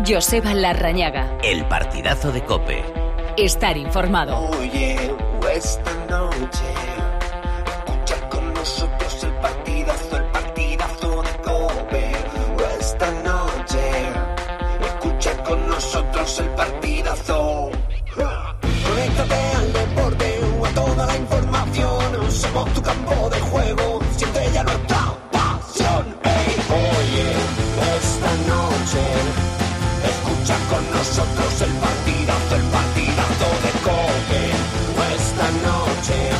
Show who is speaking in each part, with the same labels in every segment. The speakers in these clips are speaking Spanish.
Speaker 1: Joseba Larrañaga.
Speaker 2: El partidazo de COPE.
Speaker 1: Estar informado.
Speaker 3: Oye, esta noche escucha con nosotros el partidazo de COPE. Esta noche escucha con nosotros el partidazo. Conéctate al deporte o a toda la información. Somos tu campo de juego, siente ya nuestra pasión. Hey, oye, esta noche escucha con nosotros el partidazo de COPE. Esta noche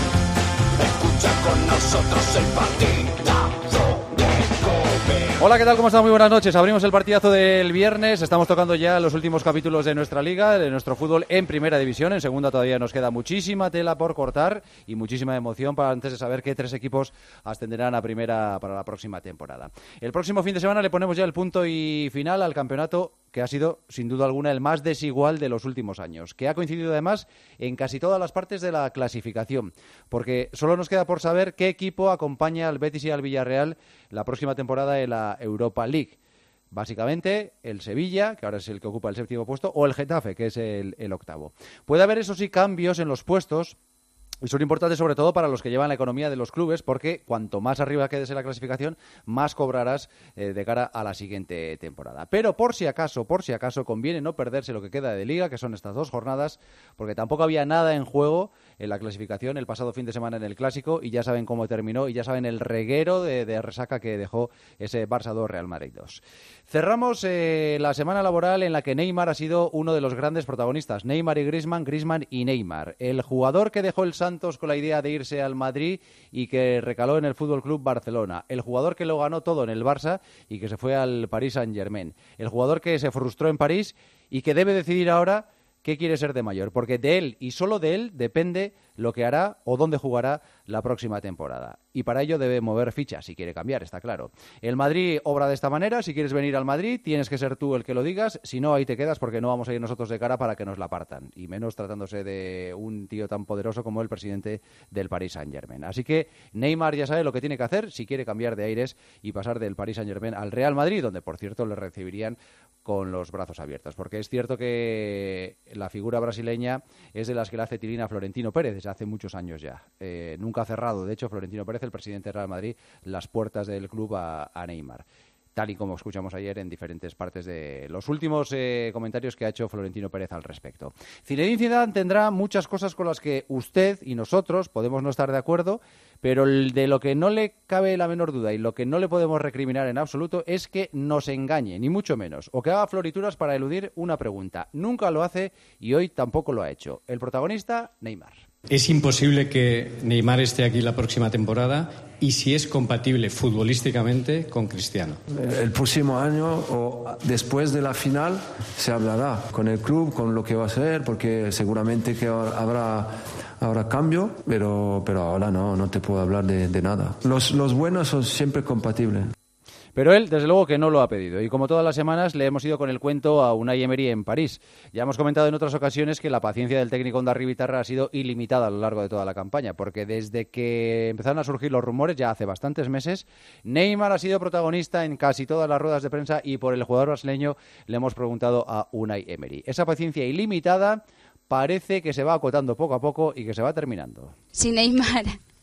Speaker 3: escucha con nosotros el partidazo de COPE.
Speaker 4: Hola, ¿qué tal? ¿Cómo están? Muy buenas noches. Abrimos el partidazo del viernes. Estamos tocando ya los últimos capítulos de nuestra liga, de nuestro fútbol en primera división. En segunda todavía nos queda muchísima tela por cortar y muchísima emoción para antes de saber qué tres equipos ascenderán a primera para la próxima temporada. El próximo fin de semana le ponemos ya el punto y final al campeonato que ha sido, sin duda alguna, el más desigual de los últimos años, que ha coincidido además en casi todas las partes de la clasificación, porque solo nos queda por saber qué equipo acompaña al Betis y al Villarreal la próxima temporada en la Europa League. Básicamente el Sevilla, que ahora es el que ocupa el séptimo puesto, o el Getafe, que es el octavo. Puede haber, eso sí, cambios en los puestos, y son importantes sobre todo para los que llevan la economía de los clubes, porque cuanto más arriba quedes en la clasificación, más cobrarás de cara a la siguiente temporada. Pero por si acaso, conviene no perderse lo que queda de liga, que son estas 2 jornadas, porque tampoco había nada en juego en la clasificación el pasado fin de semana en el Clásico, y ya saben cómo terminó, y ya saben el reguero de resaca que dejó ese Barça 2 Real Madrid 2. Cerramos la semana laboral en la que Neymar ha sido uno de los grandes protagonistas. Neymar y Griezmann, Griezmann y Neymar. El jugador que dejó el Santos con la idea de irse al Madrid y que recaló en el Fútbol Club Barcelona. El jugador que lo ganó todo en el Barça y que se fue al Paris Saint-Germain. El jugador que se frustró en París y que debe decidir ahora qué quiere ser de mayor, porque de él y solo de él depende lo que hará o dónde jugará la próxima temporada. Y para ello debe mover fichas si quiere cambiar, está claro. El Madrid obra de esta manera. Si quieres venir al Madrid, tienes que ser tú el que lo digas. Si no, ahí te quedas, porque no vamos a ir nosotros de cara para que nos la partan. Y menos tratándose de un tío tan poderoso como el presidente del Paris Saint-Germain. Así que Neymar ya sabe lo que tiene que hacer si quiere cambiar de aires y pasar del Paris Saint-Germain al Real Madrid, donde, por cierto, le recibirían con los brazos abiertos. Porque es cierto que la figura brasileña es de las que le hace tirina a Florentino Pérez desde hace muchos años ya. Nunca ha cerrado, de hecho, Florentino Pérez, el presidente de Real Madrid, las puertas del club a Neymar, tal y como escuchamos ayer en diferentes partes de los últimos comentarios que ha hecho Florentino Pérez al respecto. Zinedine Zidane tendrá muchas cosas con las que usted y nosotros podemos no estar de acuerdo, pero de lo que no le cabe la menor duda y lo que no le podemos recriminar en absoluto es que nos engañe, ni mucho menos, o que haga florituras para eludir una pregunta. Nunca lo hace y hoy tampoco lo ha hecho. El protagonista, Neymar.
Speaker 5: Es imposible que Neymar esté aquí la próxima temporada y si es compatible futbolísticamente con Cristiano.
Speaker 6: El próximo año o después de la final se hablará con el club, con lo que va a ser, porque seguramente que habrá cambio, pero ahora no te puedo hablar de nada. Los buenos son siempre compatibles.
Speaker 4: Pero él, desde luego, que no lo ha pedido. Y como todas las semanas, le hemos ido con el cuento a Unai Emery en París. Ya hemos comentado en otras ocasiones que la paciencia del técnico Ondarribia ha sido ilimitada a lo largo de toda la campaña, porque desde que empezaron a surgir los rumores, ya hace bastantes meses, Neymar ha sido protagonista en casi todas las ruedas de prensa y por el jugador brasileño le hemos preguntado a Unai Emery. Esa paciencia ilimitada parece que se va acotando poco a poco y que se va terminando.
Speaker 7: Si Neymar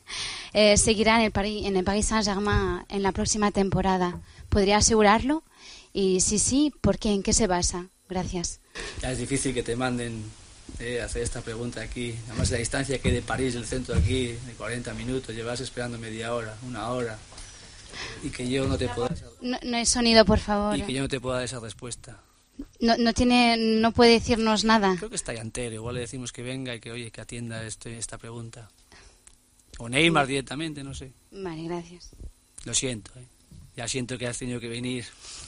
Speaker 7: seguirá en el Paris Saint-Germain en la próxima temporada, ¿podría asegurarlo? Y si sí, ¿por qué? ¿En qué se basa? Gracias.
Speaker 8: Ya es difícil que te manden hacer esta pregunta aquí. Además, la distancia que hay de París, el centro aquí, de 40 minutos, llevas esperando media hora, una hora, y que yo no te pueda...
Speaker 7: No hay sonido, por favor.
Speaker 8: Y que yo no te pueda dar esa respuesta.
Speaker 7: No puede decirnos nada.
Speaker 8: Creo que está Llantero, igual le decimos que venga y que, oye, que atienda esta pregunta. O Neymar directamente, no sé.
Speaker 7: Vale, gracias.
Speaker 8: Lo siento, Ya siento que has tenido que venir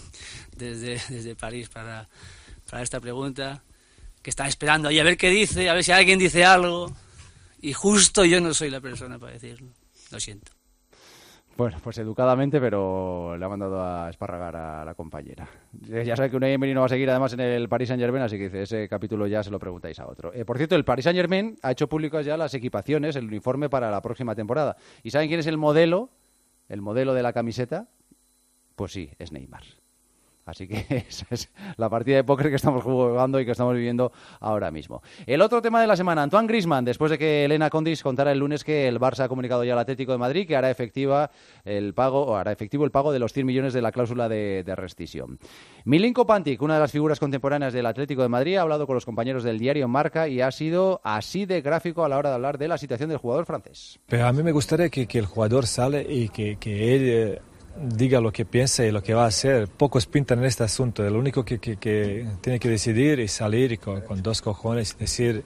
Speaker 8: desde París para esta pregunta, que está esperando ahí a ver qué dice, a ver si alguien dice algo, y justo yo no soy la persona para decirlo. Lo siento.
Speaker 4: Bueno, pues educadamente, pero le ha mandado a esparragar a la compañera. Ya sabe que Unai Emery no va a seguir además en el Paris Saint-Germain, así que dice, ese capítulo ya se lo preguntáis a otro. Por cierto, el Paris Saint-Germain ha hecho públicas ya las equipaciones, el uniforme para la próxima temporada. ¿Y saben quién es el modelo de la camiseta? Pues sí, es Neymar. Así que esa es la partida de póker que estamos jugando y que estamos viviendo ahora mismo. El otro tema de la semana, Antoine Griezmann, después de que Elena Condis contara el lunes que el Barça ha comunicado ya al Atlético de Madrid que hará efectivo el pago de los 100 millones de la cláusula de rescisión. Milinko Pantic, una de las figuras contemporáneas del Atlético de Madrid, ha hablado con los compañeros del diario Marca y ha sido así de gráfico a la hora de hablar de la situación del jugador francés.
Speaker 2: Pero a mí me gustaría que el jugador sale y que él diga lo que piensa y lo que va a hacer. Pocos pintan en este asunto. Lo único que tiene que decidir es salir con dos cojones y decir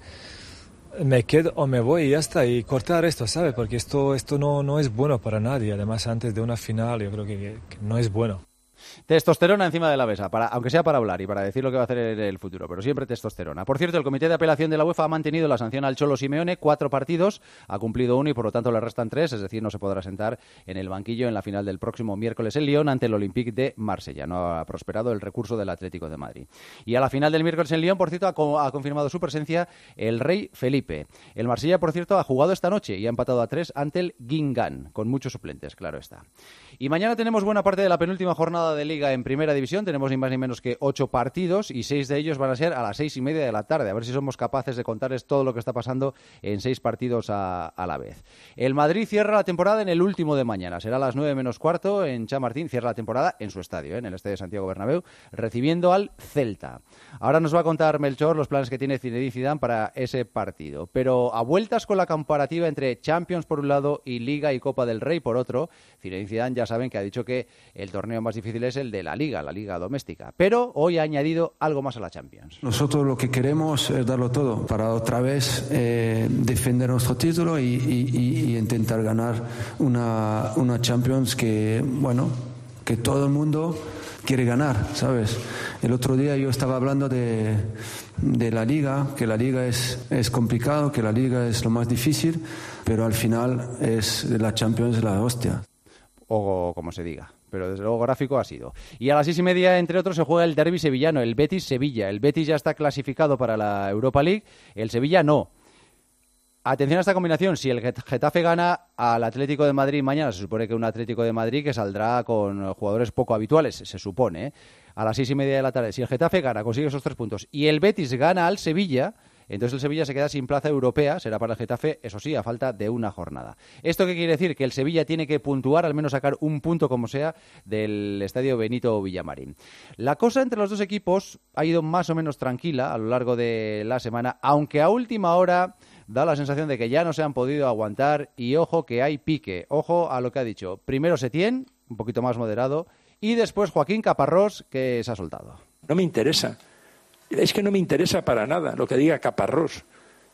Speaker 2: me quedo o me voy y ya está, y cortar esto, ¿sabe? Porque esto no es bueno para nadie. Además, antes de una final yo creo que no es bueno.
Speaker 4: Testosterona encima de la mesa, aunque sea para hablar y para decir lo que va a hacer en el futuro, pero siempre testosterona. Por cierto, el Comité de Apelación de la UEFA ha mantenido la sanción al Cholo Simeone, 4 partidos, ha cumplido 1 y por lo tanto le restan 3, es decir, no se podrá sentar en el banquillo en la final del próximo miércoles en Lyon ante el Olympique de Marsella. No ha prosperado el recurso del Atlético de Madrid. Y a la final del miércoles en Lyon, por cierto, ha confirmado su presencia el rey Felipe. El Marsella, por cierto, ha jugado esta noche y ha empatado a 3 ante el Guingamp, con muchos suplentes, claro está. Y mañana tenemos buena parte de la penúltima jornada de Liga en Primera División. Tenemos ni más ni menos que 8 partidos y 6 de ellos van a ser a las 6:30 de la tarde. A ver si somos capaces de contarles todo lo que está pasando en 6 partidos a la vez. El Madrid cierra la temporada en el último de mañana. Será a las 9:15 en Chamartín. Cierra la temporada en su estadio, en el Estadio de Santiago Bernabéu, recibiendo al Celta. Ahora nos va a contar Melchor los planes que tiene Zinedine Zidane para ese partido. Pero a vueltas con la comparativa entre Champions por un lado y Liga y Copa del Rey por otro, Zinedine Zidane ya saben que ha dicho que el torneo más difícil es el de la Liga doméstica. Pero hoy ha añadido algo más a la Champions.
Speaker 6: Nosotros lo que queremos es darlo todo para otra vez defender nuestro título y intentar ganar una Champions que todo el mundo quiere ganar, ¿sabes? El otro día yo estaba hablando de la Liga, que la Liga es complicado, que la Liga es lo más difícil, pero al final la Champions es la hostia.
Speaker 4: O como se diga, pero desde luego gráfico ha sido. Y a las 6:30, entre otros, se juega el derbi sevillano, el Betis-Sevilla. El Betis ya está clasificado para la Europa League, el Sevilla no. Atención a esta combinación, si el Getafe gana al Atlético de Madrid mañana, se supone que un Atlético de Madrid que saldrá con jugadores poco habituales, se supone, ¿eh? A las 6:30 de la tarde. Si el Getafe gana, consigue esos 3 puntos, y el Betis gana al Sevilla, entonces el Sevilla se queda sin plaza europea, será para el Getafe, eso sí, a falta de una jornada. ¿Esto qué quiere decir? Que el Sevilla tiene que puntuar, al menos sacar un punto como sea, del estadio Benito Villamarín. La cosa entre los dos equipos ha ido más o menos tranquila a lo largo de la semana, aunque a última hora da la sensación de que ya no se han podido aguantar y ojo que hay pique. Ojo a lo que ha dicho. Primero Setién, un poquito más moderado, y después Joaquín Caparrós, que se ha soltado.
Speaker 9: No me interesa. Es que no me interesa para nada lo que diga Caparrós.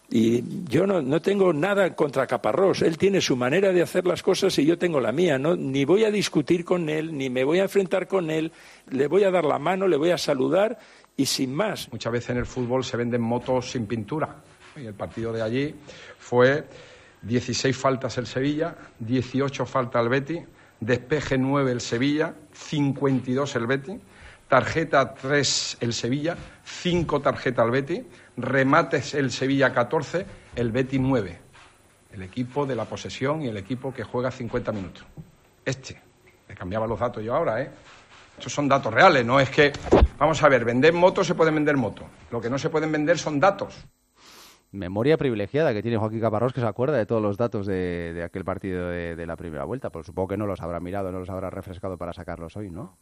Speaker 9: Y yo no tengo nada contra Caparrós. Él tiene su manera de hacer las cosas y yo tengo la mía. Ni voy a discutir con él, ni me voy a enfrentar con él. Le voy a dar la mano, le voy a saludar y sin más.
Speaker 10: Muchas veces en el fútbol se venden motos sin pintura. Y el partido de allí fue 16 faltas el Sevilla, 18 faltas el Betis, despeje 9 el Sevilla, 52 el Betis, tarjeta 3 el Sevilla, 5 tarjeta el Betis, remates el Sevilla 14, el Betis 9. El equipo de la posesión y el equipo que juega 50 minutos. Le cambiaba los datos yo ahora, Estos son datos reales, no es que... Vamos a ver, vender motos se pueden vender motos. Lo que no se pueden vender son datos.
Speaker 4: Memoria privilegiada que tiene Joaquín Caparrós, que se acuerda de todos los datos de aquel partido de la primera vuelta. Pues supongo que no los habrá mirado, no los habrá refrescado para sacarlos hoy, ¿no?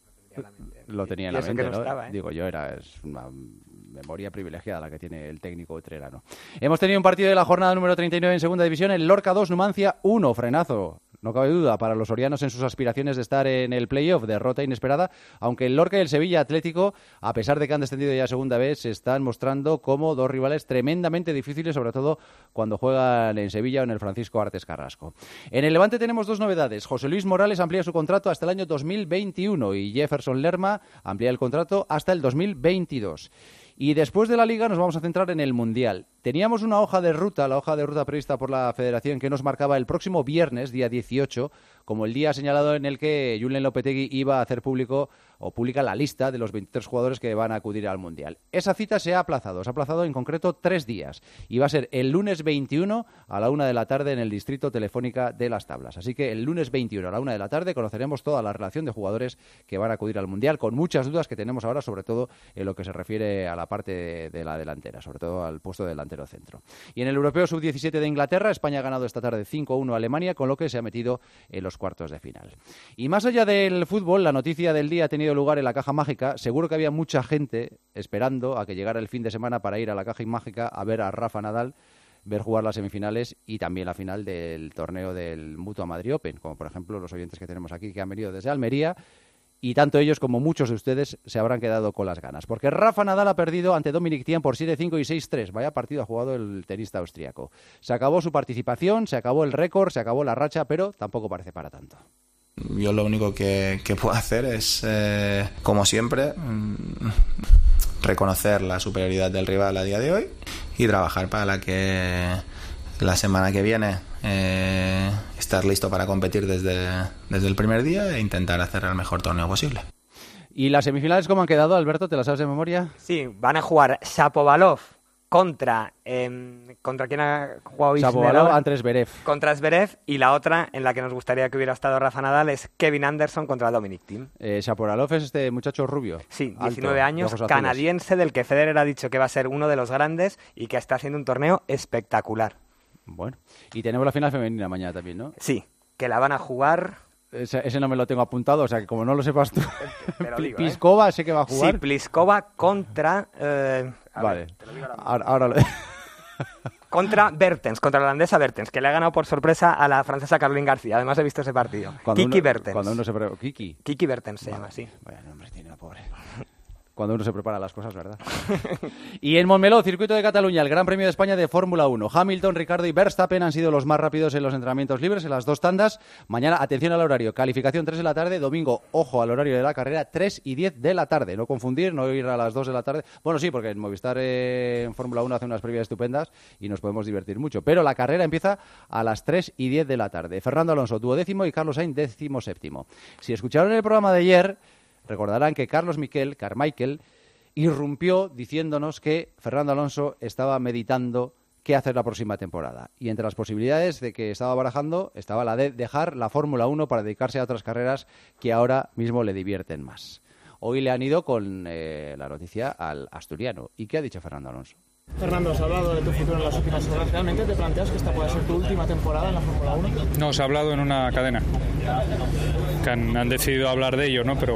Speaker 4: Lo tenía en la mente, ¿no?
Speaker 11: Estaba,
Speaker 4: Digo yo, es una memoria privilegiada la que tiene el técnico utrerano. Hemos tenido un partido de la jornada número 39 en Segunda División, el Lorca 2, Numancia 1, frenazo. No cabe duda para los sorianos en sus aspiraciones de estar en el playoff, derrota inesperada, aunque el Lorca y el Sevilla Atlético, a pesar de que han descendido ya a segunda vez, se están mostrando como dos rivales tremendamente difíciles, sobre todo cuando juegan en Sevilla o en el Francisco Artes Carrasco. En el Levante tenemos 2 novedades. José Luis Morales amplía su contrato hasta el año 2021 y Jefferson Lerma amplía el contrato hasta el 2022. Y después de la Liga nos vamos a centrar en el Mundial. Teníamos una hoja de ruta, la hoja de ruta prevista por la Federación, que nos marcaba el próximo viernes, día 18, como el día señalado en el que Julen Lopetegui iba a hacer pública la lista de los 23 jugadores que van a acudir al Mundial. Esa cita se ha aplazado en concreto 3 días y va a ser el lunes 21 a la 1 de la tarde en el Distrito Telefónica de Las Tablas. Así que el lunes 21 a la 1 de la tarde conoceremos toda la relación de jugadores que van a acudir al Mundial, con muchas dudas que tenemos ahora, sobre todo en lo que se refiere a la parte de la delantera, sobre todo al puesto de delantero centro. Y en el Europeo Sub-17 de Inglaterra, España ha ganado esta tarde 5-1 a Alemania, con lo que se ha metido en los cuartos de final. Y más allá del fútbol, la noticia del día ha tenido lugar en la Caja Mágica. Seguro que había mucha gente esperando a que llegara el fin de semana para ir a la Caja Mágica a ver a Rafa Nadal, ver jugar las semifinales y también la final del torneo del Mutua Madrid Open, como por ejemplo los oyentes que tenemos aquí que han venido desde Almería, y tanto ellos como muchos de ustedes se habrán quedado con las ganas, porque Rafa Nadal ha perdido ante Dominic Thiem por 7-5 y 6-3. Vaya partido ha jugado el tenista austriaco. Se acabó su participación, se acabó el récord, se acabó la racha, pero tampoco parece para tanto.
Speaker 11: Yo lo único que puedo hacer es, como siempre, reconocer la superioridad del rival a día de hoy y trabajar para que la semana que viene estar listo para competir desde el primer día e intentar hacer el mejor torneo posible.
Speaker 4: ¿Y las semifinales cómo han quedado, Alberto? ¿Te las sabes de memoria?
Speaker 12: Sí, van a jugar Shapovalov contra quién ha jugado
Speaker 4: Shapovalov ante Zverev.
Speaker 12: Contra Zverev, y la otra en la que nos gustaría que hubiera estado Rafa Nadal es Kevin Anderson contra Dominic Thiem.
Speaker 4: Shapovalov es este muchacho rubio.
Speaker 12: Sí,
Speaker 4: alto,
Speaker 12: 19 años, canadiense, del que Federer ha dicho que va a ser uno de los grandes y que está haciendo un torneo espectacular.
Speaker 4: Bueno, y tenemos la final femenina mañana también, ¿no?
Speaker 12: Sí, que la van a jugar...
Speaker 4: Ese no me lo tengo apuntado, o sea que como no lo sepas tú...
Speaker 12: Te lo digo,
Speaker 4: Pliskova sé que va a jugar.
Speaker 12: Sí, Pliskova contra...
Speaker 4: vale, ahora
Speaker 12: contra Bertens, contra la holandesa Bertens, que le ha ganado por sorpresa a la francesa Caroline García. Además he visto ese partido. Kiki Bertens.
Speaker 4: Cuando uno se
Speaker 12: Kiki Bertens se llama así.
Speaker 4: Vaya nombre tiene la pobre. Cuando uno se prepara las cosas, ¿verdad? Y en Montmeló, Circuito de Cataluña, el Gran Premio de España de Fórmula 1. Hamilton, Ricciardo y Verstappen han sido los más rápidos en los entrenamientos libres, en las 2 tandas. Mañana, atención al horario, calificación 3 de la tarde. Domingo, ojo al horario de la carrera, 3 y 10 de la tarde. No confundir, no ir a las 2 de la tarde. Bueno, sí, porque en Movistar en Fórmula 1 hace unas previas estupendas y nos podemos divertir mucho. Pero la carrera empieza a las 3 y 10 de la tarde. Fernando Alonso, 12º, y Carlos Sainz, 17º. Si escucharon el programa de ayer, recordarán que Carmichael, irrumpió diciéndonos que Fernando Alonso estaba meditando qué hacer la próxima temporada. Y entre las posibilidades de que estaba barajando estaba la de dejar la Fórmula 1 para dedicarse a otras carreras que ahora mismo le divierten más. Hoy le han ido con la noticia al asturiano. ¿Y qué ha dicho Fernando Alonso?
Speaker 13: Fernando, has hablado de tu futuro en las últimas horas. ¿Realmente te planteas que esta puede ser tu última temporada en la Fórmula 1?
Speaker 14: No, se ha hablado en una cadena que han decidido hablar de ello, ¿no? Pero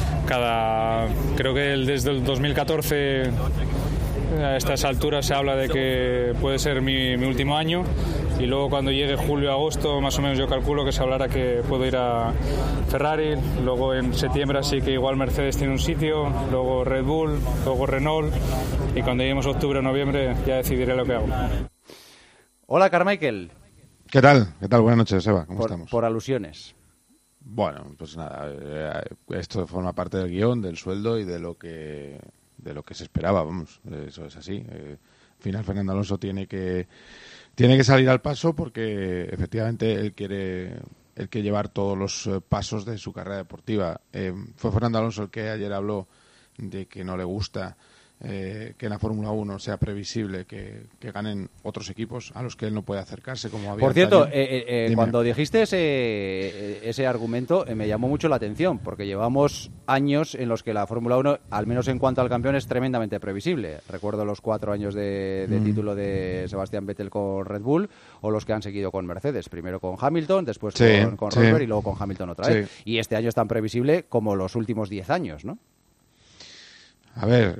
Speaker 14: creo que desde el 2014 a estas alturas se habla de que puede ser mi último año, y luego cuando llegue julio, agosto, más o menos yo calculo que se hablará que puedo ir a Ferrari, luego en septiembre así que igual Mercedes tiene un sitio, luego Red Bull, luego Renault, y cuando lleguemos octubre o noviembre ya decidiré lo que hago.
Speaker 4: Hola, Carmichael.
Speaker 15: ¿Qué tal? Buenas noches, Eva. ¿Cómo estamos?
Speaker 4: Por alusiones.
Speaker 15: Bueno, pues nada, esto forma parte del guión, del sueldo y de lo que se esperaba, vamos, eso es así. Al final Fernando Alonso tiene que salir al paso porque efectivamente él quiere llevar todos los pasos de su carrera deportiva. Fue Fernando Alonso el que ayer habló de que no le gusta que en la Fórmula 1 sea previsible que ganen otros equipos a los que él no puede acercarse, como había.
Speaker 4: Por cierto, cuando dijiste ese argumento me llamó mucho la atención, porque llevamos años en los que la Fórmula 1, al menos en cuanto al campeón, es tremendamente previsible. Recuerdo los 4 años de título de Sebastián Vettel con Red Bull, o los que han seguido con Mercedes, primero con Hamilton, después con Rosberg y luego con Hamilton otra vez. Y este año es tan previsible como los últimos 10 años, ¿no?
Speaker 15: A ver,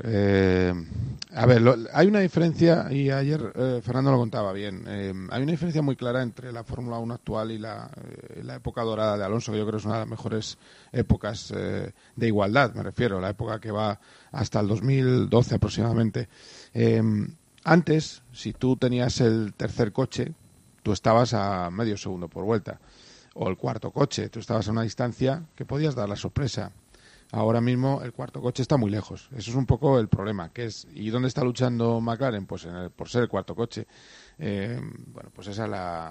Speaker 15: hay una diferencia, y ayer Fernando lo contaba bien, hay una diferencia muy clara entre la Fórmula 1 actual y la época dorada de Alonso, que yo creo que es una de las mejores épocas de igualdad, me refiero, la época que va hasta el 2012 aproximadamente. Antes, si tú tenías el tercer coche, tú estabas a medio segundo por vuelta, o el cuarto coche, tú estabas a una distancia que podías dar la sorpresa. ahora mismo el cuarto coche está muy lejos. Eso es un poco el problema. ¿Y dónde está luchando McLaren? Pues por ser el cuarto coche. Bueno, pues esa es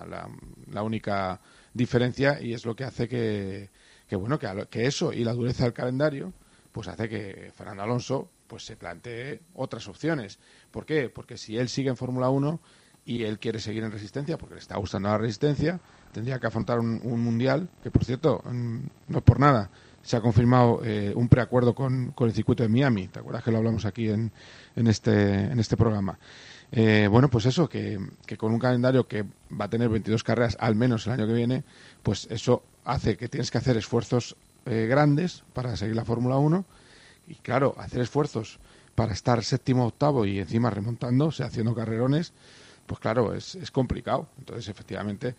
Speaker 15: la única diferencia, y es lo que hace que eso y la dureza del calendario pues hace que Fernando Alonso pues se plantee otras opciones. ¿Por qué? Porque si él sigue en Fórmula 1 y él quiere seguir en resistencia, porque le está gustando la resistencia, tendría que afrontar un mundial, que por cierto, no es por nada, se ha confirmado un preacuerdo con el circuito de Miami. ¿Te acuerdas que lo hablamos aquí en este programa? Bueno, pues eso, que con un calendario que va a tener 22 carreras al menos el año que viene, pues eso hace que tienes que hacer esfuerzos grandes para seguir la Fórmula 1, y claro, hacer esfuerzos para estar séptimo, octavo y encima remontando, o sea, haciendo carrerones, pues claro, es complicado. Entonces, efectivamente,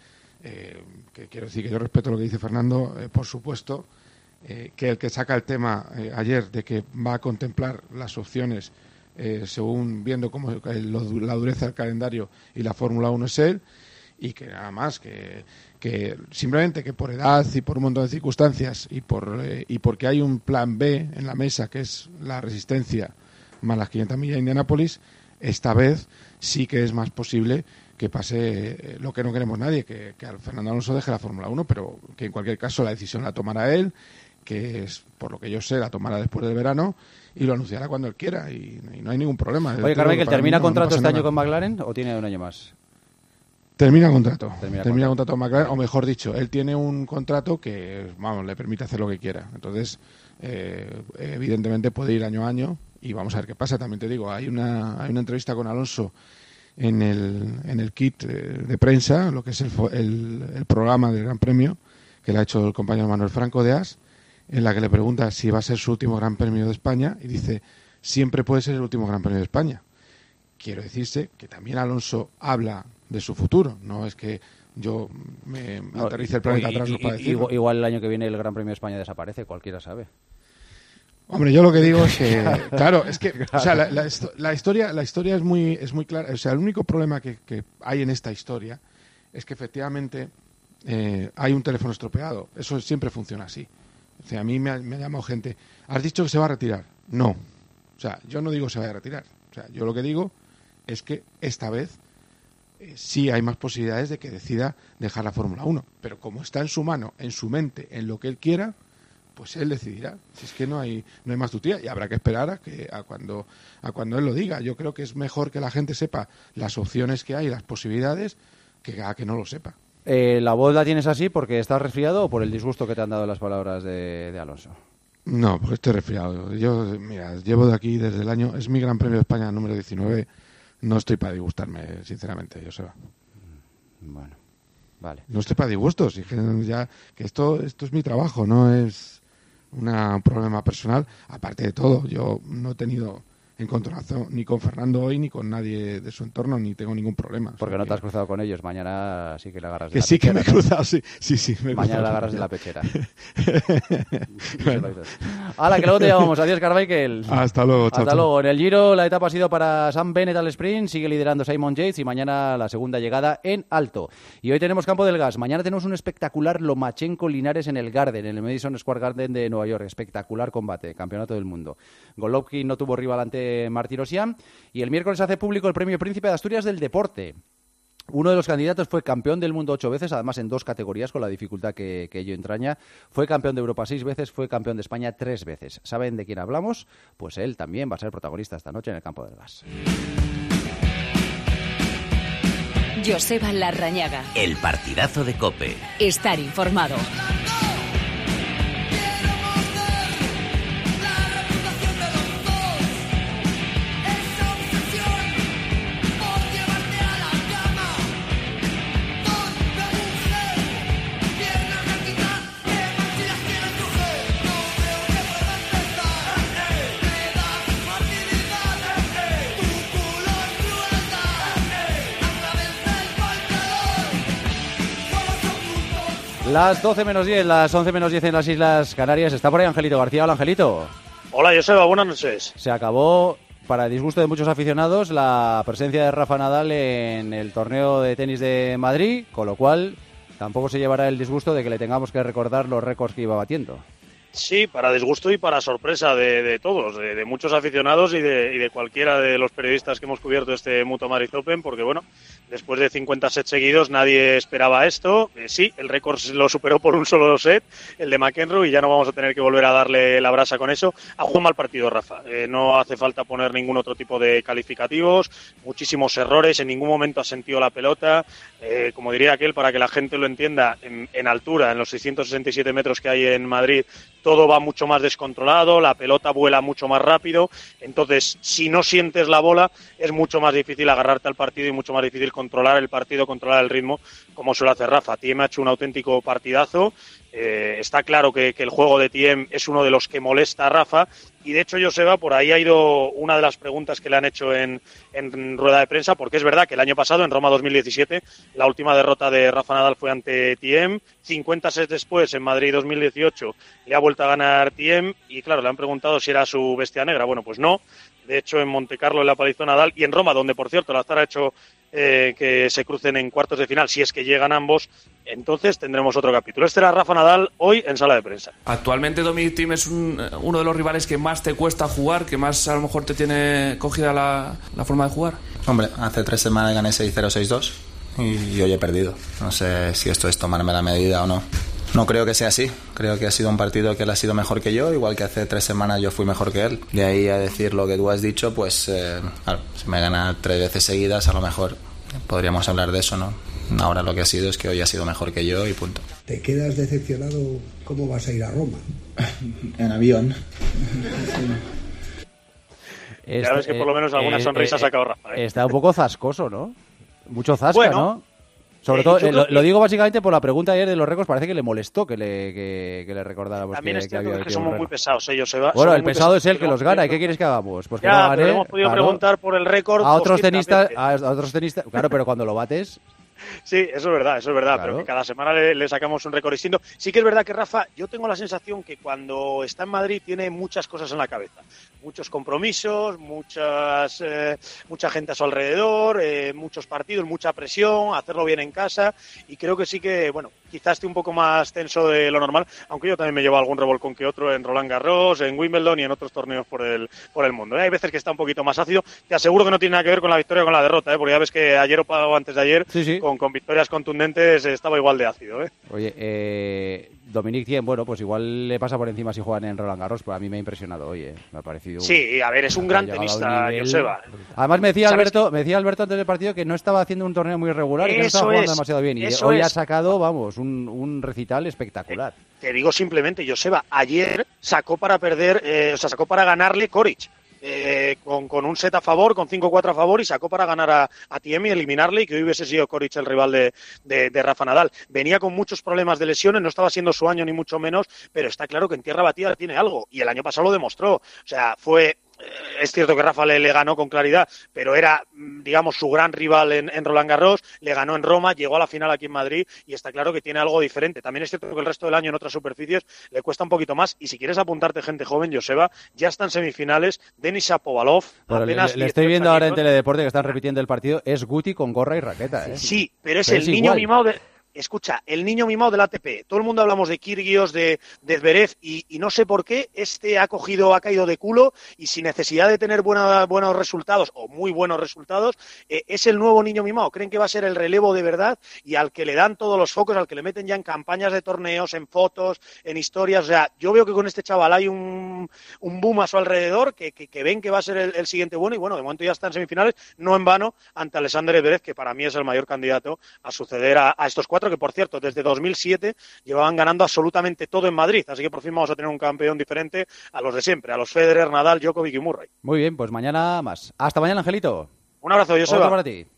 Speaker 15: que quiero decir que yo respeto lo que dice Fernando, por supuesto, que el que saca el tema ayer de que va a contemplar las opciones según viendo cómo la dureza del calendario y la Fórmula 1 es él, y que nada más, que simplemente que por edad y por un montón de circunstancias y porque hay un plan B en la mesa, que es la resistencia más las 500 millas de Indianápolis, esta vez sí que es más posible que pase lo que no queremos nadie, que al Fernando Alonso deje la Fórmula 1, pero que en cualquier caso la decisión la tomará él, que es, por lo que yo sé, la tomará después del verano y lo anunciará cuando él quiera, y no hay ningún problema.
Speaker 4: Oye, Carmichael, ¿termina contrato este año con McLaren o tiene un año más?
Speaker 15: Termina contrato con McLaren, o mejor dicho, él tiene un contrato que, vamos, le permite hacer lo que quiera. Entonces, evidentemente puede ir año a año y vamos a ver qué pasa. También te digo, hay una entrevista con Alonso en el kit de prensa, lo que es el programa del Gran Premio, que le ha hecho el compañero Manuel Franco de AS, en la que le pregunta si va a ser su último Gran Premio de España, y dice, siempre puede ser el último Gran Premio de España. Quiero decirse que también Alonso habla de su futuro, no es que yo me aterrice el planeta atrás para decirlo.
Speaker 4: Igual el año que viene el Gran Premio de España desaparece, cualquiera sabe.
Speaker 15: Hombre, yo lo que digo es que, claro, es que, o sea, la historia es muy clara. O sea, el único problema que hay en esta historia es que efectivamente hay un teléfono estropeado. Eso siempre funciona así. O sea, a mí me ha llamado gente. ¿Has dicho que se va a retirar? No. O sea, yo no digo que se vaya a retirar. O sea, yo lo que digo es que esta vez sí hay más posibilidades de que decida dejar la Fórmula 1. Pero como está en su mano, en su mente, en lo que él quiera, pues él decidirá. Si es que no hay más tutía, y habrá que esperar a cuando él lo diga. Yo creo que es mejor que la gente sepa las opciones que hay, las posibilidades, que a que no lo sepa.
Speaker 4: ¿La voz la tienes así porque estás resfriado o por el disgusto que te han dado las palabras de Alonso?
Speaker 15: No, porque estoy resfriado. Yo, mira, llevo de aquí desde el año... Es mi Gran Premio de España número 19. No estoy para disgustarme, sinceramente, Joseba.
Speaker 4: Bueno, vale.
Speaker 15: No estoy para disgustos. Y que esto es mi trabajo, no es un problema personal. Aparte de todo, yo no he tenido encontronazo ni con Fernando hoy ni con nadie de su entorno, ni tengo ningún problema.
Speaker 4: Porque no te has cruzado con ellos. Mañana sí que le agarras de
Speaker 15: que
Speaker 4: la
Speaker 15: sí
Speaker 4: pechera.
Speaker 15: Que me he cruzado, sí.
Speaker 4: Mañana le agarras de la pechera. Bueno. Hala, que luego te llamamos. Adiós, Carmichael.
Speaker 15: Hasta luego.
Speaker 4: Hasta luego. En el Giro la etapa ha sido para Sam Bennett al sprint. Sigue liderando Simon Yates y mañana la segunda llegada en alto. Y hoy tenemos Campo del Gas. Mañana tenemos un espectacular Lomachenko-Linares en el Garden, en el Madison Square Garden de Nueva York. Espectacular combate. Campeonato del mundo. Golovkin no tuvo rival ante Martirosyan, y el miércoles hace público el premio Príncipe de Asturias del Deporte. Uno de los candidatos fue campeón del mundo 8 veces, además en 2 categorías, con la dificultad que ello entraña. Fue campeón de Europa 6 veces, fue campeón de España 3 veces. ¿Saben de quién hablamos? Pues él también va a ser protagonista esta noche en el Campo del Gas.
Speaker 1: Joseba Larrañaga.
Speaker 16: El partidazo de COPE.
Speaker 1: Estar informado.
Speaker 4: Las 12 menos 10, las 11 menos 10 en las Islas Canarias. Está por ahí Angelito García. Hola, Angelito.
Speaker 17: Hola, Joseba. Buenas noches.
Speaker 4: Se acabó, para el disgusto de muchos aficionados, la presencia de Rafa Nadal en el torneo de tenis de Madrid, con lo cual tampoco se llevará el disgusto de que le tengamos que recordar los récords que iba batiendo.
Speaker 17: Sí, para disgusto y para sorpresa de todos, de muchos aficionados y de cualquiera de los periodistas que hemos cubierto este Mutua Madrid Open, porque bueno, después de 50 sets seguidos nadie esperaba esto. Sí, el récord lo superó por un solo set, el de McEnroe, y ya no vamos a tener que volver a darle la brasa con eso. Ha jugado mal partido Rafa, no hace falta poner ningún otro tipo de calificativos, muchísimos errores, en ningún momento ha sentido la pelota, como diría aquel, para que la gente lo entienda, en altura, en los 667 metros que hay en Madrid, todo va mucho más descontrolado, la pelota vuela mucho más rápido, entonces si no sientes la bola es mucho más difícil agarrarte al partido y mucho más difícil controlar el partido, controlar el ritmo, como suele hacer Rafa. Thiem ha hecho un auténtico partidazo, está claro que el juego de Thiem es uno de los que molesta a Rafa, y de hecho, Joseba, por ahí ha ido una de las preguntas que le han hecho en rueda de prensa, porque es verdad que el año pasado, en Roma 2017, la última derrota de Rafa Nadal fue ante Thiem. 50 sets después, en Madrid 2018, le ha vuelto a ganar Thiem, y claro, le han preguntado si era su bestia negra. Bueno, pues no. De hecho, en Montecarlo le palizó Nadal, y en Roma, donde, por cierto, Lazar ha hecho que se crucen en cuartos de final, si es que llegan ambos, entonces tendremos otro capítulo. Este era Rafa Nadal hoy en sala de prensa.
Speaker 18: Actualmente Dominic Thiem es uno de los rivales que más te cuesta jugar, que más a lo mejor te tiene cogida la forma de jugar.
Speaker 11: Hombre, hace 3 semanas gané 6-0, 6-2 y hoy he perdido. No sé si esto es tomarme la medida o no. No creo que sea así. Creo que ha sido un partido que él ha sido mejor que yo, igual que hace 3 semanas yo fui mejor que él. De ahí a decir lo que tú has dicho, pues claro, si me gana 3 veces seguidas, a lo mejor podríamos hablar de eso, ¿no? Ahora lo que ha sido es que hoy ha sido mejor que yo y punto.
Speaker 19: ¿Te quedas decepcionado? ¿Cómo vas a ir a Roma?
Speaker 11: En avión.
Speaker 17: Ya ves que por lo menos alguna sonrisa ha sacado Rafa.
Speaker 4: Está un poco zascoso, ¿no? Mucho zasca,
Speaker 17: bueno,
Speaker 4: ¿no? Sobre todo, lo digo básicamente por la pregunta ayer de los récords, parece que le molestó que le recordara. Pues,
Speaker 17: también es cierto que somos muy pesados, ellos se va.
Speaker 4: Bueno, el pesado es el que los gana, ¿y qué quieres que hagamos? Pues que
Speaker 17: ya,
Speaker 4: no gane,
Speaker 17: pero hemos podido preguntar por el récord
Speaker 4: a otros tenistas, claro, pero cuando lo bates...
Speaker 17: Sí, eso es verdad, claro. Pero que cada semana le sacamos un récord distinto. Sí que es verdad que Rafa, yo tengo la sensación que cuando está en Madrid tiene muchas cosas en la cabeza. Muchos compromisos, mucha gente a su alrededor, muchos partidos, mucha presión, hacerlo bien en casa, y creo que sí que, bueno, quizás esté un poco más tenso de lo normal, aunque yo también me llevo algún revolcón que otro en Roland Garros, en Wimbledon y en otros torneos por el mundo. Hay veces que está un poquito más ácido. Te aseguro que no tiene nada que ver con la victoria o con la derrota, porque ya ves que ayer o antes de ayer, sí. Con victorias contundentes, estaba igual de ácido.
Speaker 4: Oye, Dominic Thiem, bueno, pues igual le pasa por encima si juegan en Roland Garros, pero a mí me ha impresionado hoy, me ha parecido...
Speaker 17: Sí, a ver, es un gran tenista, Joseba.
Speaker 4: Además me decía Alberto antes del partido que no estaba haciendo un torneo muy regular, que no estaba jugando demasiado bien, y hoy ha sacado, vamos, un recital espectacular.
Speaker 17: Te digo simplemente, Joseba, ayer sacó para ganarle Coric. Con un set a favor, con 5-4 a favor, y sacó para ganar a Thiem y eliminarle, y que hoy hubiese sido Coric el rival de Rafa Nadal. Venía con muchos problemas de lesiones, no estaba siendo su año ni mucho menos, pero está claro que en tierra batida tiene algo, y el año pasado lo demostró. O sea, es cierto que Rafa le ganó con claridad, pero era, digamos, su gran rival en Roland Garros, le ganó en Roma, llegó a la final aquí en Madrid, y está claro que tiene algo diferente. También es cierto que el resto del año en otras superficies le cuesta un poquito más, y si quieres apuntarte gente joven, Joseba, ya está en semifinales Denis Shapovalov.
Speaker 4: Bueno, le estoy viendo ahora en Teledeporte que están repitiendo el partido, es Guti con gorra y raqueta.
Speaker 17: Sí, pero es el niño mimado de... Escucha, el niño mimado del ATP. Todo el mundo hablamos de Kyrgios, de Zverev, y no sé por qué ha caído de culo, y sin necesidad de tener buenos resultados o muy buenos resultados, es el nuevo niño mimado. Creen que va a ser el relevo de verdad, y al que le dan todos los focos, al que le meten ya en campañas de torneos, en fotos, en historias. O sea, yo veo que con este chaval hay un boom a su alrededor, que ven que va a ser el siguiente bueno, y bueno, de momento ya está en semifinales, no en vano, ante Alexander Zverev, que para mí es el mayor candidato a suceder a estos cuatro, que por cierto desde 2007 llevaban ganando absolutamente todo en Madrid, así que por fin vamos a tener un campeón diferente a los de siempre, a los Federer, Nadal, Djokovic y Murray.
Speaker 4: Muy bien, pues mañana más. Hasta mañana, Angelito.
Speaker 17: Un abrazo, Joseba.
Speaker 4: Otro para ti.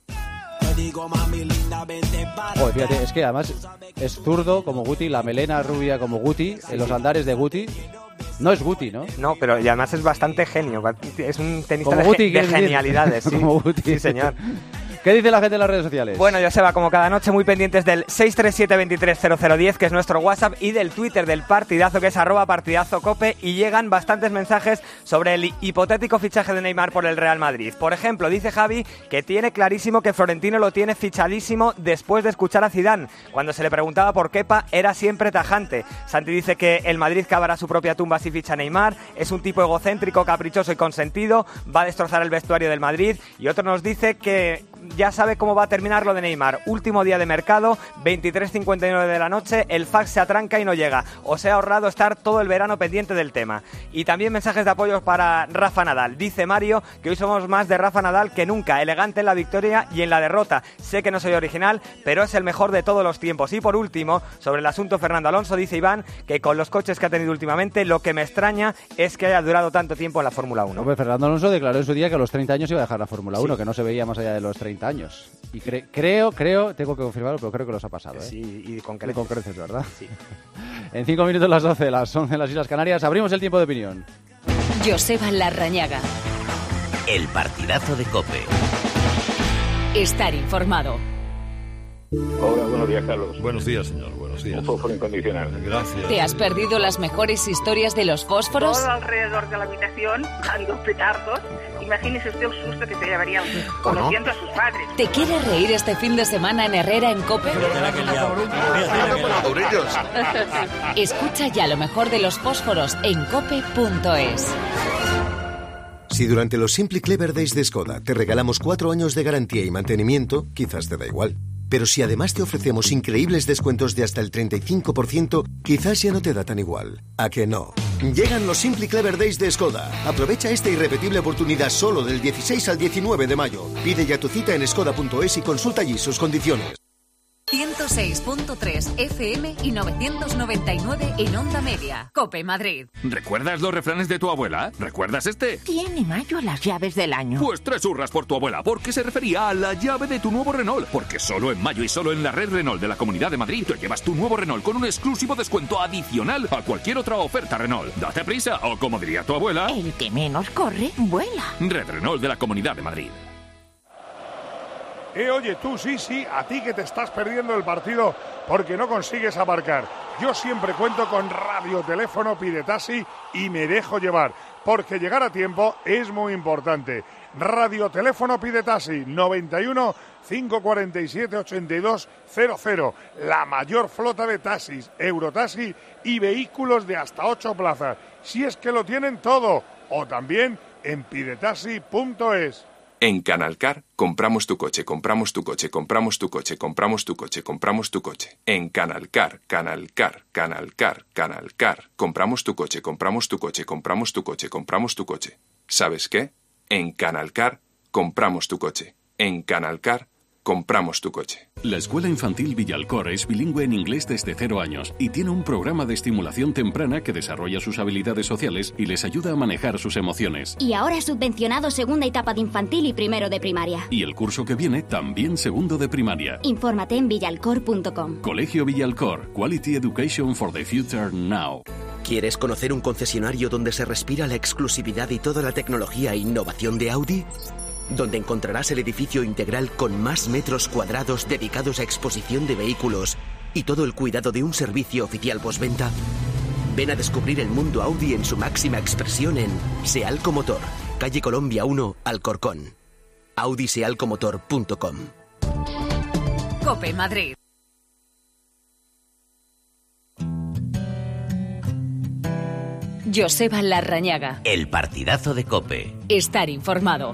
Speaker 4: Joder, fíjate, es que además es zurdo como Guti, la melena rubia como Guti, en los andares de Guti. No es Guti, ¿no?
Speaker 12: No, pero y además es bastante genio, es un tenista
Speaker 4: Guti,
Speaker 12: de genialidades. Sí.
Speaker 4: Como Guti.
Speaker 12: Sí, señor.
Speaker 4: ¿Qué dice la gente en las redes sociales?
Speaker 12: Bueno, Joseba, como cada noche, muy pendientes del 637-230010, que es nuestro WhatsApp, y del Twitter del partidazo, que es @partidazocope, y llegan bastantes mensajes sobre el hipotético fichaje de Neymar por el Real Madrid. Por ejemplo, dice Javi que tiene clarísimo que Florentino lo tiene fichadísimo después de escuchar a Zidane. Cuando se le preguntaba por Kepa, era siempre tajante. Santi dice que el Madrid cavará su propia tumba si ficha a Neymar, es un tipo egocéntrico, caprichoso y consentido, va a destrozar el vestuario del Madrid. Y otro nos dice que ya sabe cómo va a terminar lo de Neymar. Último día de mercado, 23:59 de la noche, el fax se atranca y no llega. Os he ahorrado estar todo el verano pendiente del tema. Y también mensajes de apoyo para Rafa Nadal. Dice Mario que hoy somos más de Rafa Nadal que nunca, elegante en la victoria y en la derrota. Sé que no soy original, pero es el mejor de todos los tiempos. Y por último, sobre el asunto Fernando Alonso, dice Iván que con los coches que ha tenido últimamente, lo que me extraña es que haya durado tanto tiempo en la Fórmula 1.
Speaker 4: Hombre, Fernando Alonso declaró en su día que a los 30 años iba a dejar la Fórmula 1, que no se veía más allá de los 30 años. Y creo, tengo que confirmarlo, pero creo que los ha pasado.
Speaker 12: Sí, y con
Speaker 4: creces, ¿verdad?
Speaker 12: Sí.
Speaker 4: En 5 minutos las 12, las 11 en las Islas Canarias, abrimos el tiempo de opinión.
Speaker 1: Joseba Larrañaga.
Speaker 16: El partidazo de COPE.
Speaker 1: Estar informado.
Speaker 20: Hola, buenos días, Carlos.
Speaker 21: Buenos días, señor, buenos días.
Speaker 20: Un fósforo incondicional.
Speaker 21: Gracias.
Speaker 1: ¿Te has perdido las mejores historias de los fósforos?
Speaker 22: Todo alrededor de la habitación, a los petardos. Imagínese usted un susto que se llevaría conociendo a sus padres.
Speaker 1: ¿Te quieres reír este fin de semana en Herrera en COPE? Escucha ya lo mejor de los fósforos en cope.es.
Speaker 23: Si durante los Simply Clever Days de Skoda te regalamos 4 años de garantía y mantenimiento, quizás te da igual. Pero si además te ofrecemos increíbles descuentos de hasta el 35%, quizás ya no te da tan igual. ¿A que no? Llegan los Simply Clever Days de Skoda. Aprovecha esta irrepetible oportunidad solo del 16 al 19 de mayo. Pide ya tu cita en skoda.es y consulta allí sus condiciones.
Speaker 1: 106.3 FM y 999 en Onda Media. COPE Madrid.
Speaker 24: ¿Recuerdas los refranes de tu abuela? ¿Recuerdas este?
Speaker 25: Tiene mayo las llaves del año.
Speaker 24: Pues 3 hurras por tu abuela, porque se refería a la llave de tu nuevo Renault. Porque solo en mayo y solo en la red Renault de la Comunidad de Madrid te llevas tu nuevo Renault con un exclusivo descuento adicional a cualquier otra oferta Renault. Date prisa, o como diría tu abuela...
Speaker 25: El que menos corre, vuela.
Speaker 24: Red Renault de la Comunidad de Madrid.
Speaker 26: Oye, tú sí, a ti que te estás perdiendo el partido porque no consigues aparcar. Yo siempre cuento con radioteléfono Pide Taxi y me dejo llevar, porque llegar a tiempo es muy importante. Radioteléfono Pide Taxi, 91 547 8200. La mayor flota de taxis, Eurotaxi y vehículos de hasta 8 plazas. Si es que lo tienen todo. O también en pidetaxi.es.
Speaker 27: En Canalcar, compramos tu coche, compramos tu coche, compramos tu coche, compramos tu coche, compramos tu coche. En Canalcar, Canalcar, Canalcar, Canalcar. Compramos tu coche, compramos tu coche, compramos tu coche, compramos tu coche. ¿Sabes qué? En Canalcar, compramos tu coche. En Canalcar, compramos tu coche.
Speaker 28: La Escuela Infantil Villalcor es bilingüe en inglés desde 0 años y tiene un programa de estimulación temprana que desarrolla sus habilidades sociales y les ayuda a manejar sus emociones.
Speaker 29: Y ahora es subvencionado segunda etapa de infantil y primero de primaria.
Speaker 28: Y el curso que viene también segundo de primaria.
Speaker 29: Infórmate en villalcor.com.
Speaker 28: Colegio Villalcor. Quality Education for the Future Now.
Speaker 30: ¿Quieres conocer un concesionario donde se respira la exclusividad y toda la tecnología e innovación de Audi? Donde encontrarás el edificio integral con más metros cuadrados dedicados a exposición de vehículos y todo el cuidado de un servicio oficial postventa. Ven a descubrir el mundo Audi en su máxima expresión en Sealco Motor, calle Colombia 1, Alcorcón. audisealcomotor.com.
Speaker 1: COPE Madrid. Joseba Larrañaga.
Speaker 16: El partidazo de COPE.
Speaker 1: Estar informado.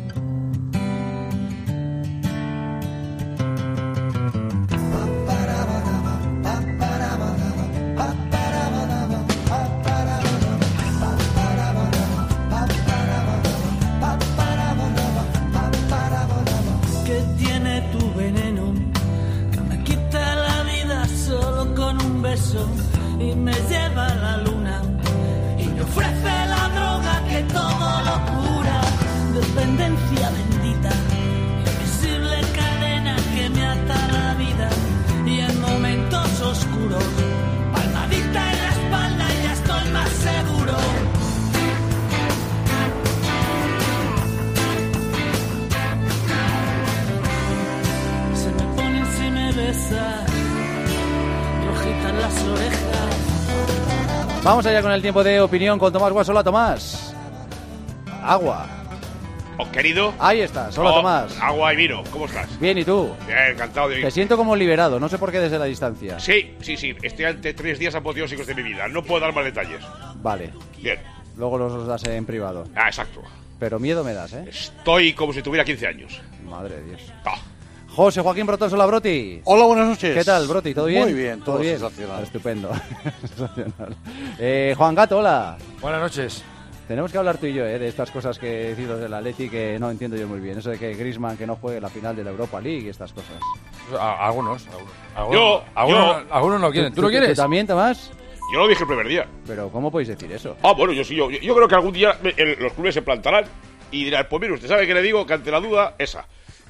Speaker 31: Y me lleva a la luna y me ofrece la droga que todo lo cura. Dependencia bendita, invisible cadena que me ata la vida. Y en momentos oscuros, palmadita en la espalda y ya estoy más seguro.
Speaker 4: Vamos allá con el tiempo de opinión con Tomás Guas. Hola, Tomás. Agua.
Speaker 2: Querido.
Speaker 4: Ahí estás. Hola, Tomás.
Speaker 2: Agua y vino. ¿Cómo estás?
Speaker 4: Bien, ¿y tú?
Speaker 2: Bien, encantado de oír.
Speaker 4: Te siento como liberado, no sé por qué desde la distancia.
Speaker 2: Sí. Estoy ante 3 días apoteósicos de mi vida. No puedo dar más detalles.
Speaker 4: Vale.
Speaker 2: Bien.
Speaker 4: Luego los das en privado.
Speaker 2: Exacto.
Speaker 4: Pero miedo me das, ¿eh?
Speaker 2: Estoy como si tuviera 15 años.
Speaker 4: Madre de Dios. José Joaquín Brotos, hola, Broti.
Speaker 3: Hola, buenas noches.
Speaker 4: ¿Qué tal, Broti? ¿Todo bien?
Speaker 3: Muy bien, todo
Speaker 4: bien.
Speaker 3: sensacional.
Speaker 4: Estupendo. Sensacional. Juan Gato, hola.
Speaker 5: Buenas noches.
Speaker 4: Tenemos que hablar tú y yo, de estas cosas que decido del Atleti que no entiendo yo muy bien. Eso de que Griezmann que no juegue la final de la Europa League y estas cosas.
Speaker 5: Algunos no quieren. ¿Tú no quieres?
Speaker 4: ¿Tú también, Tomás?
Speaker 2: Yo lo dije el primer día.
Speaker 4: Pero ¿cómo podéis decir eso?
Speaker 2: Bueno, yo creo que algún día los clubes se plantarán y dirán, pues mire, usted sabe que le digo que ante la duda, esa.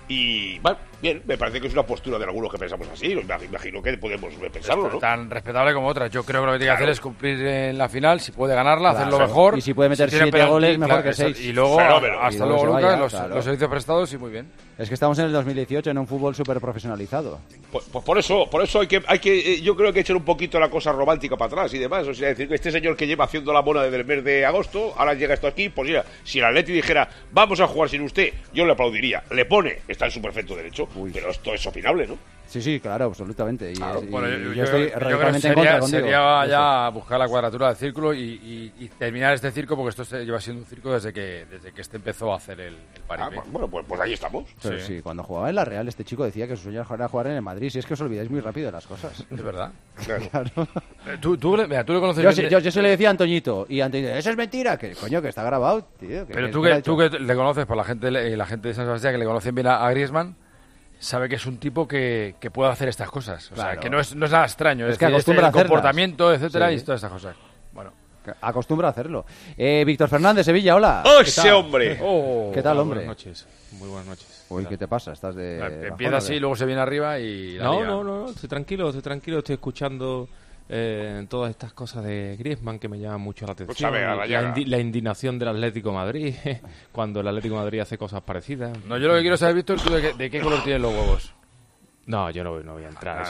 Speaker 2: Y, bueno, bien, me parece que es una postura de algunos que pensamos así. Imagino que podemos pensarlo, ¿no?
Speaker 5: Tan respetable como otras. Yo creo que lo que tiene que hacer es cumplir en la final. Si puede ganarla, hacerlo mejor.
Speaker 4: Y si puede meter 7 goles, mejor que 6.
Speaker 5: Y luego, hasta luego, Lucas, los servicios prestados y muy bien.
Speaker 4: Es que estamos en el 2018 en un fútbol súper profesionalizado.
Speaker 2: Pues por eso hay que yo creo que echar un poquito la cosa romántica para atrás y demás. O sea, decir que este señor que lleva haciendo la mona desde el mes de agosto, ahora llega esto aquí, pues mira, si el Atleti dijera, vamos a jugar sin usted, yo le aplaudiría. Le pone, está en su perfecto derecho, pero esto es opinable, ¿no?
Speaker 4: Sí, claro, absolutamente.
Speaker 5: Yo
Speaker 4: estoy radicalmente en
Speaker 5: creo
Speaker 4: contra contigo.
Speaker 5: Sería ya buscar la cuadratura del círculo y terminar este circo, porque esto lleva siendo un circo desde que este empezó a hacer el paripé.
Speaker 2: Bueno, pues ahí estamos.
Speaker 4: Pero sí, cuando jugaba en la Real, este chico decía que su sueño era jugar en el Madrid. Si es que os olvidáis muy rápido de las cosas.
Speaker 5: Es verdad.
Speaker 4: Claro.
Speaker 5: Tú le conoces bien.
Speaker 4: Yo se le decía a Antoñito. Y Antoñito, eso es mentira. Que coño, que está grabado, tío.
Speaker 5: Pero tú que le conoces, por la gente de San Sebastián, que le conocen bien a Griezmann, sabe que es un tipo que puede hacer estas cosas. O sea, que no es nada extraño.
Speaker 4: Es que acostumbra a hacerlas.
Speaker 5: Comportamiento, etcétera, y todas estas cosas. Bueno.
Speaker 4: Acostumbra a hacerlo. Víctor Fernández, Sevilla, hola.
Speaker 2: ¡Oh, ese hombre!
Speaker 4: ¿Qué tal, hombre?
Speaker 5: Buenas noches. Muy buenas noches.
Speaker 4: Uy, ¿qué te pasa? Estás de...
Speaker 5: Empieza así, luego se viene arriba y...
Speaker 6: No, estoy tranquilo. Estoy escuchando todas estas cosas de Griezmann que me llaman mucho la atención. La indignación del Atlético de Madrid cuando el Atlético de Madrid hace cosas parecidas.
Speaker 5: No, yo lo que quiero saber, Víctor, tú de qué color tienen los huevos.
Speaker 6: No, yo no voy a entrar.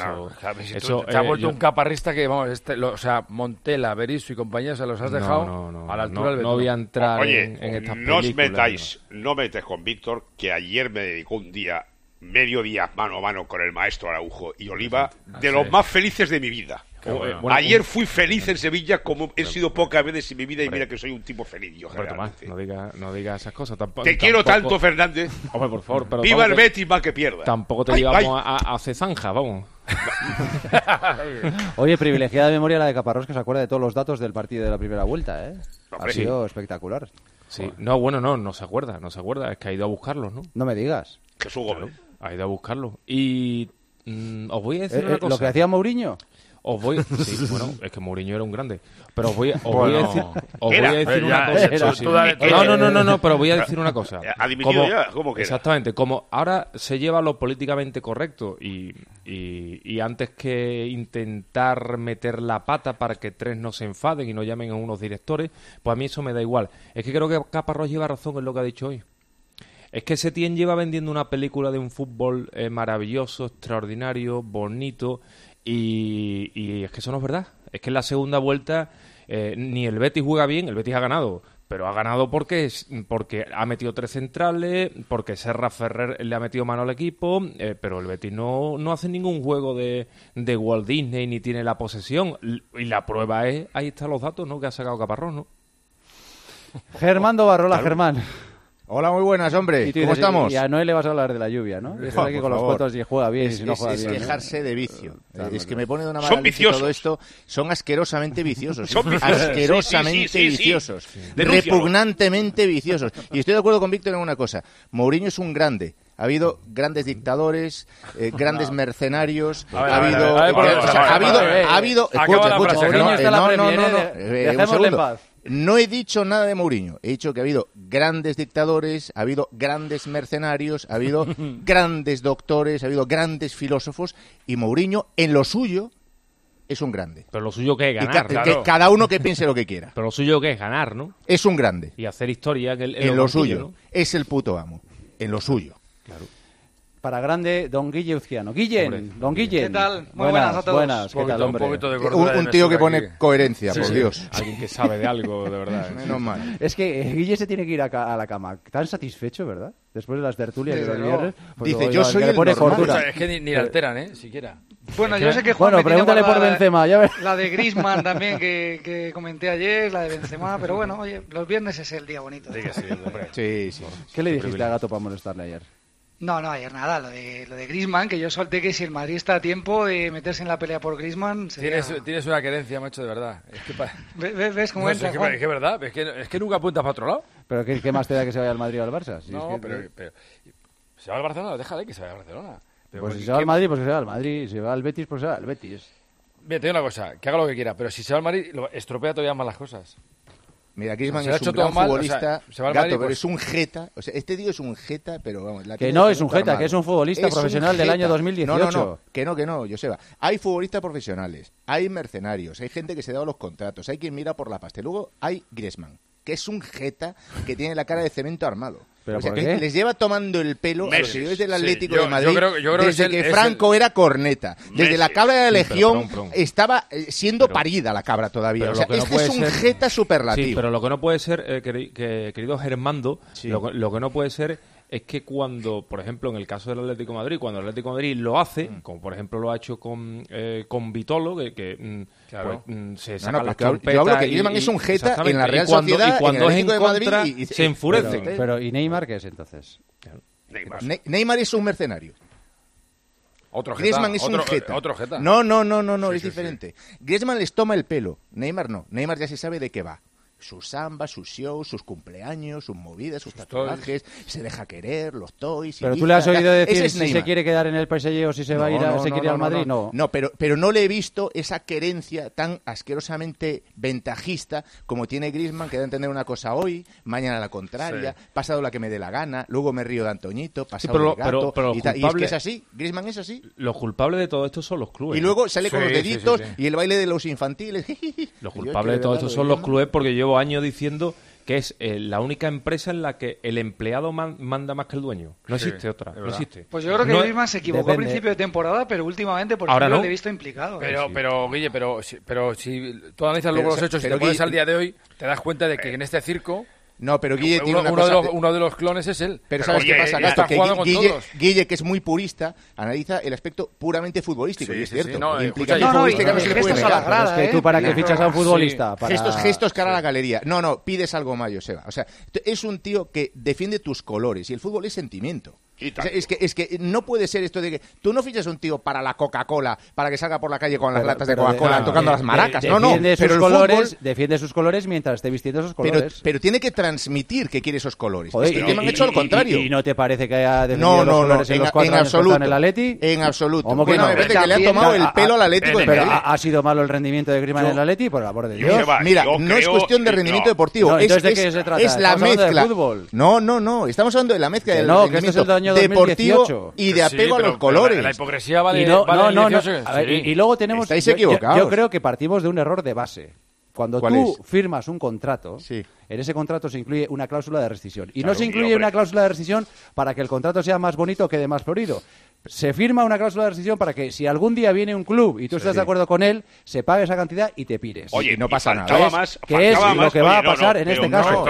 Speaker 5: Eso te ha vuelto un caparrista que, vamos, Montela, Berizzo y compañía se los has dejado a la altura del Betún.
Speaker 6: No voy a entrar
Speaker 2: en
Speaker 6: estas
Speaker 2: películas.
Speaker 6: películas.
Speaker 2: No metes con Víctor, que ayer me dedicó un día, medio día, mano a mano con el maestro Araujo y Oliva, de los más felices de mi vida. Ayer fui feliz en Sevilla como he sido pocas veces en mi vida y mira que soy un tipo feliz yo,
Speaker 6: Tomás, no digas esas cosas.
Speaker 2: Te quiero tanto, Fernández.
Speaker 6: Hombre, por favor. Pero
Speaker 2: viva el Betis, más que pierda.
Speaker 6: Tampoco te llevamos a hacer zanja, vamos.
Speaker 4: Oye, privilegiada memoria la de Caparrós, que se acuerda de todos los datos del partido de la primera vuelta, ¿eh? Ha sido espectacular.
Speaker 6: Sí, no se acuerda. Es que ha ido a buscarlos, ¿no?
Speaker 4: No me digas.
Speaker 2: Jesús Gómez.
Speaker 6: Ha ido a buscarlos. Y os voy a decir una cosa.
Speaker 4: ¿Lo que hacía Mourinho?
Speaker 6: Sí, bueno, es que Mourinho era un grande. Pero os voy a decir una cosa. No, pero voy a decir una cosa.
Speaker 2: ¿Ha dimitido ya? ¿Cómo que
Speaker 6: exactamente, como ahora se lleva lo políticamente correcto y antes que intentar meter la pata para que 3 no se enfaden y no llamen a unos directores, pues a mí eso me da igual. Es que creo que Caparrós lleva razón en lo que ha dicho hoy. Es que Setién lleva vendiendo una película de un fútbol maravilloso, extraordinario, bonito. Y es que eso no es verdad. Es que en la segunda vuelta ni el Betis juega bien, el Betis ha ganado, pero ha ganado porque ha metido 3 centrales, porque Serra Ferrer le ha metido mano al equipo, pero el Betis no hace ningún juego de Walt Disney ni tiene la posesión. Y la prueba es, ahí están los datos, ¿no?, que ha sacado Caparrós, ¿no?
Speaker 4: Germán Barrola, claro. Germán.
Speaker 7: Hola, muy buenas, hombre. ¿Cómo estamos?
Speaker 4: Y a Noé le vas a hablar de la lluvia, ¿no? Está aquí con los fotos y juega bien y si no juega bien.
Speaker 7: Es quejarse de vicio. Es que me pone de una mala leche todo esto. Son asquerosamente viciosos. Asquerosamente viciosos. Repugnantemente viciosos. Y estoy de acuerdo con Víctor en una cosa. Mourinho es un grande. Ha habido grandes dictadores, grandes mercenarios, ha habido...
Speaker 4: Dejémosle en paz.
Speaker 7: No he dicho nada de Mourinho. He dicho que ha habido grandes dictadores, ha habido grandes mercenarios, ha habido grandes doctores, ha habido grandes filósofos, y Mourinho, en lo suyo, es un grande.
Speaker 6: Pero lo suyo que es ganar,
Speaker 7: que cada uno que piense lo que quiera.
Speaker 6: Pero lo suyo que es ganar, ¿no?
Speaker 7: Es un grande.
Speaker 6: Y hacer historia.
Speaker 7: En lo suyo. ¿No? Es el puto amo. En lo suyo.
Speaker 6: Claro.
Speaker 4: para grande don Guille Uzquiano. Guillen, don Guillen.
Speaker 3: ¿Qué tal? Muy buenas a todos.
Speaker 4: Buenas, ¿qué tal, hombre?
Speaker 7: Un tío que pone coherencia, por Dios.
Speaker 6: Alguien que sabe de algo, de verdad.
Speaker 7: Menos mal.
Speaker 4: Es que Guille se tiene que ir a la cama. Tan satisfecho, ¿verdad? Después de las tertulias de los viernes. Pues
Speaker 7: dice, yo soy el normal.
Speaker 5: O sea, es que ni la alteran, siquiera.
Speaker 3: Bueno, yo sé que Juan
Speaker 4: pregúntale por Benzema.
Speaker 3: La de Griezmann también, que comenté ayer, la de Benzema. Pero bueno, oye, los viernes es el día bonito.
Speaker 7: Sí, hombre. Sí.
Speaker 4: ¿Qué le dijiste a Gato para molestarle ayer?
Speaker 3: No, ayer nada, lo de Griezmann, que yo solté que si el Madrid está a tiempo de meterse en la pelea por Griezmann... Sería...
Speaker 5: Tienes una querencia, macho, de verdad. Es que
Speaker 3: ¿Ves cómo entra, Juan?
Speaker 5: Es que es verdad, es que nunca apuntas para otro lado.
Speaker 4: ¿Pero qué más te da que se vaya al Madrid o al Barça? Si
Speaker 5: no,
Speaker 4: es que...
Speaker 5: pero se va al Barcelona, déjale que se vaya al Barcelona. Pero
Speaker 4: pues si se va al Madrid, pues que se va al Madrid. Si se va al Betis, pues se va al Betis.
Speaker 5: Mira, te digo una cosa, que haga lo que quiera, pero si se va al Madrid, estropea todavía más las cosas.
Speaker 7: Mira, Griezmann es un gran futbolista, Gato, pero es un jeta. O sea, este tío es un jeta, pero vamos...
Speaker 4: Que no es un jeta, que es un futbolista profesional del año 2018.
Speaker 7: No, que no, Joseba. Hay futbolistas profesionales, hay mercenarios, hay gente que se da los contratos, hay quien mira por la pasta. Luego hay Griezmann, que es un jeta que tiene la cara de cemento armado.
Speaker 4: ¿Pero
Speaker 7: o sea,
Speaker 4: por
Speaker 7: que
Speaker 4: qué?
Speaker 7: les lleva tomando el pelo a los seguidores del Atlético de Madrid
Speaker 5: yo creo
Speaker 7: desde que Franco era corneta. Desde la cabra de la Legión estaba siendo parida la cabra todavía. O sea, este es un jeta superlativo.
Speaker 6: Sí, pero lo que no puede ser, querido Germando, lo que no puede ser es que cuando, por ejemplo, en el caso del Atlético de Madrid, cuando el Atlético de Madrid lo hace, como por ejemplo lo ha hecho con Vitolo,
Speaker 5: claro.
Speaker 6: pues, se saca las
Speaker 7: trompetas. Yo hablo que Griezmann es un jeta en la Real Sociedad,
Speaker 6: y cuando
Speaker 7: en el
Speaker 6: es en contra,
Speaker 7: y
Speaker 6: se enfurecen.
Speaker 4: Pero ¿y Neymar qué es entonces?
Speaker 7: Neymar es un mercenario.
Speaker 5: Otro jeta.
Speaker 7: Griezmann es un jeta.
Speaker 5: Otro jeta.
Speaker 7: No, es diferente. Griezmann les toma el pelo. Neymar no. Neymar ya se sabe de qué va. Sus sambas, sus shows, sus cumpleaños, sus movidas, sus tatuajes, se deja querer, los toys...
Speaker 4: Pero tú le has oído decir si se quiere quedar en el PSG o si se va a ir se quiere ir al Madrid, no.
Speaker 7: No, pero no le he visto esa querencia tan asquerosamente ventajista como tiene Griezmann, que da a entender una cosa hoy, mañana la contraria, pasado la que me dé la gana, luego me río de Antoñito, pasado de Gato,
Speaker 6: pero
Speaker 7: y es que es así, Griezmann es así.
Speaker 6: Los culpables de todo esto son los clubes.
Speaker 7: Y luego sale con los deditos y el baile de los infantiles.
Speaker 6: Los culpables de todo esto son los clubes, porque llevo años diciendo que es la única empresa en la que el empleado manda más que el dueño. No existe otra, no existe.
Speaker 3: Pues yo creo que Griezmann se equivocó al principio de temporada, pero últimamente por
Speaker 6: ahora
Speaker 3: ejemplo
Speaker 6: no.
Speaker 3: Le he visto implicado.
Speaker 5: Pero Guille, pero si tú analizas luego los hechos y te pones al día de hoy, te das cuenta de que en este circo...
Speaker 7: No, pero Guille tiene
Speaker 5: uno de los clones es él.
Speaker 7: Pero ¿sabes qué pasa, Gato? Que Guille, que es muy purista, analiza el aspecto puramente futbolístico. Y es cierto. Implica que no se le puede negar.
Speaker 4: Es que tú para qué fichas a un futbolista.
Speaker 7: Gestos cara a la galería. No, pides algo más, Joseba. O sea, es un tío que defiende tus colores y el fútbol es sentimiento. O sea, es que no puede ser esto de que tú no fichas a un tío para la Coca-Cola, para que salga por la calle con las latas de Coca-Cola tocando las maracas.
Speaker 4: Defiende sus colores mientras esté vistiendo esos colores.
Speaker 7: Pero tiene que transmitir que quiere esos colores. Joder, es que me han hecho lo contrario.
Speaker 4: ¿Y no te parece que haya defendido los colores en los 4 años que está en el Atleti?
Speaker 7: En absoluto.
Speaker 4: ¿Cómo que no?
Speaker 7: Me parece que le ha tomado el pelo al Atlético de Madrid.
Speaker 4: Pero ¿ha sido malo el rendimiento de Griezmann en el Atleti? Por el amor de Dios.
Speaker 7: Mira, no es cuestión de rendimiento deportivo.
Speaker 4: Entonces, ¿de qué se trata?
Speaker 7: Es la mezcla. No. Estamos hablando de la mezcla del rendimiento deportivo y de apego a los colores.
Speaker 5: La hipocresía vale.
Speaker 4: Y luego tenemos...
Speaker 7: Estáis equivocados.
Speaker 4: Yo creo que partimos de un error de base. Cuando tú firmas un contrato, en ese contrato se incluye una cláusula de rescisión. Y no se incluye una cláusula de rescisión para que el contrato sea más bonito o quede más florido. Se firma una cláusula de rescisión para que si algún día viene un club y tú estás de acuerdo con él, se pague esa cantidad y te pires.
Speaker 2: Oye,
Speaker 7: no pasa nada.
Speaker 4: Que es lo que va a pasar en este caso.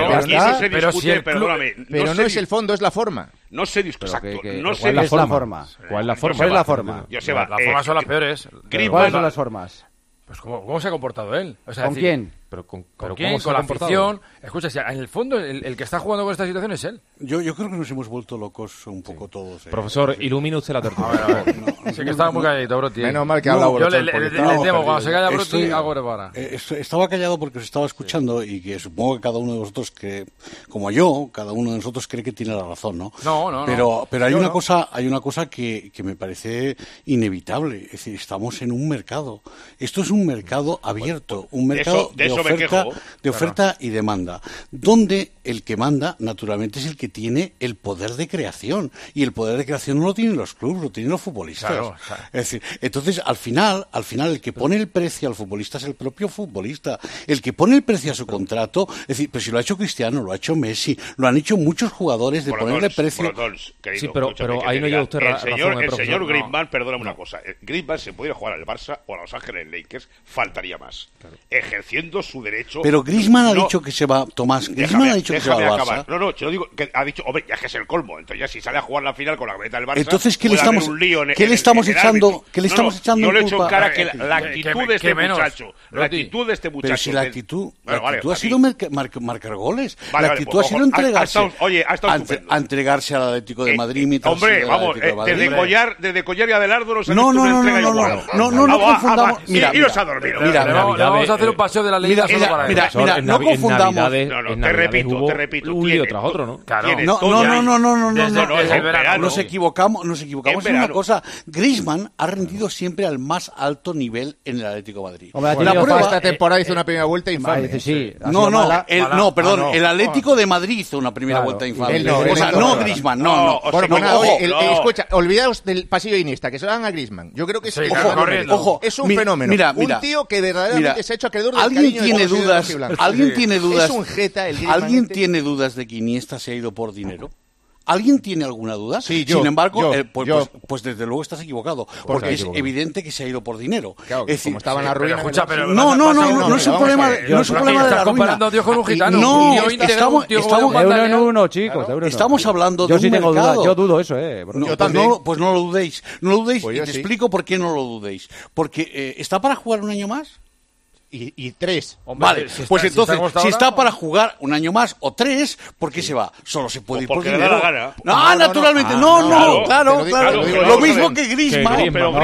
Speaker 7: Pero no es el fondo, es la forma.
Speaker 2: No se discute.
Speaker 4: ¿Cuál es la forma?
Speaker 6: ¿Cuál es
Speaker 4: la forma?
Speaker 5: Las formas son las peores.
Speaker 4: ¿Cuáles son las formas?
Speaker 5: Pues ¿cómo se ha comportado él? O sea,
Speaker 4: ¿Con quién?
Speaker 5: ¿Pero con quién? ¿Con la afición? Escucha, si en el fondo el que está jugando con esta situación es él.
Speaker 8: Yo creo que nos hemos vuelto locos un poco todos.
Speaker 6: Profesor, ilumine usted la tortuga.
Speaker 5: A ver. Sí que estaba muy calladito, Broti.
Speaker 7: Menos mal que ha hablado
Speaker 5: Broti. Yo le temo, cuando se calla Broti, hago repara.
Speaker 8: Estaba callado porque os estaba escuchando y que supongo que cada uno de vosotros cree, como yo, cada uno de nosotros cree que tiene la razón, ¿no?
Speaker 5: No.
Speaker 8: Pero hay una cosa que me parece inevitable. Es decir, estamos en un mercado. Esto es un mercado abierto, un mercado de oferta y demanda, donde el que manda, naturalmente, es el que tiene el poder de creación, y el poder de creación no lo tienen los clubes, lo tienen los futbolistas.
Speaker 5: Claro.
Speaker 8: Es decir, entonces al final el que pone el precio al futbolista es el propio futbolista, el que pone el precio a su contrato. Es decir, pero si lo ha hecho Cristiano, lo ha hecho Messi, lo han hecho muchos jugadores de ponerle precio.
Speaker 2: Querido,
Speaker 6: pero ahí no lleva usted razón.
Speaker 2: El señor Griezmann, perdóname una cosa, Griezmann se puede jugar al Barça o a Los Ángeles Lakers, faltaría más, ejerciendo su derecho.
Speaker 8: Pero Griezmann ha dicho que se va, Tomás, Griezmann ha dicho que se va al Barça.
Speaker 2: No, yo digo que ha dicho, hombre, ya que es el colmo, entonces ya si sale a jugar la final con la camiseta del Barça,
Speaker 8: entonces ¿qué le estamos echando?
Speaker 2: Yo le echo en cara que la actitud de este muchacho, la actitud de este muchacho.
Speaker 8: Pero si la actitud ha sido marcar goles, la actitud ha sido entregarse. A entregarse al Atlético de Madrid.
Speaker 2: Hombre, vamos, desde Collar y Adelardo nos han
Speaker 8: no confundamos.
Speaker 2: Mira, iros a dormir.
Speaker 5: Mira, vamos a hacer un paseo de la Liga solo para eso.
Speaker 8: Mira, no confundamos.
Speaker 2: Te repito.
Speaker 6: Un lío tras otro, ¿no?
Speaker 5: Claro.
Speaker 8: No. Nos equivocamos en una cosa. Griezmann ha rendido siempre al más alto nivel en el Atlético de Madrid.
Speaker 7: La prueba esta temporada hizo una primera vuelta infame.
Speaker 8: El Atlético de Madrid hizo una primera vuelta infame. No Griezmann, no.
Speaker 7: Escucha, olvidaos del pasillo de Iniesta, que se lo dan a Griezmann. Yo creo que es un fenómeno. Un tío que verdaderamente se ha hecho acreedor del cariño de todos.
Speaker 8: ¿Alguien tiene dudas?
Speaker 7: Es un jeta el Griezmann.
Speaker 8: ¿Alguien tiene dudas de que Iniesta se ha ido por dinero? ¿Alguien tiene alguna duda?
Speaker 7: Sí, yo.
Speaker 8: Sin embargo, pues desde luego estás equivocado, porque es evidente que se ha ido por dinero.
Speaker 7: Claro, es decir, como estaba en la ruina.
Speaker 8: No es un problema de la ruina.
Speaker 5: Comparando a Dios con un gitano.
Speaker 8: No,
Speaker 4: estamos
Speaker 8: hablando de
Speaker 4: un mercado.
Speaker 8: Yo sí tengo dudas,
Speaker 4: yo dudo eso,
Speaker 7: Yo también.
Speaker 8: Pues no lo dudéis. Y te
Speaker 7: sí.
Speaker 8: explico por qué no lo dudéis. Porque ¿está para jugar un año más?
Speaker 7: Y 3.
Speaker 8: Vale, pues entonces, si está para jugar un año más o 3, ¿por qué se va? Solo se puede ir por dinero.
Speaker 2: Le da la gana.
Speaker 8: No, naturalmente, claro. Lo mismo que Griezmann.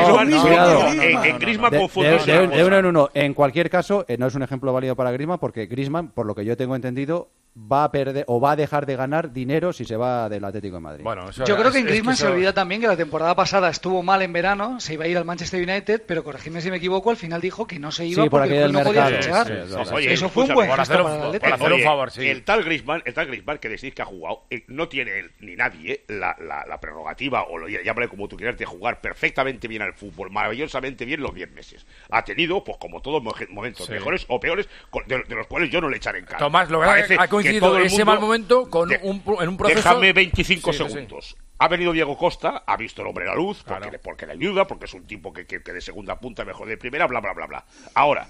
Speaker 2: En Griezmann confunde.
Speaker 4: De uno en uno. En cualquier caso, no es un ejemplo válido para Griezmann, porque Griezmann, por lo que yo tengo entendido, va a perder o va a dejar de ganar dinero si se va del Atlético de Madrid.
Speaker 3: Bueno, yo creo que en Griezmann se olvida también que la temporada pasada estuvo mal en verano, se iba a ir al Manchester United, pero corregidme si me equivoco, al final dijo que no se iba porque el club no podía fichar. Eso fue un buen gesto para el Atlético.
Speaker 2: Para hacer un favor, sí. El tal Griezmann que decís que ha jugado, no tiene ni nadie la prerrogativa, o llámale como tú quieras, de jugar perfectamente bien al fútbol, maravillosamente bien los 10 meses. Ha tenido, pues como todos, momentos mejores o peores, de los cuales yo no le echaré en cara.
Speaker 5: Tomás, lo que ha coincidido ese mal momento en un proceso.
Speaker 2: Déjame 25 segundos. Sí. Ha venido Diego Costa, ha visto el hombre la luz, porque le ayuda, porque es un tipo que de segunda punta mejor de primera, bla, bla, bla, bla. Ahora,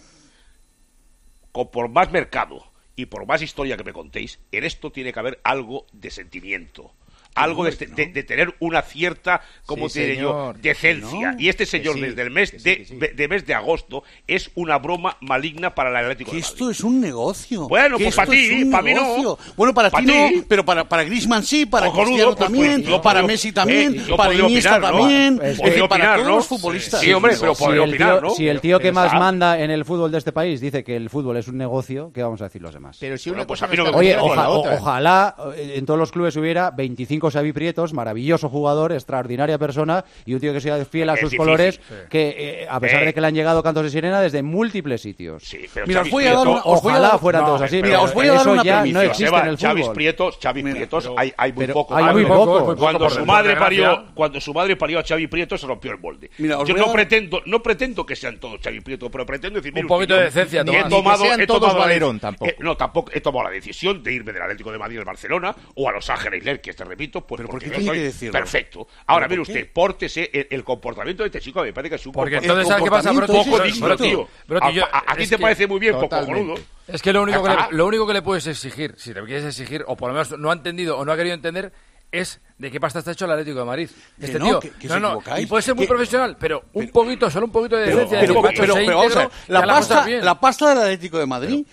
Speaker 2: por más mercado y por más historia que me contéis, en esto tiene que haber algo de sentimiento. Algo de tener una cierta, como te diré yo, decencia. No, y este señor, desde el mes mes de agosto, es una broma maligna para el Atlético de Madrid.
Speaker 8: Esto es un negocio.
Speaker 2: Bueno, pues para ti, para mí no.
Speaker 8: Bueno, para ti no, pero para Griezmann sí, para Cristiano también, para Messi también, para Iniesta también, para todos los futbolistas.
Speaker 2: Sí, hombre, pero podría opinar, ¿no?
Speaker 4: Si el tío que más manda en el fútbol de este país dice que el fútbol es un negocio, ¿qué vamos a decir los demás?
Speaker 7: Pero si una cosa
Speaker 4: Oye, ojalá en todos los clubes hubiera 25 Xavi Prietos, maravilloso jugador, extraordinaria persona y un tío que sea fiel a sus colores, que a pesar de que le han llegado cantos de sirena desde múltiples sitios.
Speaker 2: Sí, pero
Speaker 8: mira,
Speaker 4: ojalá fueran todos así.
Speaker 8: Mira, os voy a dar una
Speaker 4: ya premisa. No existe en el fútbol.
Speaker 2: Xavi Prietos hay muy poco.
Speaker 4: Hay muy poco.
Speaker 2: Cuando su madre parió a Xavi Prietos se rompió el molde. Mira, yo no pretendo que sean todos Xavi Prietos, pero pretendo decir
Speaker 5: un poquito de decencia.
Speaker 7: He tomado Valerón tampoco.
Speaker 2: Tampoco he tomado la decisión de irme del Atlético de Madrid al Barcelona o a Los Ángeles Lakers, que te repito, pues porque yo soy perfecto. Ahora, mire usted, pórtese el comportamiento de este chico, me parece que es un
Speaker 5: porque entonces, ¿sabes qué pasa?
Speaker 2: Un poco digno, tío. ¿A ti te parece muy bien? Poco boludo.
Speaker 5: Es que lo único que le puedes exigir, si te quieres exigir, o por lo menos no ha entendido o no ha querido entender, es de qué pasta está hecho el Atlético de Madrid. Este tío, y puede ser muy profesional, pero solo un poquito de decencia.
Speaker 8: Pero vamos a ver, la pasta del Atlético de Madrid,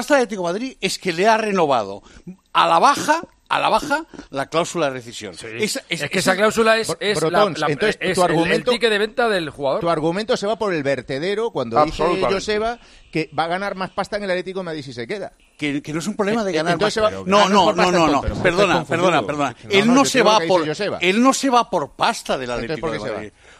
Speaker 8: es que le ha renovado a la baja la cláusula de rescisión.
Speaker 5: Sí. Es que esa cláusula es tu argumento, el ticket de venta del jugador.
Speaker 7: Tu argumento se va por el vertedero cuando dice Joseba que va a ganar más pasta en el Atlético de Madrid si se queda.
Speaker 8: Que no es un problema de ganar más.
Speaker 7: No.
Speaker 8: Perdona. Él no se va por pasta del Atlético de Madrid.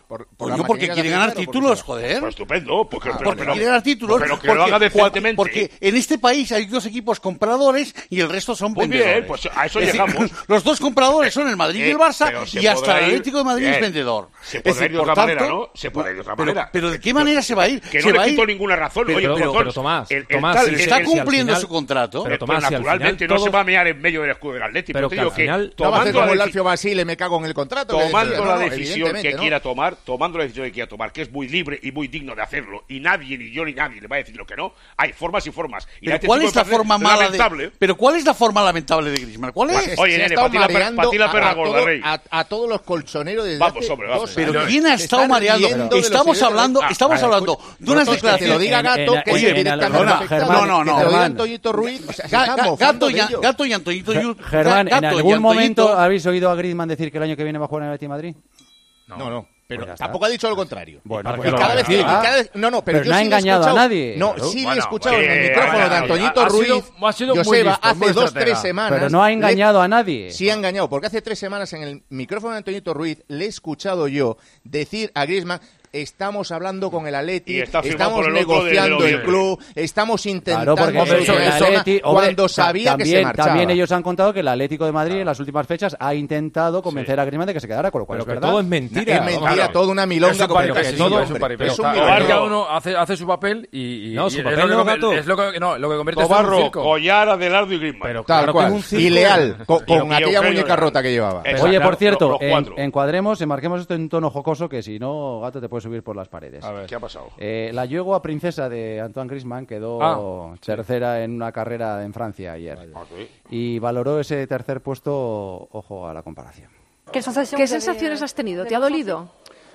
Speaker 8: Porque quiere ganar títulos, joder.
Speaker 2: Pues estupendo. Porque
Speaker 8: quiere ganar títulos.
Speaker 2: Pero que lo haga decentemente.
Speaker 8: Porque en este país hay 2 equipos compradores y el resto son vendedores.
Speaker 2: Muy bien, pues a eso llegamos.
Speaker 8: Los 2 compradores son el Madrid y el Barça, y hasta el Atlético de Madrid es vendedor.
Speaker 2: Se podrá ir de otra manera, ¿no? Se podrá ir de otra manera.
Speaker 8: Pero ¿de qué manera se va a ir?
Speaker 2: Que no le quito ninguna razón.
Speaker 6: Pero Tomás,
Speaker 8: está cumpliendo su contrato.
Speaker 2: Pero Tomás, naturalmente no se va a mear en medio del escudo del Atlético.
Speaker 6: Pero que al final...
Speaker 7: Tomando como el Alfio Basile, me cago en el contrato.
Speaker 2: Tomando la decisión que quiera tomar, que es muy libre y muy digno de hacerlo, y nadie, ni yo ni nadie, le va a decir lo que no. Hay formas y formas.
Speaker 8: Pero ¿cuál es la forma mala Pero ¿cuál es la forma lamentable de Griezmann? ¿Cuál es?
Speaker 2: Oye, nene, para ti la perra gorda, Rey.
Speaker 7: A todos los colchoneros de
Speaker 2: Vamos, hombre, vamos.
Speaker 8: Pero ¿quién ha estado mareando? Estamos hablando de unas declaraciones.
Speaker 7: Que lo diga Gato, que es directamente afectado.
Speaker 8: No.
Speaker 7: Que lo diga Antoñito Ruiz.
Speaker 8: Gato y Antoñito Ruiz.
Speaker 4: Germán, ¿en algún momento habéis oído a Griezmann decir que el año que viene va a jugar en el Atlético de Madrid?
Speaker 7: No. Pero tampoco ha dicho lo contrario.
Speaker 4: Bueno,
Speaker 7: y cada vez
Speaker 4: pero no ha engañado a nadie.
Speaker 7: No, sí le he escuchado en el micrófono de Antoñito Ruiz. Joseba, hace 2-3 semanas.
Speaker 4: Pero no ha engañado a nadie.
Speaker 7: Sí ha engañado, porque hace 3 semanas en el micrófono de Antoñito Ruiz le he escuchado yo decir a Griezmann: estamos hablando con el Atleti, estamos negociando el club, estamos intentando cuando sabía que se marchaba.
Speaker 4: También ellos han contado que el Atlético de Madrid en las últimas fechas ha intentado convencer a Griezmann de que se quedara, con lo cual es verdad.
Speaker 6: Todo es mentira.
Speaker 7: Es mentira, toda una milonga.
Speaker 5: Cada uno hace su papel y
Speaker 6: no, su papel no, Gato.
Speaker 5: Es lo que convierte
Speaker 2: esto en un circo. Collar, Adelardo y Griezmann.
Speaker 7: Pero tal cual. Y Leal, con aquella muñeca rota que llevaba.
Speaker 4: Oye, por cierto, encuadremos, enmarquemos esto en tono jocoso, que si no, Gato, te puede subir por las paredes.
Speaker 2: A ver, ¿qué ha pasado?
Speaker 4: La yegua princesa de Antoine Griezmann quedó tercera en una carrera en Francia ayer. Y valoró ese tercer puesto, ojo a la comparación.
Speaker 9: ¿Qué sensaciones has tenido? ¿Te ha dolido?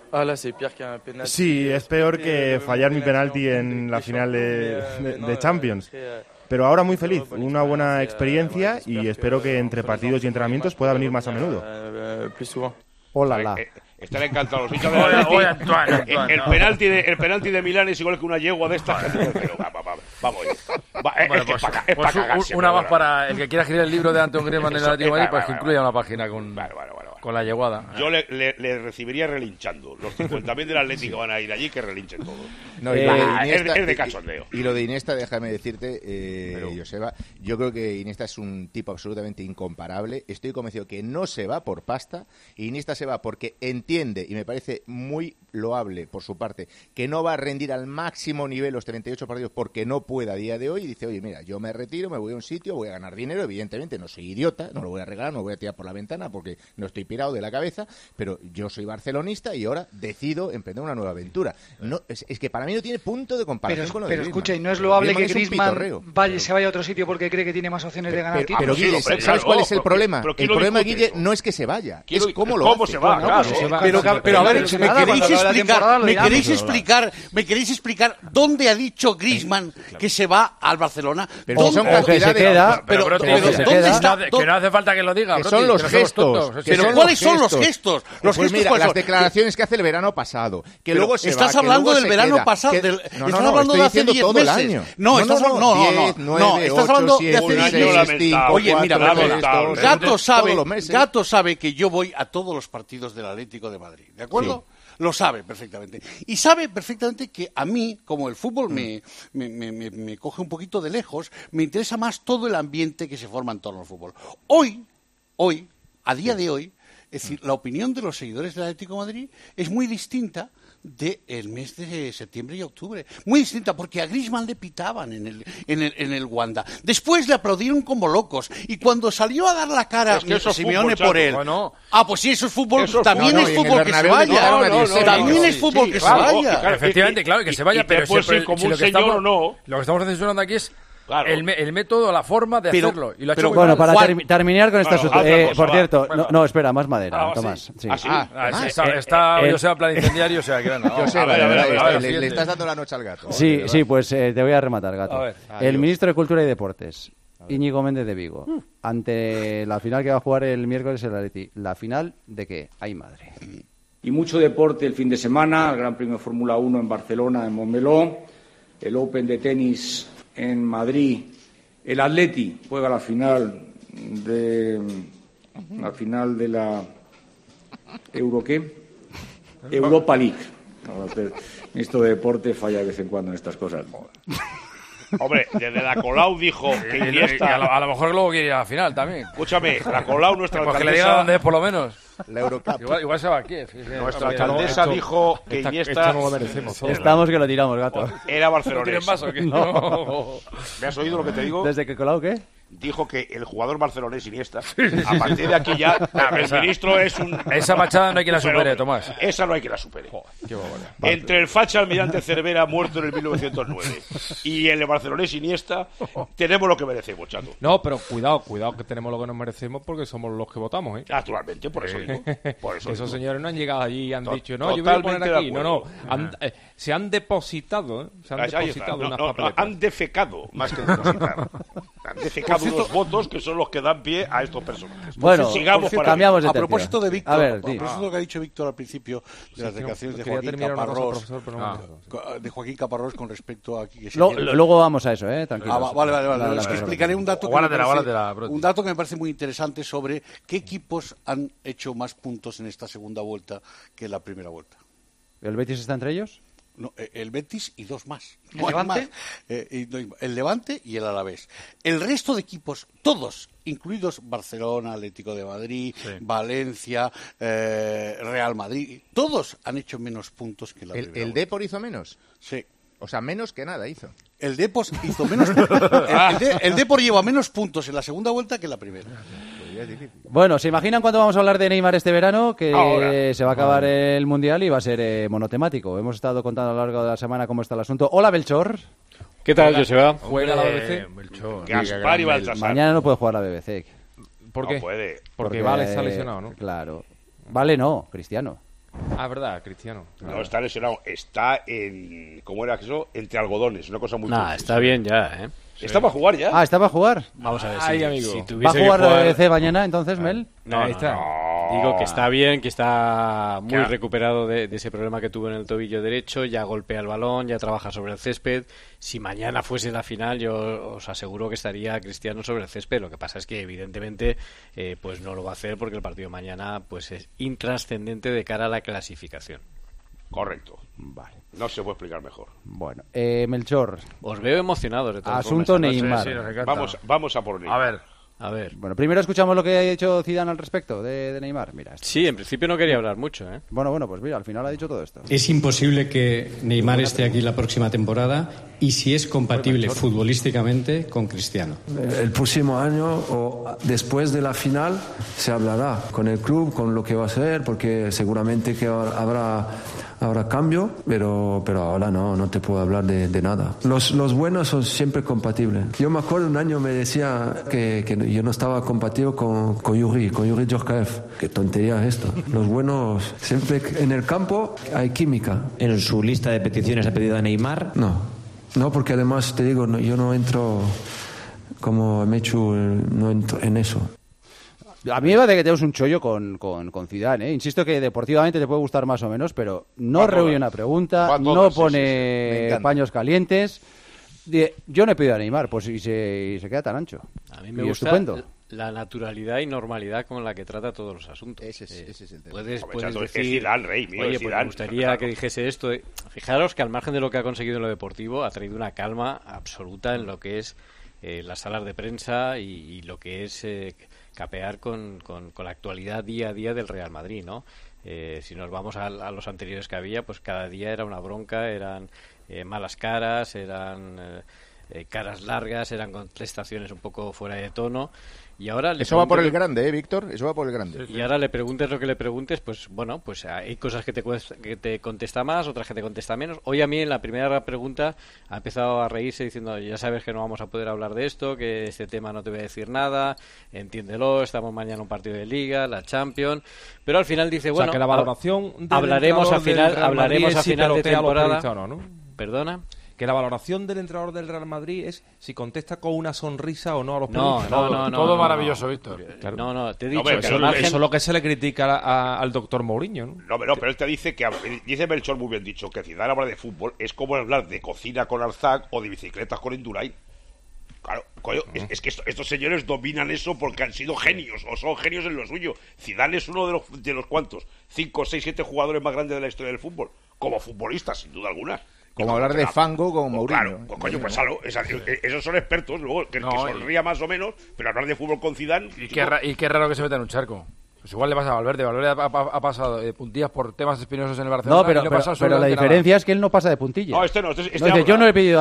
Speaker 10: Sí, es peor que fallar mi penalti en la final de Champions. Pero ahora muy feliz, una buena experiencia y espero que entre partidos y entrenamientos pueda venir más a menudo.
Speaker 4: Hola.
Speaker 2: Están encantados los hinchas de la el penalti de Milán es igual que una yegua de estas. Pero vamos.
Speaker 5: Una más para el que quiera escribir el libro de Antoine Griezmann en el Atlético de Madrid, pues que incluya una página con la yeguada.
Speaker 2: Yo le recibiría relinchando. Los 50.000 del Atlético van a ir allí, que relinchen todo.
Speaker 7: No,
Speaker 2: es de cachondeo.
Speaker 7: Y lo de Iniesta, déjame decirte, Joseba, yo creo que Iniesta es un tipo absolutamente incomparable. Estoy convencido que no se va por pasta. Iniesta se va porque entiende, y me parece muy loable por su parte, que no va a rendir al máximo nivel los 38 partidos porque no puede a día de hoy, y dice: oye, mira, yo me retiro, me voy a un sitio, voy a ganar dinero, evidentemente no soy idiota, no lo voy a regalar, no lo voy a tirar por la ventana porque no estoy pirado de la cabeza, pero yo soy barcelonista y ahora decido emprender una nueva aventura. No, es que para mí no tiene punto de comparación con lo de Griezmann.
Speaker 3: Escucha, y no es loable que Griezmann se vaya a otro sitio porque cree que tiene más opciones de ganar títulos.
Speaker 7: Pero Guille, ¿sabes cuál es el problema? El problema, Guille, no es que se vaya, es cómo lo hace.
Speaker 2: Se va,
Speaker 8: pero a ver, ¿me queréis explicar dónde ha dicho Griezmann que se va al Barcelona?
Speaker 7: Pero son cantidades.
Speaker 5: Pero ¿dónde está? Que no hace falta que lo diga.
Speaker 7: Que son los gestos.
Speaker 8: Pero ¿cuáles son los gestos?
Speaker 7: Pues mira, las declaraciones que hace el verano pasado. Que luego se
Speaker 8: estás hablando del verano pasado. Estás hablando de hace 10 meses. No, estás hablando de hace 10 meses. Oye, mira, Gato sabe que yo voy a todos los partidos del Atlético de Madrid, ¿de acuerdo? Sí. Lo sabe perfectamente. Y sabe perfectamente que a mí, como el fútbol me coge un poquito de lejos, me interesa más todo el ambiente que se forma en torno al fútbol. Hoy, a día de hoy, es decir, la opinión de los seguidores del Atlético de Madrid es muy distinta del mes de septiembre y octubre. Muy distinta, porque a Griezmann le pitaban en el Wanda. Después le aplaudieron como locos. Y cuando salió a dar la cara Simeone por él... pues sí, eso es fútbol. También es fútbol que se vaya. También es fútbol que se vaya.
Speaker 5: Efectivamente, claro, que se vaya, pero
Speaker 2: como un señor o no...
Speaker 5: Lo que estamos censurando aquí es... Claro. El método, la forma de hacerlo. Y lo ha hecho
Speaker 4: bueno, para terminar con esta por cierto, no, espera, más madera, Tomás.
Speaker 5: Sí. Está Joseba plan incendiario, o sea, que
Speaker 7: le estás dando la noche al gato.
Speaker 4: Sí, pues te voy a rematar, Gato. El ministro de Cultura y Deportes, Íñigo Méndez de Vigo, ante la final que va a jugar el miércoles el Atleti. ¿La final de qué? ¡Ay, madre!
Speaker 11: Y mucho deporte el fin de semana, el Gran Premio de Fórmula 1 en Barcelona, en Montmeló, el Open de tenis en Madrid, el Atleti juega la final de la Euro ¿qué? Europa League. Ministro de Deporte falla de vez en cuando en estas cosas.
Speaker 2: Hombre, desde la Colau dijo que Iniesta...
Speaker 5: A lo mejor luego quiere ir a la final también.
Speaker 2: Escúchame, la Colau, nuestra alcaldesa...
Speaker 5: Pues que le diga dónde es, por lo menos.
Speaker 7: La Eurocup.
Speaker 5: Igual se va aquí.
Speaker 2: Nuestra alcaldesa dijo que Iniesta...
Speaker 4: No lo merecemos. Estamos que lo tiramos, gato.
Speaker 2: Era barcelonés.
Speaker 5: ¿No tienes más o qué?
Speaker 2: No. ¿Me has oído lo que te digo?
Speaker 4: ¿Desde que Colau qué?
Speaker 2: Dijo que el jugador barcelonés Iniesta, a partir de aquí ya, el ministro es un...
Speaker 5: Esa machada no hay quien la supere, Tomás.
Speaker 2: Esa no hay quien la supere.
Speaker 5: Joder, qué barbaridad.
Speaker 2: Entre el facha almirante Cervera, muerto en el 1909, y el barcelonés Iniesta, tenemos lo que merecemos, chato.
Speaker 6: No, pero cuidado que tenemos lo que nos merecemos porque somos los que votamos, ¿eh?
Speaker 2: Naturalmente, por eso digo.
Speaker 6: Esos señores no han llegado allí y han dicho, no, yo voy a poner aquí. No. Se han depositado, ¿eh? Se han depositado unas papeletas.
Speaker 2: Han defecado, más que depositar. Han defecado unos votos que son los que dan pie a estos personajes.
Speaker 4: Bueno,
Speaker 2: sigamos para
Speaker 4: cambiamos de
Speaker 8: a propósito de Víctor,
Speaker 4: a
Speaker 8: propósito de lo que ha dicho Víctor al principio de las declaraciones de Joaquín Caparrós, de Joaquín Caparrós con respecto a que
Speaker 4: luego vamos a eso, tranquilo.
Speaker 8: Vale. Es que explicaré un dato que me parece muy interesante sobre qué equipos han hecho más puntos en esta segunda vuelta que en la primera vuelta.
Speaker 4: ¿El Betis está entre ellos?
Speaker 8: No, el Betis y dos más.
Speaker 3: ¿El Levante?
Speaker 8: El Levante y el Alavés. El resto de equipos, todos, incluidos Barcelona, Atlético de Madrid, Valencia, Real Madrid, todos han hecho menos puntos que la primera.
Speaker 7: ¿El Depor hizo menos?
Speaker 8: Sí.
Speaker 7: O sea, menos que nada hizo.
Speaker 8: El Depor hizo menos. El Depor lleva menos puntos en la segunda vuelta que en la primera.
Speaker 4: Bueno, ¿se imaginan cuándo vamos a hablar de Neymar este verano? Que ahora se va a acabar el Mundial y va a ser monotemático. Hemos estado contando a lo largo de la semana cómo está el asunto. Hola, Belchor.
Speaker 12: ¿Qué tal, Joseba?
Speaker 5: ¿Juega la BBC?
Speaker 2: Gaspar y Baltasar.
Speaker 4: Mañana no puede jugar la BBC.
Speaker 6: ¿Por qué?
Speaker 2: No puede.
Speaker 6: Porque Vale está lesionado, ¿no?
Speaker 4: Claro. Vale, no, Cristiano.
Speaker 6: Ah, verdad, Cristiano.
Speaker 2: No está lesionado, está en... ¿Cómo era eso? Entre algodones, una cosa muy...
Speaker 12: Está bien ya, ¿eh?
Speaker 2: Sí. ¿Está para jugar ya?
Speaker 4: Ah, ¿está para jugar?
Speaker 12: Vamos a ver,
Speaker 6: amigo.
Speaker 4: ¿Va a jugar la BBC mañana entonces, Mel?
Speaker 12: No, digo que está bien, que está muy recuperado de ese problema que tuvo en el tobillo derecho, ya golpea el balón, ya trabaja sobre el césped. Si mañana fuese la final, yo os aseguro que estaría Cristiano sobre el césped. Lo que pasa es que evidentemente pues no lo va a hacer porque el partido de mañana pues es intrascendente de cara a la clasificación.
Speaker 2: Correcto.
Speaker 4: Vale.
Speaker 2: No se puede explicar mejor.
Speaker 4: Bueno, Melchor.
Speaker 12: Os veo emocionados de todas
Speaker 4: Asunto
Speaker 12: formas.
Speaker 4: Neymar.
Speaker 2: Vamos a por Neymar.
Speaker 12: A ver.
Speaker 4: Bueno, primero escuchamos lo que ha dicho Zidane al respecto de Neymar. Mira.
Speaker 12: Sí, en principio no quería hablar mucho, ¿eh?
Speaker 4: Bueno, pues mira, al final ha dicho todo esto.
Speaker 13: Es imposible que Neymar esté aquí la próxima temporada y si es compatible futbolísticamente con Cristiano.
Speaker 14: El próximo año o después de la final se hablará con el club, con lo que va a ser, porque seguramente que habrá cambio, pero ahora no te puedo hablar de nada. Los buenos son siempre compatibles. Yo me acuerdo un año me decía que yo no estaba compatible con Yuri Djorkaeff. Qué tontería es esto. Los buenos, siempre en el campo hay química.
Speaker 15: ¿En su lista de peticiones ha pedido a Neymar?
Speaker 14: No, porque además te digo, yo no entro como Mechu, no entro en eso.
Speaker 4: A mí me parece que tenemos un chollo con Zidane, ¿eh? Insisto que deportivamente te puede gustar más o menos, pero no reúne una pregunta, no pone paños calientes. Yo no he pedido a Neymar, pues y se queda tan ancho.
Speaker 12: A mí me gusta estupendo. La naturalidad y normalidad con la que trata todos los asuntos.
Speaker 7: Ese es el tema.
Speaker 12: Puedes decir,
Speaker 2: Zidane, rey,
Speaker 12: oye, pues me gustaría que dijese esto. Fijaros que al margen de lo que ha conseguido en lo deportivo, ha traído una calma absoluta en lo que es las salas de prensa y lo que es capear con la actualidad día a día del Real Madrid, ¿no? Si nos vamos a los anteriores que había, pues cada día era una bronca, eran malas caras, eran caras largas, eran contestaciones un poco fuera de tono. Y ahora
Speaker 7: eso va por el grande, Víctor, eso va por el grande.
Speaker 12: Y ahora le preguntes lo que le preguntes, pues bueno, pues hay cosas que te contesta más, otras que te contesta menos. Hoy a mí en la primera pregunta ha empezado a reírse diciendo, ya sabes que no vamos a poder hablar de esto, que este tema no te voy a decir nada, entiéndelo, estamos mañana en un partido de Liga, la Champions, pero al final dice, bueno,
Speaker 6: o sea, que la valoración
Speaker 12: hablaremos a final de temporada.
Speaker 6: ¿No?
Speaker 12: ¿Perdona?
Speaker 6: Que la valoración del entrenador del Real Madrid es si contesta con una sonrisa o no a los
Speaker 12: periodistas.
Speaker 5: No, todo maravilloso, Víctor.
Speaker 12: Claro. No, te he dicho
Speaker 2: que
Speaker 6: eso es lo que se le critica al doctor Mourinho, ¿no?
Speaker 2: No, pero él te dice que, dice Melchor muy bien dicho, que Zidane habla de fútbol es como hablar de cocina con Arzac o de bicicletas con Indurain. Claro, coño, es que estos señores dominan eso porque han sido genios, o son genios en lo suyo. Zidane es uno de los cuantos, 5, 6, 7 jugadores más grandes de la historia del fútbol, como futbolista, sin duda alguna.
Speaker 7: Como hablar de fango como Mourinho.
Speaker 2: Claro, coño, pues esos son expertos, luego que sonría más o menos, pero hablar de fútbol con Zidane...
Speaker 5: Y qué raro que se meta en un charco. Pues igual le pasa a Valverde. Valverde ha pasado de puntillas por temas espinosos en el Barcelona.
Speaker 4: No, pero la diferencia es que él no pasa de puntillas.
Speaker 2: No, este
Speaker 4: yo no le he pedido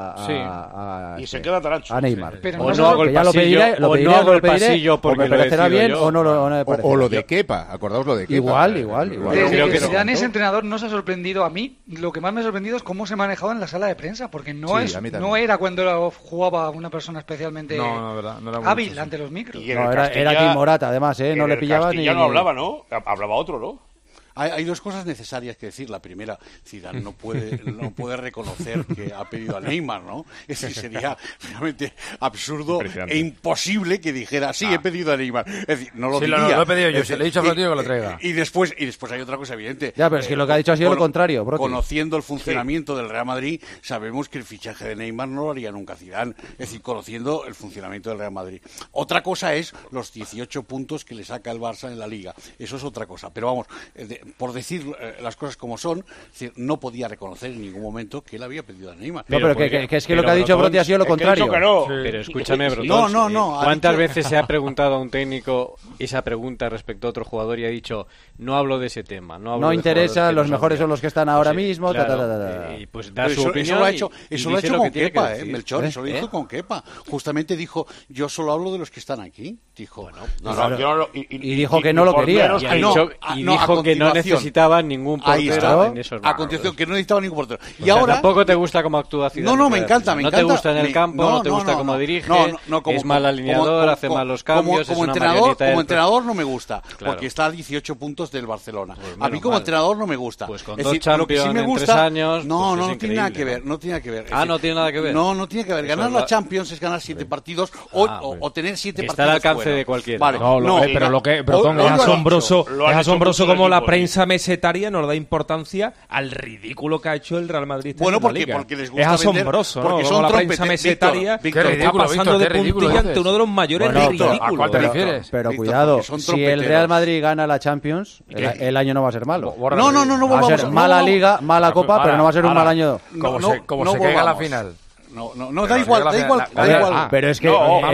Speaker 2: y se queda Tarancho.
Speaker 4: A Neymar.
Speaker 12: Pero o no hago el pasillo porque
Speaker 4: me parecerá bien
Speaker 12: yo.
Speaker 4: O no me parece.
Speaker 7: O lo de Kepa, acordaos lo de Kepa.
Speaker 4: Igual.
Speaker 3: Desde que Zidane es entrenador no se ha sorprendido a mí. Lo que más me ha sorprendido es cómo se manejaba en la sala de prensa, porque no era cuando jugaba una persona especialmente hábil ante los micros.
Speaker 4: Era Kim Morata, además, no le pillaba ni...
Speaker 2: Ya no hablaba, ¿no? Hablaba otro, ¿no?
Speaker 8: Hay dos cosas necesarias que decir. La primera, Zidane no puede reconocer que ha pedido a Neymar, ¿no? Es decir, sería realmente absurdo e imposible que dijera, sí, he pedido a Neymar. Es decir, no lo diría.
Speaker 5: Lo he pedido yo, le he dicho a Florentino que lo traiga.
Speaker 8: Y después hay otra cosa evidente.
Speaker 4: Ya, pero es que lo que ha dicho ha sido lo contrario, Brocky.
Speaker 8: Conociendo el funcionamiento del Real Madrid, sabemos que el fichaje de Neymar no lo haría nunca Zidane. Es decir, conociendo el funcionamiento del Real Madrid. Otra cosa es los 18 puntos que le saca el Barça en la Liga. Eso es otra cosa. Pero vamos, por decir las cosas como son, es decir, no podía reconocer en ningún momento que él había pedido a Neymar.
Speaker 4: Pero que es que lo que ha dicho Brotti ha sido lo contrario.
Speaker 12: Pero escúchame, Brotti.
Speaker 8: No.
Speaker 12: ¿Cuántas veces se ha preguntado a un técnico esa pregunta respecto a otro jugador y ha dicho, no hablo de ese tema?
Speaker 4: No interesa, los mejores son los que están ahora mismo.
Speaker 12: Y pues da su opinión.
Speaker 8: Eso lo ha hecho con Kepa, Melchor. Eso lo hizo con Kepa. Justamente dijo, yo solo hablo de los que están aquí. Dijo,
Speaker 4: y dijo que no lo quería.
Speaker 12: Y dijo que no necesitaba ningún portero en esos
Speaker 8: a continuación, que no necesitaba ningún portero. Y ahora
Speaker 12: tampoco te gusta cómo actúa Zidane.
Speaker 8: No, me encanta.
Speaker 12: No te gusta en el campo, no te gusta cómo dirige, es mal alineador, hace malos cambios,
Speaker 8: como entrenador no me gusta, porque está a 18 puntos del Barcelona. A mí como entrenador no me gusta.
Speaker 12: Pues con dos Champions en 3 años,
Speaker 8: no tiene nada que ver, no tiene que ver.
Speaker 12: No tiene nada que ver.
Speaker 8: No tiene que ver. Ganar la Champions es ganar 7 partidos o tener 7 partidos.
Speaker 12: Está al alcance de cualquiera.
Speaker 6: Pero lo que es asombroso como la prensa mesetaria nos da importancia al ridículo que ha hecho el Real Madrid.
Speaker 8: Bueno, porque les gusta
Speaker 6: es asombroso,
Speaker 8: vender,
Speaker 6: ¿no? Como la prensa mesetaria está pasando de puntilla ante uno de los mayores ridículos.
Speaker 5: ¿A cuál te refieres?
Speaker 4: Pero cuidado, si el Real Madrid gana la Champions, el año no va a ser malo.
Speaker 8: No
Speaker 4: va a ser mala Liga, mala Copa, pero no va a ser un mal año.
Speaker 5: Como se caiga la final.
Speaker 8: No, da igual.
Speaker 4: Pero es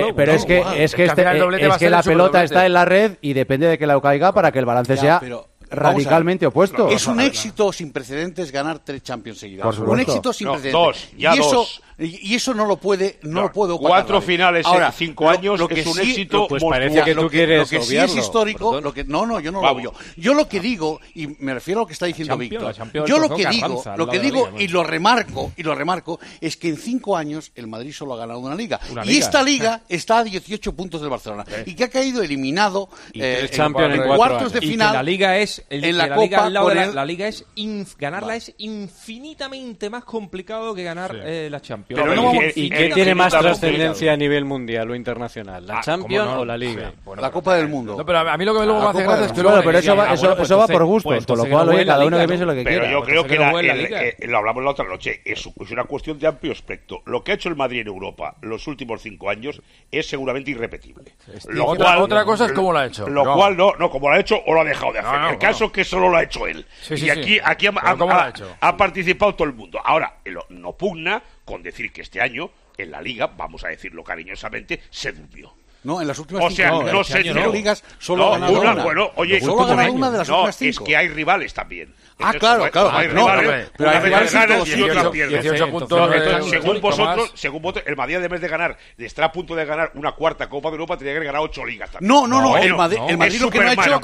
Speaker 4: que la pelota está en la red y depende de que la caiga para que el balance sea radicalmente opuesto.
Speaker 8: Es un éxito sin precedentes ganar 3 Champions seguidas. Un éxito sin precedentes.
Speaker 2: Dos.
Speaker 8: Y eso no lo puede opacar.
Speaker 2: 4 finales en 5 años es un éxito.
Speaker 12: Pues parece que tú quieres
Speaker 8: lo que sí es histórico. Yo no lo obvio. Yo lo que digo, y me refiero a lo que está diciendo Víctor, yo lo que digo y lo remarco, es que en 5 años el Madrid solo ha ganado una liga. Y esta liga está a 18 puntos del Barcelona. Y que ha caído eliminado
Speaker 12: en
Speaker 8: cuartos de final.
Speaker 6: Y que la liga es
Speaker 8: la
Speaker 6: liga es ganarla es infinitamente más complicado que ganar la Champions.
Speaker 12: ¿Y qué tiene más trascendencia a nivel mundial o internacional? ¿La Champions o la Liga?
Speaker 8: La Copa del Mundo.
Speaker 5: No, pero a mí lo que luego me hace gracia es que
Speaker 4: pero eso va por gustos, con lo cual oye, cada uno que piense lo que quiera.
Speaker 2: Pero yo creo que lo hablamos la otra noche, es una cuestión de amplio espectro. Lo que ha hecho el Madrid en Europa los últimos 5 años es seguramente irrepetible.
Speaker 5: Otra cosa es cómo lo ha hecho.
Speaker 2: Lo cual no, como lo ha hecho o lo ha dejado de hacer. El caso es que solo lo ha hecho él. Y aquí ha participado todo el mundo. Ahora, no pugna con decir que este año en la Liga, vamos a decirlo cariñosamente, se durmió.
Speaker 8: No, en las últimas
Speaker 2: 5
Speaker 8: ligas solo ha ganado una.
Speaker 2: Bueno, oye,
Speaker 8: solo ha ganado una de las últimas 5.
Speaker 2: Es que hay rivales también.
Speaker 8: Claro.
Speaker 2: Hay rivales,
Speaker 8: pero hay rivales
Speaker 2: ganan y otras pierden.
Speaker 5: 18 puntos.
Speaker 2: Según vosotros, el Madrid además de ganar, de estar a punto de ganar una cuarta Copa de Europa, tenía que haber ganado 8 ligas también.
Speaker 8: No, el Madrid lo que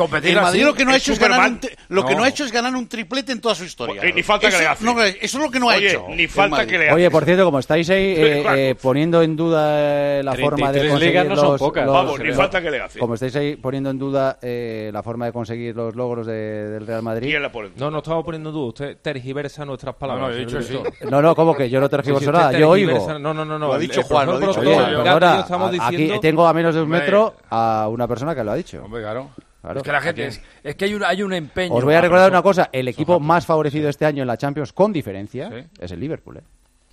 Speaker 8: no ha hecho es ganar un triplete en toda su historia.
Speaker 2: Ni falta que le hace.
Speaker 8: Eso es lo que no ha hecho.
Speaker 2: Ni falta que le hace.
Speaker 4: Oye, por cierto, como estáis ahí poniendo en duda la forma de conseguir
Speaker 2: ni falta que le hace.
Speaker 4: Como estáis ahí poniendo en duda la forma de conseguir los logros del Real Madrid.
Speaker 2: ¿Quién la pone?
Speaker 6: No estaba poniendo en duda. Usted tergiversa nuestras palabras.
Speaker 5: No, he dicho sí.
Speaker 4: No, ¿cómo que yo no tergiverso nada? Yo oigo.
Speaker 6: No.
Speaker 8: Lo ha dicho Juan, lo ha dicho
Speaker 4: Juan. Ahora, aquí tengo a menos de 1 metro a una persona que lo ha dicho.
Speaker 5: Hombre, claro. Es que la gente es que hay un empeño.
Speaker 4: Os voy a recordar una cosa. El equipo más favorecido este año en la Champions, con diferencia, es el Liverpool.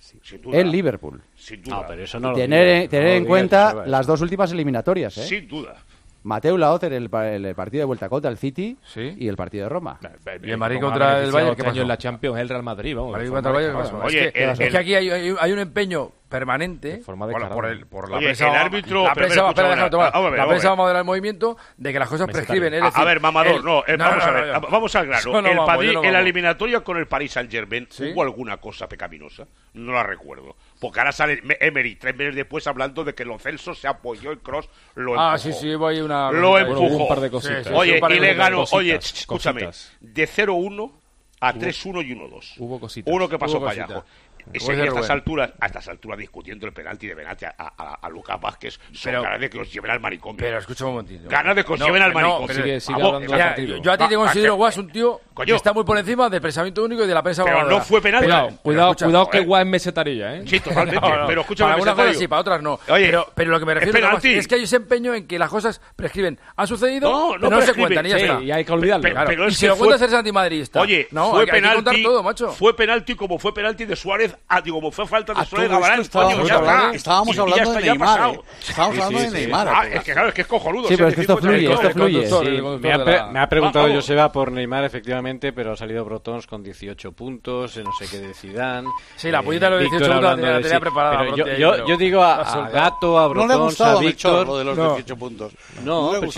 Speaker 4: El Liverpool.
Speaker 2: Sin duda.
Speaker 12: No, pero eso no
Speaker 4: tener en cuenta las 2 últimas eliminatorias.
Speaker 2: Sin duda.
Speaker 4: Mateu Laoz en el partido de vuelta contra el City y el partido de Roma.
Speaker 5: Y el Madrid contra el Bayern,
Speaker 6: que pasó en la Champions, el Real Madrid. Vamos,
Speaker 5: Madrid contra el Bayern, ¿qué pasó? Oye, es que aquí hay un empeño permanente por la prensa.
Speaker 2: El árbitro.
Speaker 5: La prensa va a moderar el movimiento de que las cosas prescriben.
Speaker 2: A ver, mamador, vamos al grano. El Madrid en la eliminatoria con el Paris Saint-Germain, ¿hubo alguna cosa pecaminosa? No la recuerdo. Porque ahora sale Emery 3 meses después hablando de que Lo Celso se apoyó el Cross, lo empujó.
Speaker 5: Sí, voy una...
Speaker 2: Lo empujó.
Speaker 6: Un par de cositas.
Speaker 2: Oye, y le ganó, escúchame, de 0-1 a 3-1 y 1-2.
Speaker 6: Hubo cositas.
Speaker 2: Uno que pasó para allá. A estas alturas discutiendo el penalti de Benati a Lucas Vázquez, son ganas de que os lleven al manicomio.
Speaker 5: Pero escucha un momentito.
Speaker 2: Ganas de que os lleven al manicomio.
Speaker 5: Yo a ti te considero, Guas, un tío que está muy por encima del pensamiento único y de la prensa.
Speaker 2: Pero no fue penalti.
Speaker 6: Cuidado que Guas es mesetarilla, ¿eh?
Speaker 2: Sí, totalmente. Pero escúchame,
Speaker 5: para algunas cosas sí, para otras no. Pero lo que me refiero es que hay ese empeño en que las cosas prescriben. Han sucedido, pero no se cuentan y ya está.
Speaker 6: Y hay que olvidarlo.
Speaker 5: Y si lo cuentas eres antimadridista.
Speaker 2: Oye, fue penalti. Fue penalti como fue penalti de Suárez, como fue falta de Suárez Gavarán.
Speaker 8: Estábamos hablando de Neymar. Estábamos hablando de Neymar.
Speaker 2: Es que claro, es que es cojonudo.
Speaker 4: Sí, pero es que esto fluye.
Speaker 12: Me ha preguntado Joseba por Neymar, efectivamente, pero ha salido Brotons con 18 puntos, no sé qué de Zidane.
Speaker 5: Sí, la puñita de los 18 puntos la tenía preparada.
Speaker 12: Yo digo a Gato, a Brotons, a Víctor...
Speaker 8: lo de los 18 puntos.
Speaker 12: No,
Speaker 8: no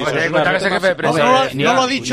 Speaker 12: lo
Speaker 8: ha dicho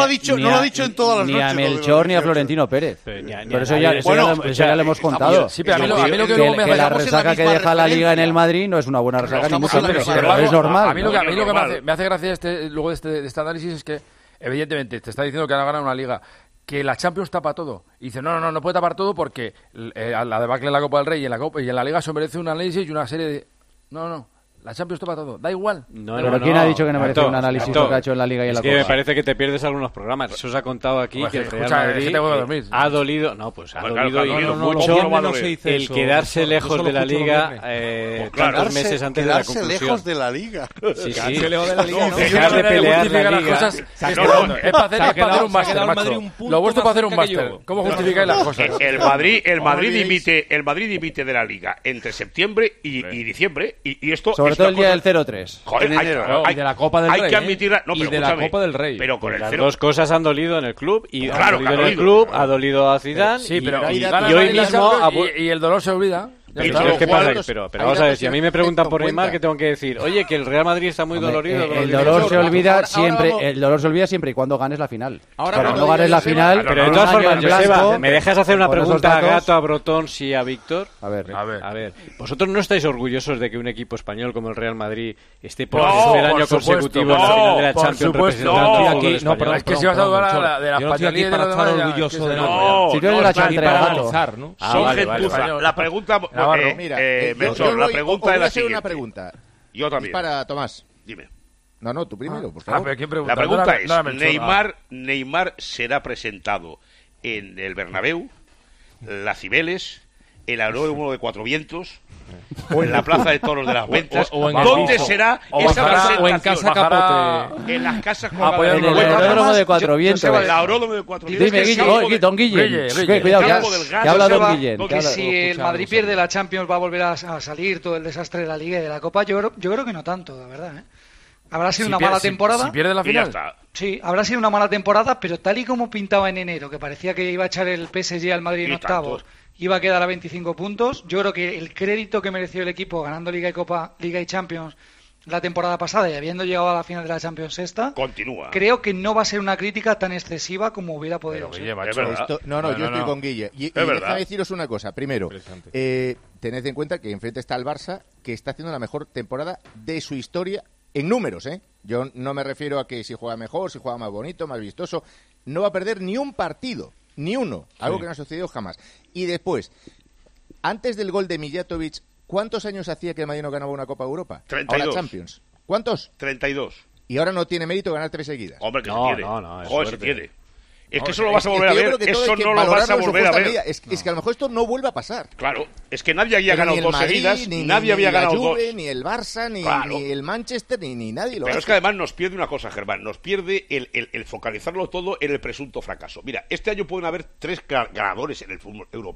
Speaker 8: en todas las noches.
Speaker 4: Ni a Melchor ni a Florentino Pérez. Por eso ya le hemos contado.
Speaker 5: A mí lo que
Speaker 4: la resaca que deja la Liga en el Madrid no es una buena resaca, ni mucho menos, pero es normal.
Speaker 5: A mí lo que me hace gracia luego de este análisis es que, evidentemente, te está diciendo que han ganado una Liga, que la Champions tapa todo. Y dice, no puede tapar todo porque la debacle en la Copa del Rey y en la Liga se merece un análisis y una serie de... No. La Champions topa todo, da igual.
Speaker 4: Pero ¿quién ha dicho que no merece un análisis lo que ha hecho en la Liga y en la Copa?
Speaker 12: Es que me parece que te pierdes algunos programas. Eso os ha contado aquí que el Real Madrid ha dolido. No, pues ha dolido mucho el quedarse lejos de la Liga tantos meses antes de la conclusión.
Speaker 8: Quedarse lejos de la Liga.
Speaker 12: Sí. Dejar de pelear la Liga.
Speaker 5: Es para hacer un máster, macho. Lo vuestro para hacer un máster. ¿Cómo justificáis las cosas?
Speaker 2: El Madrid dimite de la Liga entre septiembre y diciembre. Y esto...
Speaker 4: Sobre todo el día del 0-3.
Speaker 2: Joder, en enero.
Speaker 6: Y de la Copa del Rey.
Speaker 2: Hay que admitirla. No,
Speaker 6: y de la Copa del Rey.
Speaker 2: Pero con el
Speaker 12: las dos cosas han dolido en el club. Y ha dolido en el club, ha dolido a Zidane.
Speaker 5: Sí, pero
Speaker 12: y hoy mismo...
Speaker 5: Y el dolor se olvida.
Speaker 12: Pero vamos a ver, si a mí me preguntan por Neymar, ¿qué tengo que decir? Oye, que el Real Madrid está muy dolorido.
Speaker 4: El dolor se olvida siempre y cuando ganes la final. Ahora no ganes la final.
Speaker 12: Pero de todas formas, Joseba, ¿me dejas hacer una pregunta a Gato, a Brotons y a Víctor?
Speaker 4: A
Speaker 12: ver. ¿Vosotros no estáis orgullosos de que un equipo español como el Real Madrid esté por tercer año consecutivo en la final de la Champions representando?
Speaker 5: No, pero es que si vas a dudar de las pañalías
Speaker 6: para estar orgulloso de
Speaker 4: nada. Si tú eres de la Champions,
Speaker 6: ¿no?
Speaker 2: Son gentuza. La pregunta...
Speaker 7: Mira,
Speaker 2: la pregunta es la siguiente.
Speaker 7: Una pregunta.
Speaker 2: Yo también.
Speaker 7: Es para Tomás.
Speaker 2: Dime.
Speaker 7: No, tú primero, por favor.
Speaker 5: Pero ¿quién pregunta?
Speaker 2: La pregunta es, Neymar será presentado en el Bernabéu, la Cibeles, el Aeródromo de Cuatro Vientos, o en la Plaza de Toros de las Ventas. ¿Dónde será esa presentación?
Speaker 6: O en Casa Capote.
Speaker 2: En las casas
Speaker 4: en el Aeródromo de Cuatro Vientos.
Speaker 2: El Aeródromo de Cuatro Vientos.
Speaker 4: Dime, Don Guillén. Cuidado, que habla Don Guillén.
Speaker 3: Porque si el Madrid pierde la Champions va a volver a salir todo el desastre de la Liga y de la Copa. Yo creo que no tanto, la verdad. Habrá sido una mala temporada.
Speaker 5: Si pierde la final.
Speaker 3: Sí, habrá sido una mala temporada, pero tal y como pintaba en enero, que parecía que iba a echar el PSG al Madrid en octavos, iba a quedar a 25 puntos. Yo creo que el crédito que mereció el equipo ganando Liga y Copa, Liga y Champions la temporada pasada y habiendo llegado a la final de la Champions esta,
Speaker 2: continúa.
Speaker 3: Creo que no va a ser una crítica tan excesiva como hubiera podido ser.
Speaker 7: Yo estoy con Guille. Y déjame deciros una cosa. Primero, tened en cuenta que enfrente está el Barça, que está haciendo la mejor temporada de su historia en números, ¿eh? Yo no me refiero a que si juega mejor, si juega más bonito, más vistoso. No va a perder ni un partido, ni uno. Algo que no ha sucedido jamás. Y después, antes del gol de Mijatovic, ¿cuántos años hacía que el Madrid no ganaba una Copa de Europa?
Speaker 2: 32.
Speaker 7: Ahora Champions. ¿Cuántos?
Speaker 2: 32.
Speaker 7: Y ahora no tiene mérito ganar 3 seguidas.
Speaker 2: Hombre, que se tiene. Joder, se tiene. Es que eso lo vas a volver a ver. Eso no lo vas a volver a ver.
Speaker 7: Es que a lo mejor esto no vuelve a pasar.
Speaker 2: Claro, es que nadie había ganado 2 seguidas. Nadie había ganado 2.
Speaker 7: Ni el Barça, ni el Manchester, ni nadie lo hace.
Speaker 2: Pero es que además nos pierde una cosa, Germán. Nos pierde el focalizarlo todo en el presunto fracaso. Mira, este año pueden haber 3 ganadores en el fútbol europeo.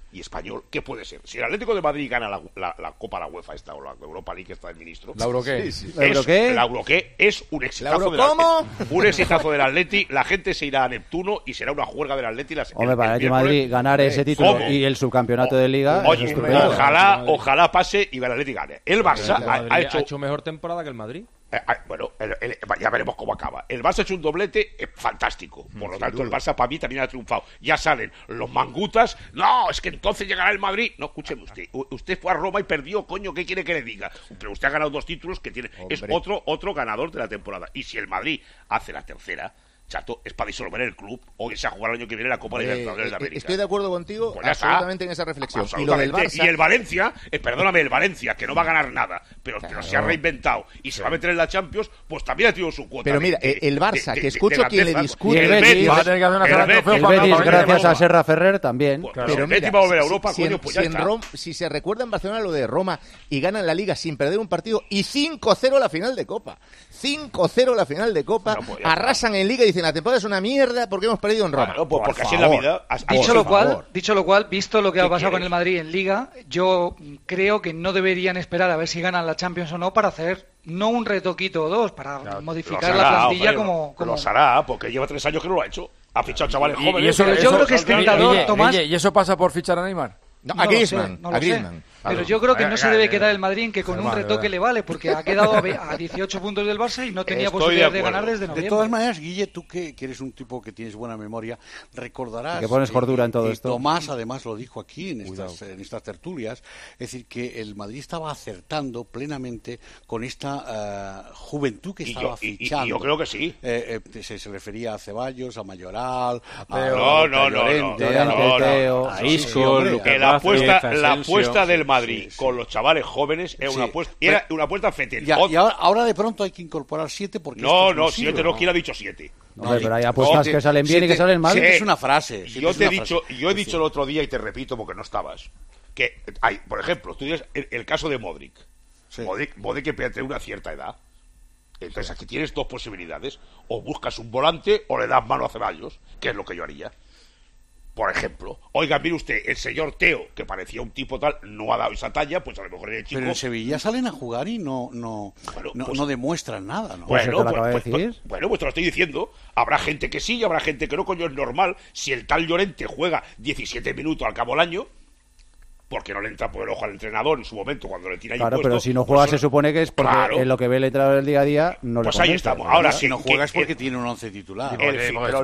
Speaker 2: y Español, ¿qué puede ser? Si el Atlético de Madrid gana la Copa, la UEFA esta, o la Europa League, que está el ministro.
Speaker 5: ¿La Euroqué?
Speaker 2: Sí. ¿La Euroqué? Es un exitazo del Atleti. Un exitazo del Atleti, la gente se irá a Neptuno y será una juerga del Atleti.
Speaker 4: Hombre, para el Madrid ganar ese título y el subcampeonato de Liga.
Speaker 2: Oye, ojalá pase y el Atleti gane. El Barça
Speaker 6: ha hecho mejor temporada que el Madrid.
Speaker 2: Bueno, ya veremos cómo acaba. El Barça ha hecho un doblete fantástico. Por lo tanto, el Barça para mí también ha triunfado. Ya salen los mangutas. No, es que entonces llegará el Madrid. No, escúcheme usted. Usted fue a Roma y perdió, coño. ¿Qué quiere que le diga? Pero usted ha ganado 2 títulos que tiene. Hombre. Es otro ganador de la temporada. Y si el Madrid hace la tercera, chato, es para disolver el club o irse a jugar el año que viene la Copa Libertadores de América.
Speaker 7: Estoy de acuerdo contigo, pues absolutamente en esa reflexión.
Speaker 2: Y lo del Barça... Y el Valencia, perdóname, el Valencia, que no va a ganar nada, pero se ha reinventado y se va a meter en la Champions, pues también ha tenido su cuota.
Speaker 7: Pero mira, el Barça, que escucho quien le discute...
Speaker 4: El Betis, gracias a Serra Ferrer, también.
Speaker 2: Pues, pero el Betis va a volver a Europa, coño, pues ya está.
Speaker 7: Si se recuerda en Barcelona lo de Roma y ganan la Liga sin perder un partido y 5-0 la final de Copa. 5-0 la final de Copa, arrasan en Liga y dicen la temporada es una mierda porque hemos perdido en Roma.
Speaker 2: Claro, pues porque así es la vida.
Speaker 3: Dicho lo cual, visto lo que ha pasado con el Madrid en Liga, yo creo que no deberían esperar a ver si ganan la Champions o no para hacer no un retoquito o dos, para modificar la plantilla como...
Speaker 2: Lo hará, porque lleva 3 años que no lo ha hecho. Ha fichado chavales jóvenes.
Speaker 3: Yo creo que es tentador, Tomás.
Speaker 5: ¿Y eso pasa por fichar a Neymar?
Speaker 7: A Griezmann.
Speaker 3: Pero yo creo que no se debe quedar el Madrid en que con un retoque le vale, porque ha quedado a 18 puntos del Barça y no tenía posibilidad de ganar desde noviembre.
Speaker 8: De todas maneras, Guille, tú que eres un tipo que tienes buena memoria, recordarás...
Speaker 4: Que pones cordura en todo esto.
Speaker 8: Tomás, además, lo dijo aquí en estas tertulias, es decir, que el Madrid estaba acertando plenamente con esta juventud que estaba fichando.
Speaker 2: Y yo creo que sí.
Speaker 8: Se refería a Ceballos, a Mayoral,
Speaker 2: a Isco, la apuesta del Madrid con los chavales jóvenes era una apuesta fetén.
Speaker 8: Y ahora de pronto hay que incorporar 7 porque...
Speaker 2: No, 7 no, ¿quién ha dicho 7?
Speaker 4: No, pero hay apuestas que salen bien y que salen mal.
Speaker 8: Es una frase.
Speaker 2: Yo he dicho el otro día y te repito porque no estabas, que hay, por ejemplo, tú dices el caso de Modric. Sí. Modric que tiene una cierta edad. Entonces aquí tienes 2 posibilidades. O buscas un volante o le das mano a Ceballos, que es lo que yo haría. Por ejemplo, oiga, mire usted, el señor Teo, que parecía un tipo tal, no ha dado esa talla, pues a lo mejor el chico...
Speaker 8: Pero en Sevilla salen a jugar y no demuestran nada, ¿no?
Speaker 2: Pues te lo estoy diciendo. Habrá gente que sí y habrá gente que no, coño, es normal. Si el tal Llorente juega 17 minutos al cabo del año, porque no le entra por el ojo al entrenador en su momento cuando le tira ahí
Speaker 4: Claro, pero si no juega se supone que es porque en lo que ve el entrenador del día a día no le
Speaker 2: pues ahí estamos. Ahora
Speaker 8: si no juega es porque tiene un 11 titular.
Speaker 2: Pero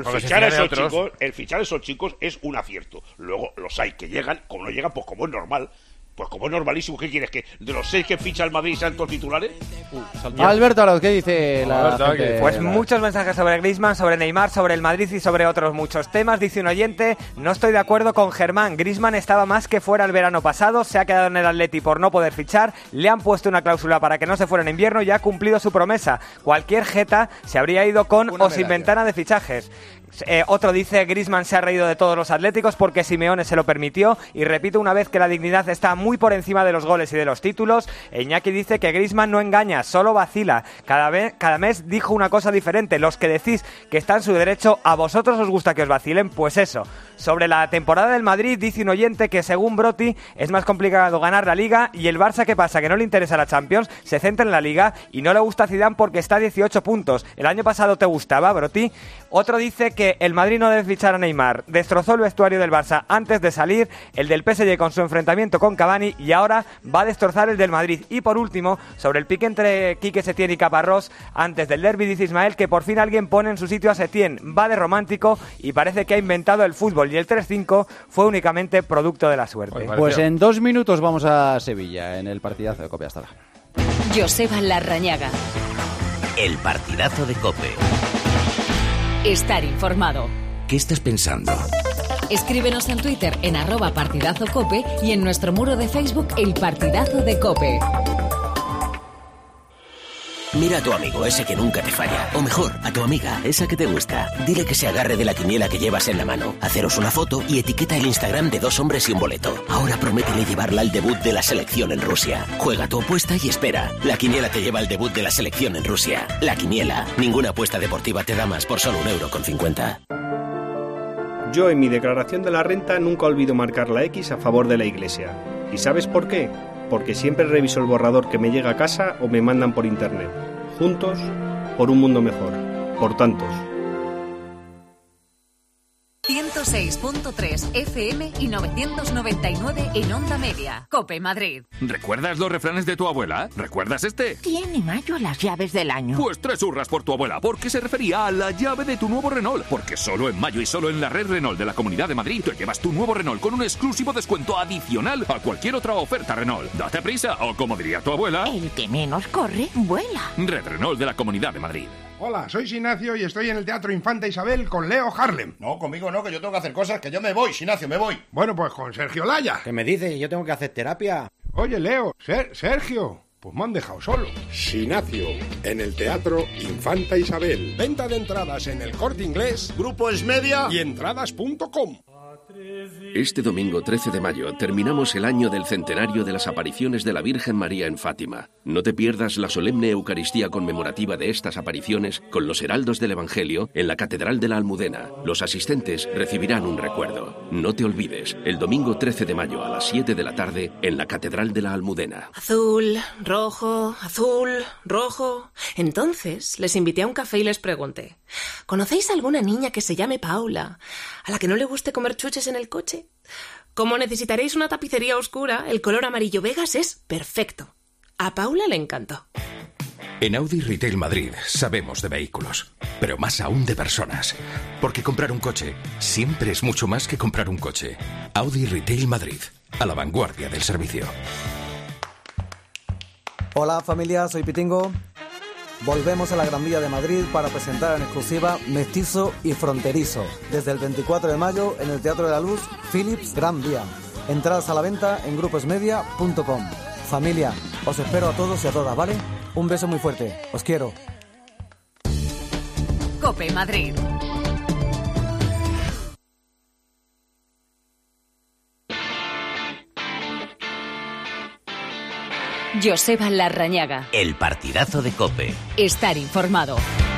Speaker 2: el fichar a esos chicos es un acierto. Luego los hay que llegan, como no llegan, pues como es normal. Pues como es normalísimo, ¿qué quieres? ¿Que de los 6 que ficha el Madrid sean todos titulares?
Speaker 4: Alberto, ¿qué dice la gente?
Speaker 17: Pues muchos mensajes sobre Griezmann, sobre Neymar, sobre el Madrid y sobre otros muchos temas. Dice un oyente, no estoy de acuerdo con Germán. Griezmann estaba más que fuera el verano pasado, se ha quedado en el Atleti por no poder fichar, le han puesto una cláusula para que no se fuera en invierno y ha cumplido su promesa. Cualquier jeta se habría ido con o sin ventana de fichajes. Otro dice, Griezmann se ha reído de todos los atléticos porque Simeone se lo permitió y repito una vez que la dignidad está muy por encima de los goles y de los títulos. Iñaki dice que Griezmann no engaña, solo vacila. Cada mes dijo una cosa diferente. Los que decís que está en su derecho, ¿a vosotros os gusta que os vacilen? Pues eso. Sobre la temporada del Madrid dice un oyente que según Broti es más complicado ganar la Liga y el Barça, ¿qué pasa? Que no le interesa la Champions, se centra en la Liga y no le gusta a Zidane porque está a 18 puntos. ¿El año pasado te gustaba, Broti? Otro dice que el Madrid no debe fichar a Neymar. Destrozó el vestuario del Barça antes de salir, el del PSG con su enfrentamiento con Cavani y ahora va a destrozar el del Madrid. Y por último, sobre el pique entre Quique Setién y Caparrós antes del derbi, dice Ismael que por fin alguien pone en su sitio a Setién. Va de romántico y parece que ha inventado el fútbol y el 3-5 fue únicamente producto de la suerte.
Speaker 4: Pues en 2 minutos vamos a Sevilla en el partidazo de COPE. Hasta ahora.
Speaker 1: Joseba Larrañaga.
Speaker 16: El partidazo de COPE.
Speaker 1: Estar informado.
Speaker 16: ¿Qué estás pensando?
Speaker 1: Escríbenos en Twitter en @partidazocope y en nuestro muro de Facebook El Partidazo de COPE.
Speaker 30: Mira a tu amigo, ese que nunca te falla. O mejor, a tu amiga, esa que te gusta. Dile que se agarre de la quiniela que llevas en la mano. Haceros una foto y etiqueta el Instagram de 2 hombres y un boleto. Ahora prométele llevarla al debut de la selección en Rusia. Juega tu apuesta y espera. La quiniela te lleva al debut de la selección en Rusia. La quiniela. Ninguna apuesta deportiva te da más por solo 1,50 €.
Speaker 18: Yo en mi declaración de la renta nunca olvido marcar la X a favor de la Iglesia. ¿Y sabes por qué? Porque siempre reviso el borrador que me llega a casa o me mandan por internet. Juntos, por un mundo mejor. Por tantos.
Speaker 1: 106.3 FM y 999 en Onda Media. COPE Madrid.
Speaker 19: ¿Recuerdas los refranes de tu abuela? ¿Recuerdas este?
Speaker 20: Tiene mayo las llaves del año.
Speaker 19: Pues 3 hurras por tu abuela, porque se refería a la llave de tu nuevo Renault. Porque solo en mayo y solo en la red Renault de la Comunidad de Madrid te llevas tu nuevo Renault con un exclusivo descuento adicional a cualquier otra oferta Renault. Date prisa, o como diría tu abuela...
Speaker 20: El que menos corre, vuela.
Speaker 19: Red Renault de la Comunidad de Madrid.
Speaker 21: Hola, soy Sinacio y estoy en el Teatro Infanta Isabel con Leo Harlem.
Speaker 22: No, conmigo no, que yo tengo que hacer cosas, que yo me voy, Sinacio, me voy.
Speaker 21: Bueno, pues con Sergio Laya.
Speaker 22: ¿Qué me dices? Yo tengo que hacer terapia.
Speaker 21: Oye, Leo, Sergio, pues me han dejado solo.
Speaker 23: Sinacio, en el Teatro Infanta Isabel. Venta de entradas en El Corte Inglés, Grupo Esmedia y entradas.com.
Speaker 28: Este domingo 13 de mayo terminamos el año del centenario de las apariciones de la Virgen María en Fátima. No te pierdas la solemne Eucaristía conmemorativa de estas apariciones con los heraldos del Evangelio en la Catedral de la Almudena. Los asistentes recibirán un recuerdo. No te olvides, el domingo 13 de mayo a las 7 de la tarde en la Catedral de la Almudena.
Speaker 24: Azul, rojo, rojo... Entonces les invité a un café y les pregunté: ¿conocéis a alguna niña que se llame Paula, a la que no le guste comer chuches en el coche? Como necesitaréis una tapicería oscura, el color amarillo Vegas es perfecto. A Paula le encantó.
Speaker 25: En Audi Retail Madrid sabemos de vehículos, pero más aún de personas. Porque comprar un coche siempre es mucho más que comprar un coche. Audi Retail Madrid, a la vanguardia del servicio.
Speaker 26: Hola familia, soy Pitingo. Volvemos a la Gran Vía de Madrid para presentar en exclusiva Mestizo y Fronterizo. Desde el 24 de mayo en el Teatro de la Luz, Philips Gran Vía. Entradas a la venta en gruposmedia.com. Familia, os espero a todos y a todas, ¿vale? Un beso muy fuerte. Os quiero.
Speaker 1: COPE Madrid. Joseba Larrañaga.
Speaker 16: El partidazo de COPE.
Speaker 1: Estar informado.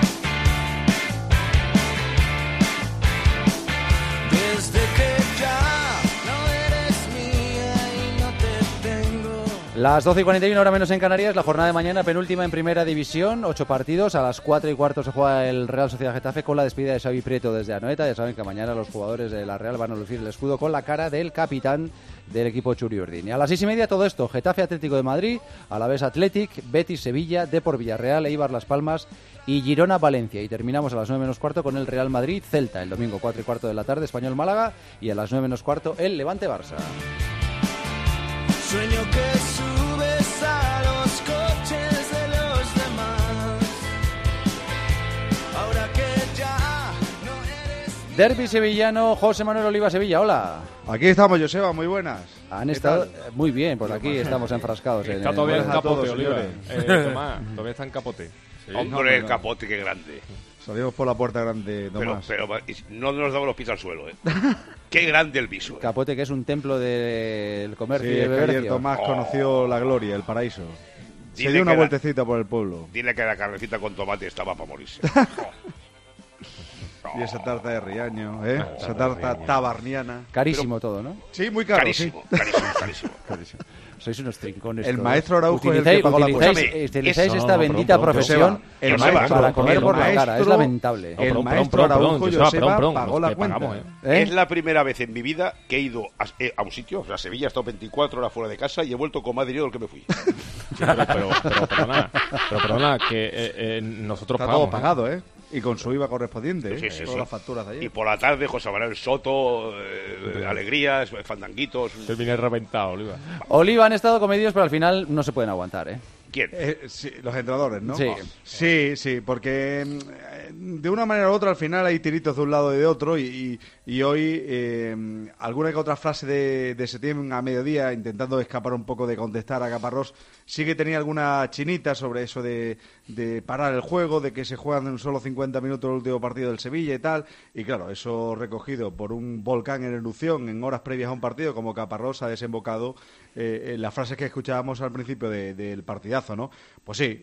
Speaker 4: Las 12:41, hora menos en Canarias, la jornada de mañana, penúltima en Primera División, 8 partidos, a las 4:15 se juega el Real Sociedad Getafe con la despedida de Xavi Prieto desde Anoeta. Ya saben que mañana los jugadores de la Real van a lucir el escudo con la cara del capitán del equipo Txuri-Urdin. Y a las 6:30 todo esto: Getafe Atlético de Madrid, Alavés Athletic, Betis Sevilla, Depor Villarreal, Eibar Las Palmas y Girona Valencia. Y terminamos a las 9:15 con el Real Madrid Celta, el domingo 4:15 de la tarde Español Málaga y a las 9:15 el Levante Barça.
Speaker 31: Sueño que subes a los coches de los demás. Ahora que ya no eres...
Speaker 4: Derbi sevillano, José Manuel Oliva Sevilla, hola.
Speaker 27: Aquí estamos, Joseba, muy buenas.
Speaker 4: Han estado muy bien, pues aquí estamos enfrascados.
Speaker 6: Está todavía en capote, Oliva. Tomás, todavía está en capote.
Speaker 2: Sí. Hombre, el capote, qué grande.
Speaker 27: Salimos por la puerta grande, Tomás.
Speaker 2: Pero no nos damos los pies al suelo, ¿eh? Qué grande el viso.
Speaker 4: Capote, que es un templo del comercio
Speaker 27: sí,
Speaker 4: y de bebercio.
Speaker 27: Ayer Tomás conoció la gloria, el paraíso. Se dio una vueltecita por el pueblo.
Speaker 2: Dile que la carnecita con tomate estaba para morirse.
Speaker 27: Y esa tarta de riaño, ¿eh? Esa tarta tabarniana.
Speaker 4: Carísimo todo, ¿no?
Speaker 27: Sí, muy caro.
Speaker 2: Carísimo,
Speaker 27: sí.
Speaker 2: carísimo.
Speaker 4: Sois unos trincones.
Speaker 27: El maestro Araujo es el que pagó la
Speaker 4: utilizáis esta bendita profesión para comer por la cara. Es lamentable.
Speaker 27: El maestro Araujo, Joseba, pagó la cuenta.
Speaker 2: Es la primera vez en mi vida que he ido a un sitio, o sea, Sevilla, he estado 24 horas fuera de casa y he vuelto con más dinero del que me fui.
Speaker 6: Sí, pero perdona, que nosotros
Speaker 27: está
Speaker 6: pagamos.
Speaker 27: Todo pagado, ¿eh? Y con su IVA correspondiente,
Speaker 2: sí,
Speaker 27: todas las facturas de ayer.
Speaker 2: Y por la tarde, José Manuel Soto, alegrías, fandanguitos.
Speaker 6: Terminé reventado, Oliva.
Speaker 4: Oliva han estado comedidos, pero al final no se pueden aguantar, ¿eh?
Speaker 2: ¿Quién?
Speaker 27: Sí, los entrenadores, ¿no?
Speaker 4: Sí.
Speaker 27: Sí, porque de una manera u otra al final hay tiritos de un lado y de otro y hoy alguna que otra frase de Setién a mediodía intentando escapar un poco de contestar a Caparrós sí que tenía alguna chinita sobre eso de parar el juego, de que se juegan en solo 50 minutos el último partido del Sevilla y tal, y claro, eso recogido por un volcán en erupción en horas previas a un partido como Caparrós ha desembocado las frases que escuchábamos al principio del partidazo, ¿no? Pues sí,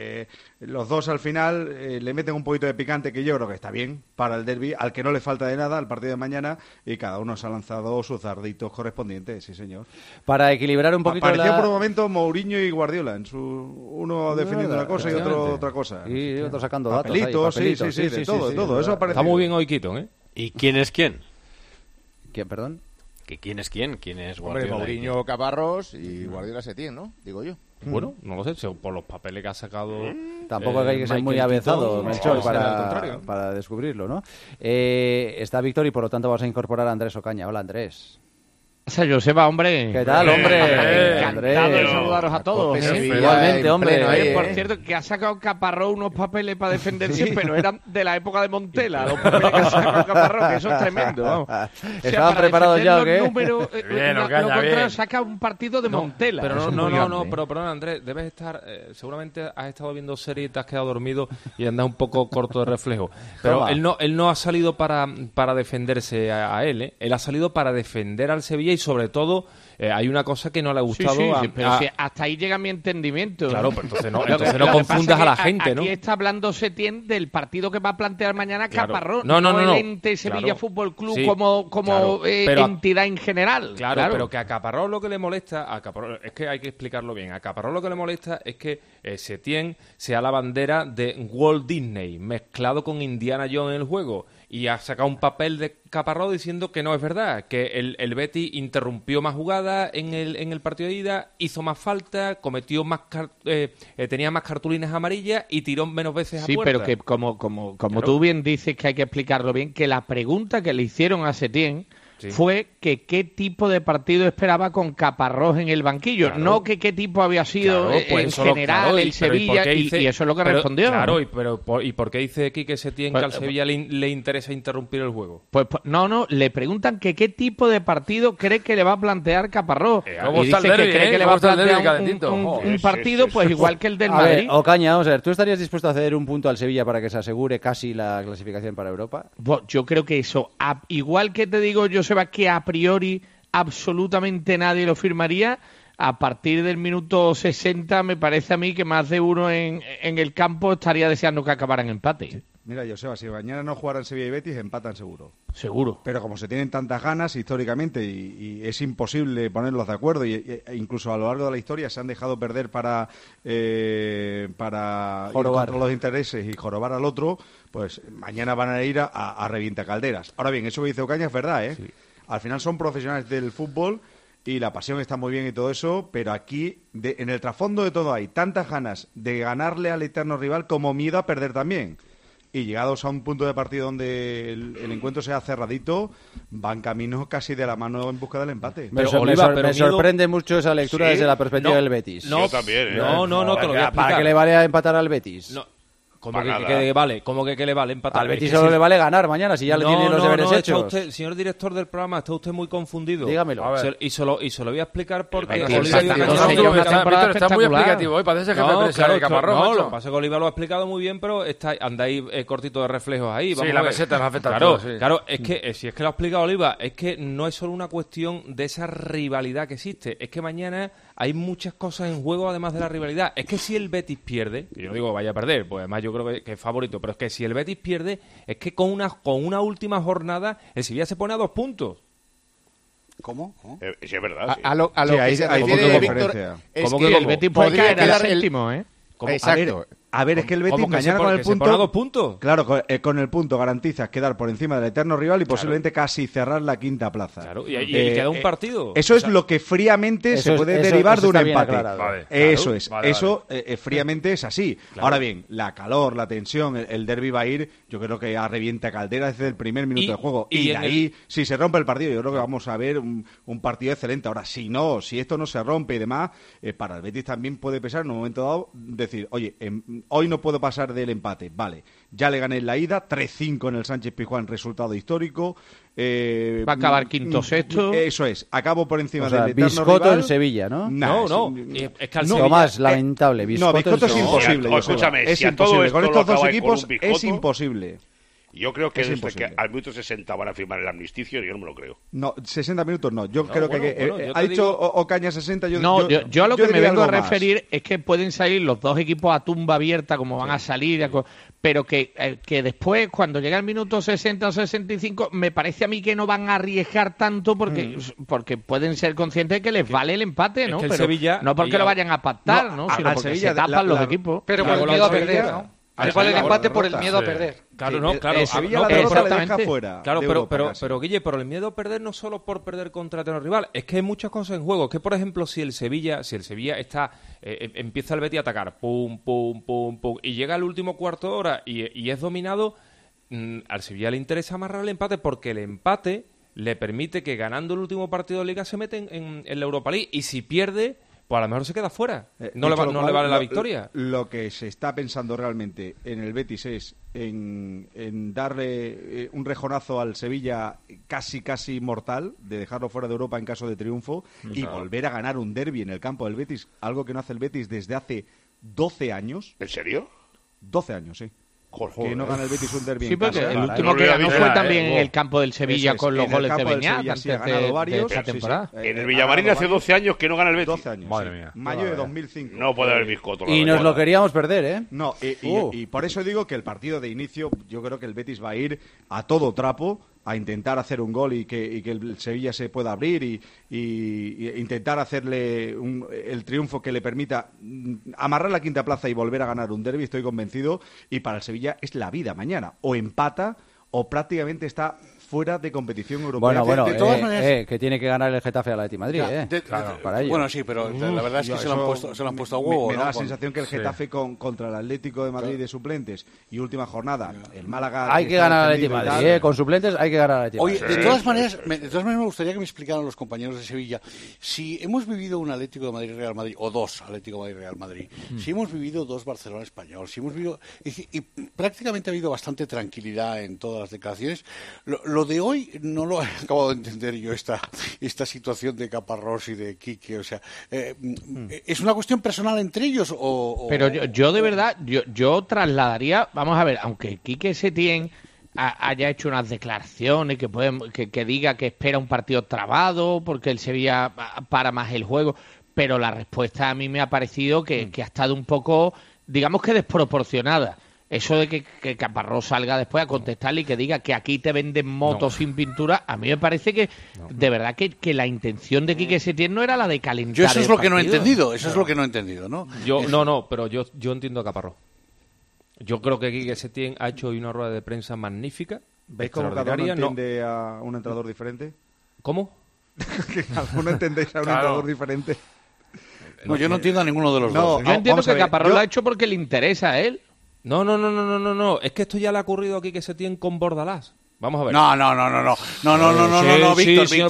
Speaker 27: los dos al final le meten un poquito de picante, que yo creo que está bien para el derbi, al que no le falta de nada al partido de mañana, y cada uno se ha lanzado sus darditos correspondientes, sí señor.
Speaker 4: Para equilibrar un poquito
Speaker 27: Apareció por un momento Mourinho y Guardiola, uno defendiendo una cosa y otro otra cosa.
Speaker 4: Y otro sacando datos.
Speaker 27: Papelitos,
Speaker 4: ahí,
Speaker 27: sí, de todo. Eso aparece.
Speaker 6: Está muy bien hoy Keaton, ¿eh?
Speaker 3: ¿Y quién es quién?
Speaker 4: ¿Quién, perdón?
Speaker 3: ¿Quién es quién? ¿Quién es
Speaker 5: Hombre,
Speaker 3: Guardiola?
Speaker 5: Mourinho, Caparrós y Guardiola Setién, ¿no? Digo yo.
Speaker 6: Bueno, no lo sé, por los papeles que ha sacado...
Speaker 4: Tampoco hay que ser muy avanzado, Melchor, para descubrirlo, ¿no? Está Víctor y por lo tanto vas a incorporar a Andrés Ocaña. Hola, Andrés.
Speaker 7: Joseba, hombre.
Speaker 4: ¿Qué tal, hombre?
Speaker 7: Encantado de saludaros a todos.
Speaker 4: Igualmente, hombre.
Speaker 7: Por cierto, que ha sacado Caparrós unos papeles para defenderse, pero eran de la época de Montela, los papeles que ha sacado Caparrós, que eso es tremendo. Vamos.
Speaker 4: ¿Estaban preparados ya o qué?
Speaker 7: Números, lo contrario, saca un partido de Montela.
Speaker 6: Pero pero perdón, Andrés, debes estar, seguramente has estado viendo series y te has quedado dormido y andas un poco corto de reflejo. Pero él no ha salido para defenderse a él, ¿eh? Él ha salido para defender al Sevilla y sobre todo hay una cosa que no le ha gustado
Speaker 7: pero hasta ahí llega mi entendimiento.
Speaker 6: Claro, pues entonces no confundas a la gente, ¿no?
Speaker 7: Aquí está hablando Setién del partido que va a plantear mañana Caparrós,
Speaker 6: no
Speaker 7: el ente Sevilla Fútbol Club como entidad en general.
Speaker 6: Claro, pero que a Caparrós lo que le molesta, es que hay que explicarlo bien, a Caparrós lo que le molesta es que Setién sea la bandera de Walt Disney mezclado con Indiana Jones en el juego. Y ha sacado un papel de Caparrós diciendo que no es verdad, que el Betis interrumpió más jugadas en el partido de ida, hizo más falta, cometió más tenía más cartulinas amarillas y tiró menos veces a puerta.
Speaker 7: Sí, pero que como tú bien dices, que hay que explicarlo bien, que la pregunta que le hicieron a Setién fue que qué tipo de partido esperaba con Caparrós en el banquillo, no que qué tipo había sido en general el Sevilla, y eso es lo que respondió.
Speaker 6: Claro, ¿y por qué dice Quique Setién que al Sevilla le interesa interrumpir el juego?
Speaker 7: Pues no, le preguntan que qué tipo de partido cree que le va a plantear Caparrós. Y dice que cree que le va a plantear un partido pues igual que el del Madrid.
Speaker 4: A ver, Ocaña, vamos a ver, ¿tú estarías dispuesto a ceder un punto al Sevilla para que se asegure casi la clasificación para Europa?
Speaker 7: Pues yo creo que eso, igual que te digo yo, Seba, que a priori absolutamente nadie lo firmaría, a partir del minuto 60 me parece a mí que más de uno en el campo estaría deseando que acabaran empate.
Speaker 27: Sí. Mira, Joseba, si mañana no jugaran Sevilla y Betis, empatan seguro.
Speaker 7: Seguro.
Speaker 27: Pero como se tienen tantas ganas históricamente y es imposible ponerlos de acuerdo, e incluso a lo largo de la historia se han dejado perder para ir contra los intereses y jorobar al otro, pues mañana van a ir a revientacalderas. Ahora bien, eso que dice Ocaña es verdad, ¿eh? Sí. Al final son profesionales del fútbol y la pasión está muy bien y todo eso, pero aquí, en el trasfondo de todo hay tantas ganas de ganarle al eterno rival como miedo a perder también. Y llegados a un punto de partido donde el encuentro sea cerradito, van camino casi de la mano en busca del empate.
Speaker 4: Me sorprende mucho esa lectura desde la perspectiva del Betis.
Speaker 2: No, yo también, ¿eh?
Speaker 6: No, te lo voy a explicar.
Speaker 4: ¿Para qué le vale empatar al Betis?
Speaker 6: No. ¿Cómo que le vale empatar?
Speaker 4: Al Betis solo le vale ganar mañana, si ya le tiene los deberes hechos.
Speaker 6: Usted, señor director del programa, está usted muy confundido.
Speaker 4: Dígamelo.
Speaker 6: Y se lo voy a explicar porque...
Speaker 5: Víctor está muy explicativo hoy, parece jefe de prensa de Caparrós.
Speaker 6: No, lo que pasa es que Oliva lo ha explicado muy bien, pero andáis cortito de reflejos ahí.
Speaker 5: Sí, la meseta nos afecta a
Speaker 6: todos.
Speaker 5: Sí.
Speaker 6: Claro, es que si es que lo ha explicado Oliva, es que no es solo una cuestión de esa rivalidad que existe, es que mañana hay muchas cosas en juego además de la rivalidad. Es que si el Betis pierde, y yo no digo vaya a perder, pues además yo creo que es favorito, pero es que si el Betis pierde, es que con una última jornada el Sevilla se pone a 2 puntos.
Speaker 8: ¿Cómo?
Speaker 2: Sí, es verdad. Sí.
Speaker 5: A lo que se refiere Víctor es que
Speaker 7: el Betis puede caer al séptimo, ¿eh?
Speaker 5: Exacto.
Speaker 27: A ver, es que el Betis mañana con el punto...
Speaker 6: ¿Se pone a 2 puntos?
Speaker 27: Claro, con el punto garantizas quedar por encima del eterno rival y posiblemente casi cerrar la quinta plaza.
Speaker 6: Claro, y queda un partido.
Speaker 27: Eso es lo que fríamente se puede derivar de un empate.
Speaker 2: Vale,
Speaker 27: eso es. Eso fríamente es así. Claro. Ahora bien, la calor, la tensión, el derbi va a ir, yo creo que a revienta caldera desde el primer minuto de juego. Y de ahí, si se rompe el partido, yo creo que vamos a ver un partido excelente. Ahora, si esto no se rompe y demás, para el Betis también puede pesar en un momento dado decir, oye, hoy no puedo pasar del empate, vale, ya le gané en la ida, 3-5 en el Sánchez Pizjuán, resultado histórico.
Speaker 7: Va a acabar quinto, sexto.
Speaker 27: Eso es, acabo por encima del eterno
Speaker 4: Biscotto
Speaker 27: rival.
Speaker 4: En Sevilla, ¿no?
Speaker 6: No. Es que al Sevilla...
Speaker 4: Tomás, lamentable.
Speaker 27: Biscotto es imposible.
Speaker 2: Escúchame,
Speaker 27: es
Speaker 2: si a todo
Speaker 27: imposible.
Speaker 2: esto
Speaker 27: Con estos
Speaker 2: lo
Speaker 27: dos
Speaker 2: acabáis
Speaker 27: equipos
Speaker 2: con un Biscotto,
Speaker 27: es imposible.
Speaker 2: Yo creo que desde que al minuto 60 van a firmar el amnisticio, yo no me lo creo.
Speaker 27: No, 60 minutos no. Yo creo que ha dicho Ocaña 60.
Speaker 7: Yo a lo que me vengo a referir es que pueden salir los dos equipos a tumba abierta, como van a salir, pero que después, cuando llega el minuto 60 o 65, me parece a mí que no van a arriesgar tanto porque pueden ser conscientes de que les vale el empate, ¿no?
Speaker 6: Es que
Speaker 7: pero
Speaker 6: Sevilla,
Speaker 7: no porque lo vayan a pactar, ¿no? Sino porque
Speaker 27: Sevilla,
Speaker 7: se tapan los equipos.
Speaker 9: Pero por el miedo a perder, ¿no? Les vale el empate por el miedo a perder.
Speaker 6: Claro, no, claro.
Speaker 27: Sevilla la derrota le deja fuera.
Speaker 6: Claro, pero Guille, por el miedo a perder no solo por perder contra el rival, es que hay muchas cosas en juego. Es que, por ejemplo, si el Sevilla está empieza el Betis a atacar, pum, pum, pum, pum, y llega al último cuarto de hora y es dominado, al Sevilla le interesa amarrar el empate porque el empate le permite que ganando el último partido de Liga se mete en la Europa League, y si pierde, pues a lo mejor se queda fuera. No le vale la victoria.
Speaker 27: Lo que se está pensando realmente en el Betis es en darle un rejonazo al Sevilla casi mortal, de dejarlo fuera de Europa en caso de triunfo, y volver a ganar un derbi en el campo del Betis, algo que no hace el Betis desde hace 12 años.
Speaker 2: ¿En serio?
Speaker 27: 12 años, sí. Que no gana el Betis un derbi.
Speaker 7: Sí, porque el último que ganó fue también en el campo del Sevilla con los goles de Beñat antes de esta temporada.
Speaker 2: En el Villamarín hace 12 años que no gana el Betis.
Speaker 27: 12 años.
Speaker 6: Madre mía.
Speaker 27: Mayo de 2005.
Speaker 2: No puede haber biscoto.
Speaker 4: Y nos lo queríamos perder, ¿eh?
Speaker 27: No, y por eso digo que el partido de inicio, yo creo que el Betis va a ir a todo trapo a intentar hacer un gol y que el Sevilla se pueda abrir y intentar hacerle el triunfo que le permita amarrar la quinta plaza y volver a ganar un derbi, estoy convencido, y para el Sevilla es la vida mañana, o empata o prácticamente está fuera de competición europea.
Speaker 4: Bueno,
Speaker 27: de todas maneras,
Speaker 4: que tiene que ganar el Getafe al Atleti Madrid, para ello.
Speaker 8: Bueno, sí, pero la verdad es que se lo han puesto a huevo.
Speaker 27: Me da la sensación que el Getafe contra el Atlético de Madrid de suplentes y última jornada, el Málaga...
Speaker 4: Hay que ganar al Atleti Madrid, con suplentes hay que ganar al Atleti Madrid.
Speaker 8: Oye, de todas maneras me gustaría que me explicaran los compañeros de Sevilla, si hemos vivido un Atlético de Madrid-Real Madrid, o dos Atlético de Madrid-Real Madrid, si hemos vivido dos Barcelona-Español, si hemos vivido... Y prácticamente ha habido bastante tranquilidad en todas las declaraciones. Lo de hoy no lo he acabado de entender yo, esta situación de Caparrós y de Quique, o sea, ¿es una cuestión personal entre ellos o...?
Speaker 7: Pero yo de verdad, yo trasladaría, vamos a ver, aunque Quique Setién haya hecho unas declaraciones que diga que espera un partido trabado porque el Sevilla para más el juego, pero la respuesta a mí me ha parecido que ha estado un poco, digamos que desproporcionada. Eso de que Caparrós salga después a contestarle y que diga que aquí te venden motos sin pintura, a mí me parece que de verdad que la intención de Quique Setién no era la de calentar.
Speaker 8: Yo eso es lo que no he entendido, es lo que no he entendido, ¿no?
Speaker 6: Pero yo entiendo a Caparrós. Yo creo que Quique Setién ha hecho hoy una rueda de prensa magnífica.
Speaker 27: ¿Veis cómo cada uno entiende a un entrenador diferente?
Speaker 6: ¿Cómo?
Speaker 27: Que alguno entendéis a un entrenador diferente.
Speaker 8: No, yo no entiendo a ninguno de los dos.
Speaker 7: Yo entiendo que Caparrós lo ha hecho porque le interesa a él.
Speaker 6: No. Es que esto ya le ha ocurrido aquí que Setién con Bordalás. Vamos a ver.
Speaker 8: No, Víctor.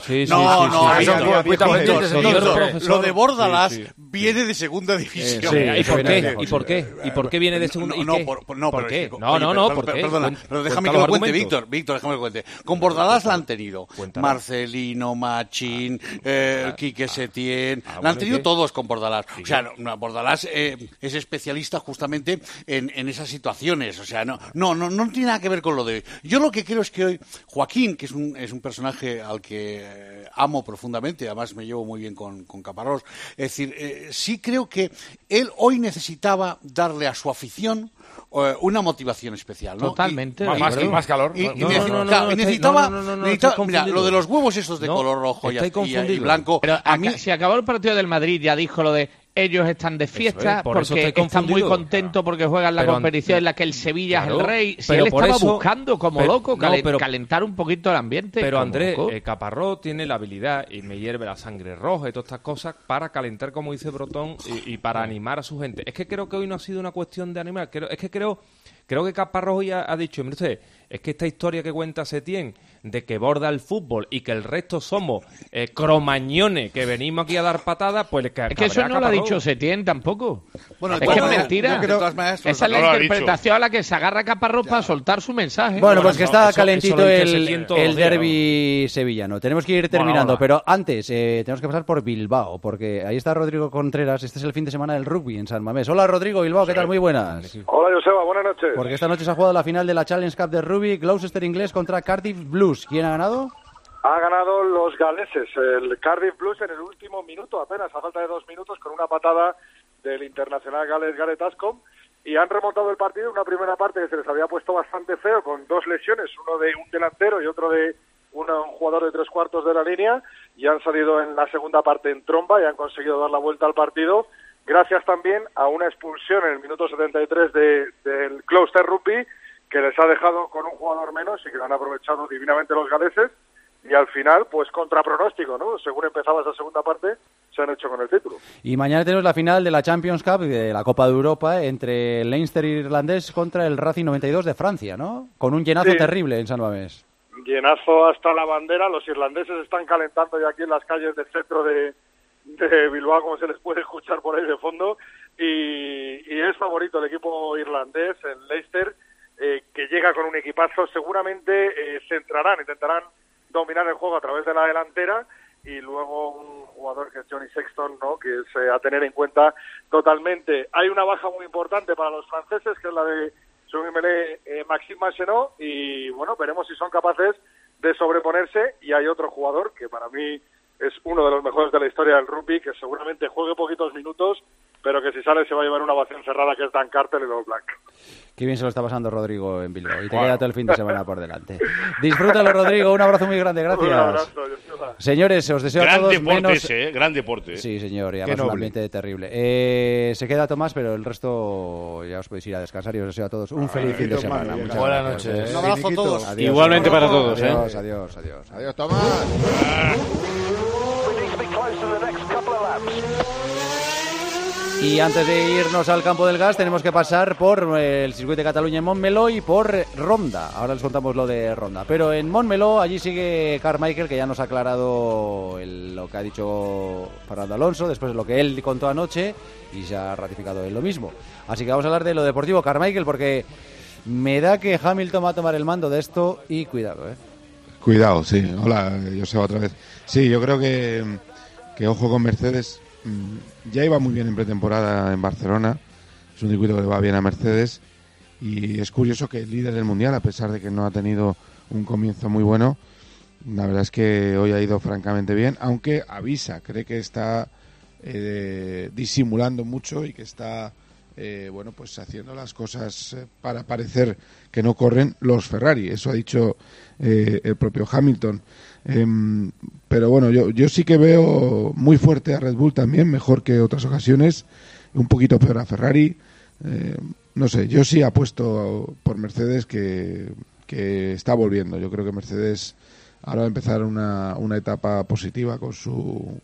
Speaker 8: Lo de Bordalás viene de segunda división.
Speaker 6: ¿Y por qué viene de segunda? ¿Por qué?
Speaker 8: Perdona, pero déjame que lo cuente, Víctor, déjame que lo cuente. Con Bordalás la han tenido Marcelino, Machín, Quique Setién, la han tenido todos con Bordalás. O sea, Bordalás es especialista justamente en esas situaciones. O sea, no tiene nada que ver con lo de hoy. Yo lo que creo es que hoy Joaquín, que es un personaje al que amo profundamente, además me llevo muy bien con Caparrós, es decir, sí creo que él hoy necesitaba darle a su afición una motivación especial, ¿no?
Speaker 7: Totalmente.
Speaker 5: Más calor.
Speaker 8: Necesitaba, mira, lo de los huevos esos de color rojo y blanco.
Speaker 7: Pero si acabó el partido del Madrid, ya dijo lo de ellos están de fiesta porque están muy contentos porque juegan la competición en la que el Sevilla es el rey. Si él estaba buscando como loco calentar un poquito el ambiente.
Speaker 6: Pero Andrés, Caparrós tiene la habilidad, y me hierve la sangre roja y todas estas cosas, para calentar, como dice Brotón, y para animar a su gente. Es que creo que hoy no ha sido una cuestión de animar. Creo que Caparrós hoy ha dicho, mire usted, es que esta historia que cuenta Setién de que borda el fútbol y que el resto somos cromañones que venimos aquí a dar patadas, pues
Speaker 7: es que eso no lo ha dicho Setién tampoco.
Speaker 8: Bueno,
Speaker 7: es que es mentira. Esa es la interpretación a la que se agarra Caparrós para soltar su mensaje.
Speaker 4: Bueno, pues que está calentito el derbi sevillano. Tenemos que ir terminando, pero antes tenemos que pasar por Bilbao, porque ahí está Rodrigo Contreras. Este es el fin de semana del rugby en San Mamés. Hola Rodrigo, Bilbao, ¿qué tal? Muy buenas.
Speaker 10: Hola Joseba, buenas noches.
Speaker 4: Porque esta noche se ha jugado la final de la Challenge Cup de rugby, Gloucester inglés contra Cardiff Blues. ¿Quién ha ganado?
Speaker 10: Ha ganado los galeses, el Cardiff Blues en el último minuto, apenas a falta de 2 minutos, con una patada del internacional gales Gareth Anscombe, y han remontado el partido en una primera parte que se les había puesto bastante feo, con 2 lesiones, uno de un delantero y otro de un jugador de 3/4 de la línea, y han salido en la segunda parte en tromba y han conseguido dar la vuelta al partido, gracias también a una expulsión en el minuto 73 del Gloucester Rugby, que les ha dejado con un jugador menos y que lo han aprovechado divinamente los galeses, y al final, pues contra pronóstico, ¿no? Según empezaba esa segunda parte, se han hecho con el título.
Speaker 4: Y mañana tenemos la final de la Champions Cup, de la Copa de Europa, entre el Leinster irlandés contra el Racing 92 de Francia, ¿no? Con un llenazo terrible en San Mamés.
Speaker 10: Llenazo hasta la bandera, los irlandeses están calentando ya aquí en las calles del centro de Bilbao, como se les puede escuchar por ahí de fondo, y es favorito el equipo irlandés, el Leicester, que llega con un equipazo. Seguramente intentarán dominar el juego a través de la delantera, y luego un jugador que es Johnny Sexton, ¿no? Que es a tener en cuenta totalmente. Hay una baja muy importante para los franceses, que es la de Maxime Machenot, y bueno, veremos si son capaces de sobreponerse. Y hay otro jugador que para mí es uno de los mejores de la historia del rugby, que seguramente juegue poquitos minutos, pero que si sale se va a llevar una ovación cerrada, que es Dan Carter y los Black.
Speaker 4: Qué bien se lo está pasando Rodrigo en Bilbao, y te queda todo el fin de semana por delante. Disfrútalo, Rodrigo, un abrazo muy grande, gracias.
Speaker 10: Un abrazo,
Speaker 4: señores, os deseo a todos menos...
Speaker 2: Gran deporte.
Speaker 4: Sí, señor, y además un ambiente terrible. Se queda Tomás, pero el resto ya os podéis ir a descansar, y os deseo a todos un feliz fin de semana.
Speaker 5: Buenas noches.
Speaker 9: Un abrazo a todos.
Speaker 4: Adiós,
Speaker 3: igualmente para todos.
Speaker 4: Adiós.
Speaker 9: Adiós, Tomás.
Speaker 4: Y antes de irnos al campo del gas tenemos que pasar por el circuito de Cataluña en Montmeló y por Ronda. Ahora les contamos lo de Ronda. Pero en Montmeló allí sigue Carmichael, que ya nos ha aclarado lo que ha dicho Fernando Alonso después de lo que él contó anoche, y se ha ratificado él lo mismo. Así que vamos a hablar de lo deportivo, Carmichael, porque me da que Hamilton va a tomar el mando de esto, y cuidado,
Speaker 11: Cuidado, sí. Hola, Joseba, otra vez. Sí, yo creo que ojo con Mercedes. Ya iba muy bien en pretemporada en Barcelona, es un circuito que le va bien a Mercedes, y es curioso que el líder del mundial, a pesar de que no ha tenido un comienzo muy bueno, la verdad es que hoy ha ido francamente bien, aunque avisa, cree que está disimulando mucho y que está pues haciendo las cosas para parecer que no corren los Ferrari. Eso ha dicho el propio Hamilton. Pero bueno, yo sí que veo muy fuerte a Red Bull también, mejor que otras ocasiones, un poquito peor a Ferrari. No sé, yo sí apuesto por Mercedes, que está volviendo. Yo creo que Mercedes ahora va a empezar una etapa positiva con su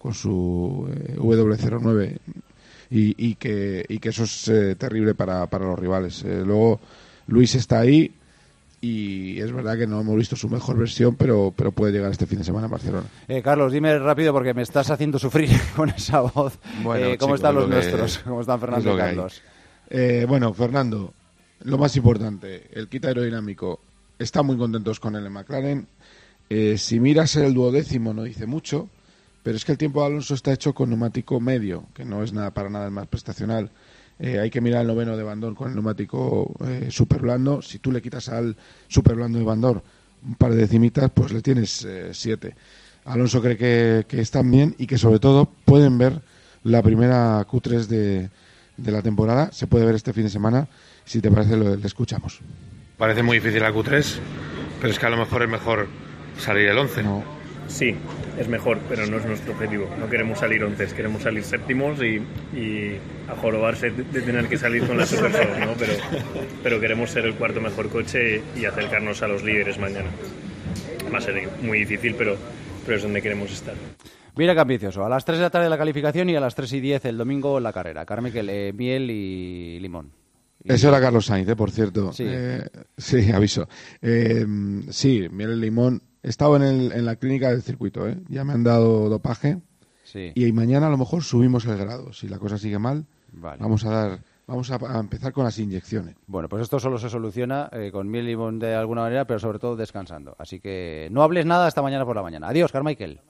Speaker 11: W09, y que eso es terrible para los rivales. Luego Luis está ahí, y es verdad que no hemos visto su mejor versión, pero puede llegar este fin de semana en Barcelona.
Speaker 4: Carlos, dime rápido, porque me estás haciendo sufrir con esa voz. Bueno, ¿cómo están los nuestros? ¿Cómo están Fernando y Carlos?
Speaker 11: Bueno, Fernando, lo más importante, el kit aerodinámico. Están muy contentos con él en McLaren. Si miras el 12º no dice mucho, pero es que el tiempo de Alonso está hecho con neumático medio, que no es nada para nada el más prestacional. Hay que mirar el 9º de Van Dorn con el neumático super blando. Si tú le quitas al super blando de Van Dorn un par de decimitas, pues le tienes 7. Alonso cree que están bien, y que sobre todo pueden ver la primera Q3 de la temporada. Se puede ver este fin de semana. Si te parece, le escuchamos.
Speaker 12: Parece muy difícil la Q3, pero es que a lo mejor es mejor salir el 11.
Speaker 11: No.
Speaker 13: Sí, es mejor, pero no es nuestro objetivo. No queremos salir 11, queremos salir séptimos y a jorobarse de tener que salir con la Super Show, ¿no? Pero queremos ser el cuarto mejor coche y acercarnos a los líderes mañana. Va a ser muy difícil, pero es donde queremos estar.
Speaker 4: Mira qué ambicioso. A las 3 de la tarde la calificación, y a las 3:10 el domingo la carrera. Carmichael, miel y limón.
Speaker 11: Eso era Carlos Sainz, por cierto.
Speaker 4: Sí,
Speaker 11: sí, aviso. Sí, miel y limón. He estado en la clínica del circuito, ya me han dado dopaje,
Speaker 4: sí.
Speaker 11: Y mañana a lo mejor subimos el grado. Si la cosa sigue mal,
Speaker 4: vale.
Speaker 11: Vamos a empezar con las inyecciones.
Speaker 4: Bueno, pues esto solo se soluciona con miel y limón de alguna manera, pero sobre todo descansando. Así que no hables nada hasta mañana por la mañana. Adiós, Carmichael.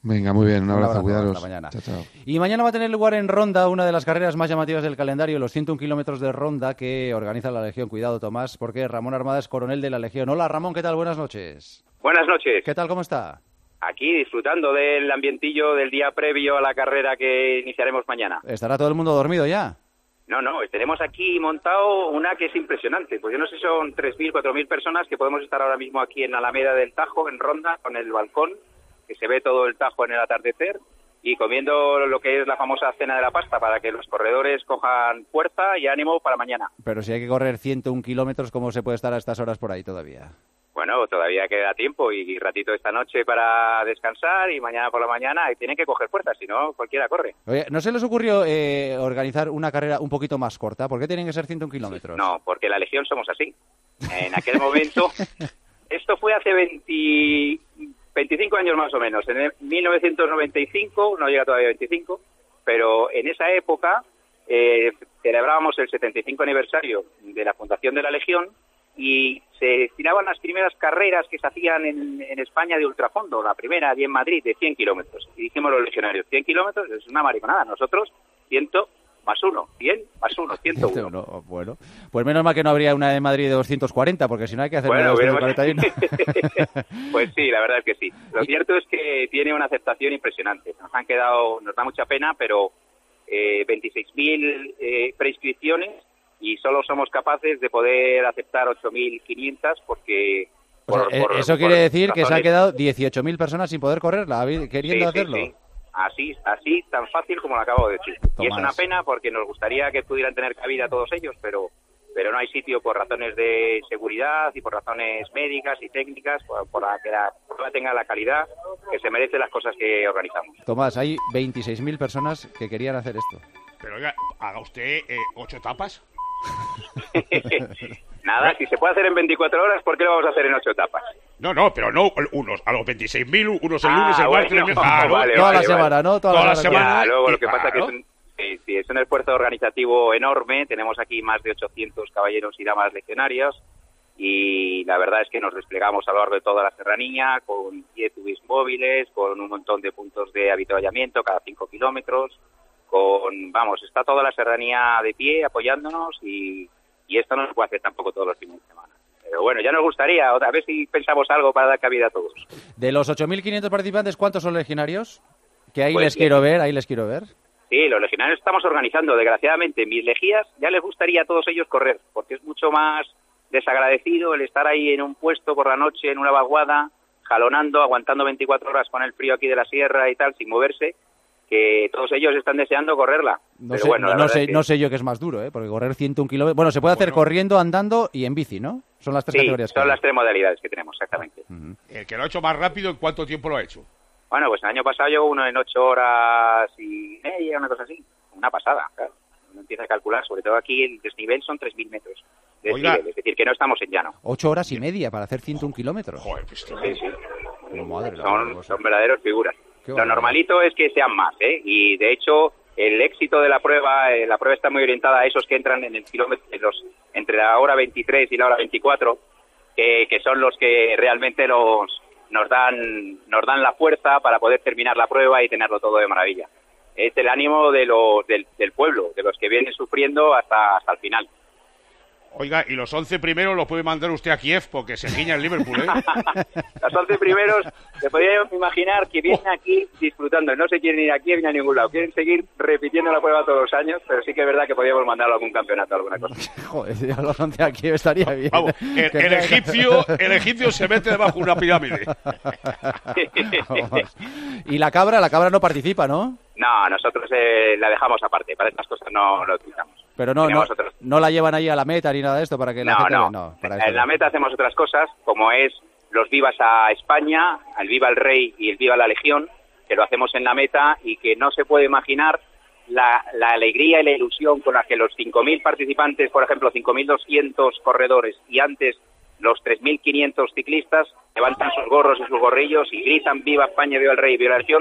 Speaker 11: Venga, muy bien, un abrazo, cuidaros.
Speaker 4: Hasta mañana.
Speaker 11: Chao, chao.
Speaker 4: Y mañana va a tener lugar en Ronda una de las carreras más llamativas del calendario, los 101 kilómetros de Ronda que organiza la Legión. Cuidado, Tomás, porque Ramón Armada es coronel de la Legión. Hola, Ramón, ¿qué tal? Buenas noches.
Speaker 14: Buenas noches.
Speaker 4: ¿Qué tal? ¿Cómo está?
Speaker 14: Aquí disfrutando del ambientillo del día previo a la carrera que iniciaremos mañana.
Speaker 4: ¿Estará todo el mundo dormido ya?
Speaker 14: No, tenemos aquí montado una que es impresionante. Pues yo no sé si son 3.000, 4.000 personas que podemos estar ahora mismo aquí en la Alameda del Tajo, en Ronda, con el balcón, que se ve todo el Tajo en el atardecer, y comiendo lo que es la famosa cena de la pasta para que los corredores cojan fuerza y ánimo para mañana.
Speaker 4: Pero si hay que correr 101 kilómetros, ¿cómo se puede estar a estas horas por ahí todavía?
Speaker 14: Bueno, todavía queda tiempo y ratito esta noche para descansar y mañana por la mañana y tienen que coger fuerza, si no cualquiera corre.
Speaker 4: Oye, ¿no se les ocurrió organizar una carrera un poquito más corta? ¿Por qué tienen que ser 101 kilómetros?
Speaker 14: No, porque la Legión somos así. En aquel momento, esto fue hace 25 años más o menos, en 1995, no llega todavía a 25, pero en esa época celebrábamos el 75 aniversario de la fundación de la Legión y se destinaban las primeras carreras que se hacían en España de ultrafondo, la primera allí en Madrid de 100 kilómetros. Y dijimos los legionarios, 100 kilómetros es una mariconada, nosotros 100 más 1, 100 más 1, 101.
Speaker 4: Bueno, pues menos mal que no habría una de Madrid de 240, porque si no hay que hacer una de 241.
Speaker 14: Pues sí, la verdad es que sí. Lo cierto es que tiene una aceptación impresionante. Nos da mucha pena, pero 26.000 preinscripciones y solo somos capaces de poder aceptar 8.500 porque...
Speaker 4: eso quiere decir que se han quedado 18.000 personas sin poder correrla, queriendo hacerlo.
Speaker 14: Sí. Así tan fácil como lo acabo de decir. Tomás. Y es una pena porque nos gustaría que pudieran tener cabida todos ellos, pero no hay sitio por razones de seguridad y por razones médicas y técnicas, por la que la prueba tenga la calidad que se merecen las cosas que organizamos.
Speaker 4: Tomás, hay 26.000 personas que querían hacer esto.
Speaker 2: Pero oiga, haga usted 8 etapas.
Speaker 14: Nada, si se puede hacer en 24 horas, ¿por qué lo vamos a hacer en 8 etapas?
Speaker 2: No, pero no unos a los 26.000, unos el lunes, el martes, el miércoles.
Speaker 4: Toda la semana, ¿no? Toda la semana.
Speaker 14: Luego lo que pasa es que es un esfuerzo organizativo enorme. Tenemos aquí más de 800 caballeros y damas legionarios y la verdad es que nos desplegamos a lo largo de toda la serranía con 10 UBIs móviles, con un montón de puntos de avituallamiento cada 5 kilómetros. Está toda la serranía de pie apoyándonos y esto no se puede hacer tampoco todos los fines de semana. Pero bueno, ya nos gustaría, a ver si pensamos algo para dar cabida a todos.
Speaker 4: De los 8.500 participantes, ¿cuántos son legionarios? Que ahí les quiero ver.
Speaker 14: Sí, los legionarios estamos organizando, desgraciadamente. Mis legías ya les gustaría a todos ellos correr, porque es mucho más desagradecido el estar ahí en un puesto por la noche, en una vaguada, jalonando, aguantando 24 horas con el frío aquí de la sierra y tal, sin moverse, que todos ellos están deseando correrla.
Speaker 4: No sé yo qué es más duro, porque correr 101 kilómetros... Bueno, se puede hacer corriendo, andando y en bici, ¿no? Son las tres categorías.
Speaker 14: Sí, son las 3 modalidades que tenemos, exactamente.
Speaker 2: El que lo ha hecho más rápido, ¿en cuánto tiempo lo ha hecho?
Speaker 14: Bueno, pues el año pasado llegó uno en 8 horas y media, una cosa así. Una pasada, claro. Uno empieza a calcular, sobre todo aquí el desnivel son 3.000 metros de desnivel, es decir, que no estamos en llano.
Speaker 4: 8 horas y media para hacer 101 kilómetros.
Speaker 2: Joder, pues
Speaker 14: son verdaderos figuras. Lo normalito es que sean más, y de hecho el éxito de la prueba está muy orientada a esos que entran en el kilómetro, entre la hora 23 y la hora 24, que son los que realmente nos dan la fuerza para poder terminar la prueba y tenerlo todo de maravilla. Es el ánimo del pueblo, de los que vienen sufriendo hasta el final.
Speaker 2: Oiga, y los 11 primeros los puede mandar usted a Kiev porque se guiña el Liverpool, ¿eh?
Speaker 14: Los 11 primeros, se podría imaginar que vienen aquí disfrutando. No se quieren ir a Kiev ni a ningún lado. Quieren seguir repitiendo la prueba todos los años, pero sí que es verdad que podríamos mandarlo a algún campeonato, alguna cosa.
Speaker 4: Joder, si a los 11 a Kiev estaría bien.
Speaker 2: Vamos, el egipcio se mete debajo de una pirámide.
Speaker 4: Y la cabra no participa, ¿no?
Speaker 14: No, nosotros la dejamos aparte. Para estas cosas no la utilizamos.
Speaker 4: Pero no la llevan ahí a la meta ni nada de esto para que la gente...
Speaker 14: No. En la meta hacemos otras cosas, como es los vivas a España, el viva el rey y el viva la legión, que lo hacemos en la meta y que no se puede imaginar la alegría y la ilusión con la que los 5.000 participantes, por ejemplo, 5.200 corredores y antes los 3.500 ciclistas levantan sus gorros y sus gorrillos y gritan viva España, viva el rey, viva la legión,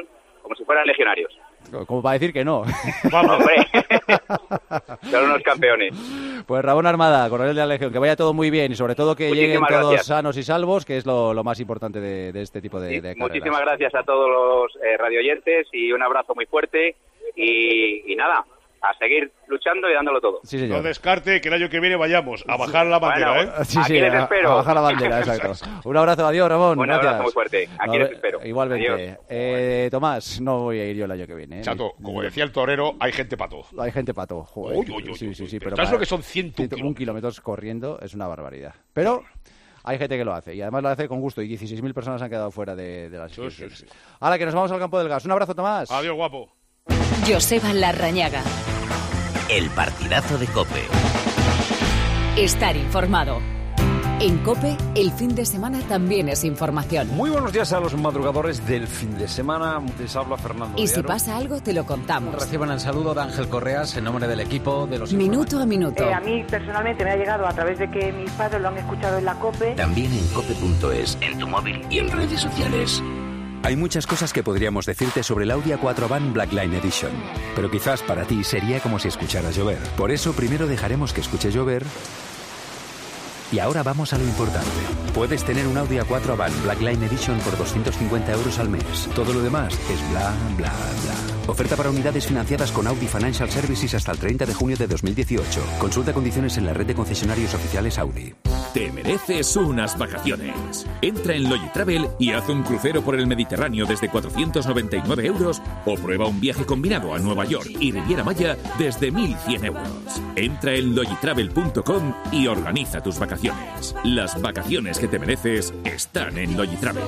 Speaker 14: como si fueran legionarios.
Speaker 4: Como para decir que no.
Speaker 14: Vamos, hombre. Son unos campeones.
Speaker 4: Pues Ramón Armada, coronel de la Legión, que vaya todo muy bien y sobre todo que lleguen todos sanos y salvos, que es lo más importante de este tipo de carreras.
Speaker 14: Muchísimas gracias a todos los radioyentes y un abrazo muy fuerte y nada, a seguir luchando y dándolo todo.
Speaker 4: Sí, señor.
Speaker 2: No descarte que el año que viene vayamos a bajar la bandera,
Speaker 14: bueno,
Speaker 4: Sí,
Speaker 14: aquí les espero.
Speaker 4: A bajar la bandera, exacto. Un abrazo, adiós, Ramón.
Speaker 14: Un
Speaker 4: gracias.
Speaker 14: abrazo muy fuerte. Aquí les espero.
Speaker 4: Igualmente. Tomás, no voy a ir yo el año que viene.
Speaker 2: Chato, como decía el torero, hay gente para todo.
Speaker 4: Hay gente para todo. Joder. Sí, pero
Speaker 2: ¿sabes lo que son
Speaker 4: 101 kilómetros corriendo? Es una barbaridad. Pero hay gente que lo hace, y además lo hace con gusto, y 16.000 personas han quedado fuera de las inscripciones. Sí. Ahora que nos vamos al campo del gas. Un abrazo, Tomás.
Speaker 2: Adiós, guapo.
Speaker 1: Joseba Larrañaga.
Speaker 16: El partidazo de COPE.
Speaker 1: Estar informado. En COPE, el fin de semana también es información.
Speaker 15: Muy buenos días a los madrugadores del fin de semana. Les habla Fernando
Speaker 1: Y
Speaker 15: de
Speaker 1: si
Speaker 15: Aro.
Speaker 1: pasa algo, te lo contamos.
Speaker 17: Reciban el saludo de Ángel Correas en nombre del equipo de los
Speaker 1: Minuto a minuto.
Speaker 18: A mí personalmente me ha llegado a través de que mis padres lo han escuchado en la COPE.
Speaker 16: También en cope.es, en tu móvil y en redes sociales.
Speaker 19: Hay muchas cosas que podríamos decirte sobre el Audi A4 Van Blackline Edition, pero quizás para ti sería como si escucharas llover. Por eso primero dejaremos que escuche llover. Y ahora vamos a lo importante. Puedes tener un Audi A4 Van Blackline Edition por 250 € al mes. Todo lo demás es bla, bla, bla. Oferta para unidades financiadas con Audi Financial Services hasta el 30 de junio de 2018. Consulta condiciones en la red de concesionarios oficiales Audi.
Speaker 20: Te mereces unas vacaciones. Entra en Logitravel y haz un crucero por el Mediterráneo desde 499 € o prueba un viaje combinado a Nueva York y Riviera Maya desde 1.100 €. Entra en logitravel.com y organiza tus vacaciones. Las vacaciones que te mereces están en Logitravel.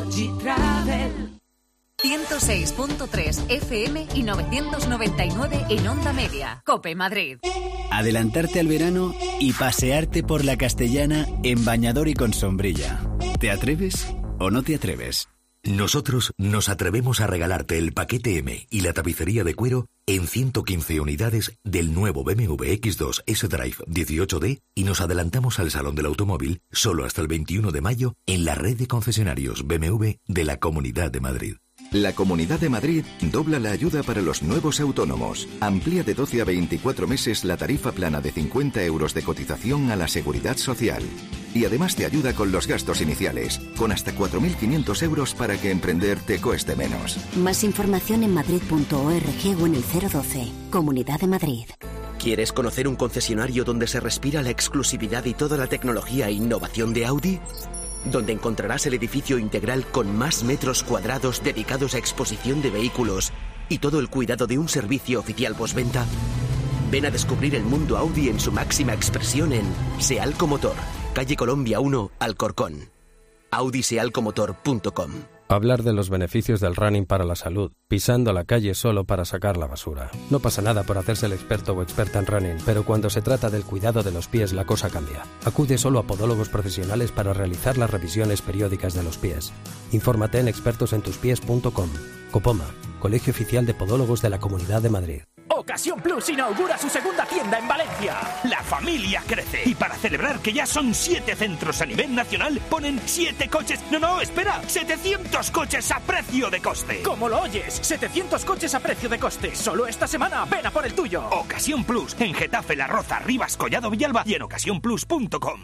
Speaker 1: 106.3 FM y 999 en Onda Media. COPE Madrid.
Speaker 21: Adelantarte al verano y pasearte por la Castellana en bañador y con sombrilla. ¿Te atreves o no te atreves?
Speaker 25: Nosotros nos atrevemos a regalarte el paquete M y la tapicería de cuero en 115 unidades del nuevo BMW X2 S-Drive 18D y nos adelantamos al Salón del Automóvil solo hasta el 21 de mayo en la red de concesionarios BMW de la Comunidad de Madrid.
Speaker 22: La Comunidad de Madrid dobla la ayuda para los nuevos autónomos. Amplía de 12 a 24 meses la tarifa plana de 50 € de cotización a la Seguridad Social. Y además te ayuda con los gastos iniciales, con hasta 4.500 € para que emprender te cueste menos.
Speaker 23: Más información en madrid.org o en el 012. Comunidad de Madrid.
Speaker 28: ¿Quieres conocer un concesionario donde se respira la exclusividad y toda la tecnología e innovación de Audi? Donde encontrarás el edificio integral con más metros cuadrados dedicados a exposición de vehículos y todo el cuidado de un servicio oficial postventa. Ven a descubrir el mundo Audi en su máxima expresión en Sealco Motor, calle Colombia 1, Alcorcón. audisealcomotor.com.
Speaker 29: Hablar de los beneficios del running para la salud, pisando la calle solo para sacar la basura. No pasa nada por hacerse el experto o experta en running, pero cuando se trata del cuidado de los pies la cosa cambia. Acude solo a podólogos profesionales para realizar las revisiones periódicas de los pies. Infórmate en expertosentuspies.com. Copoma, Colegio Oficial de Podólogos de la Comunidad de Madrid.
Speaker 31: Ocasión Plus inaugura su segunda tienda en Valencia. La familia crece. Y para celebrar que ya son 7 centros a nivel nacional, ponen 7 coches. No, espera. 700 coches a precio de coste. ¿Cómo lo oyes? 700 coches a precio de coste. Solo esta semana. Ven a por el tuyo. Ocasión Plus. En Getafe, La Roza, Rivas, Collado, Villalba y en ocasiónplus.com.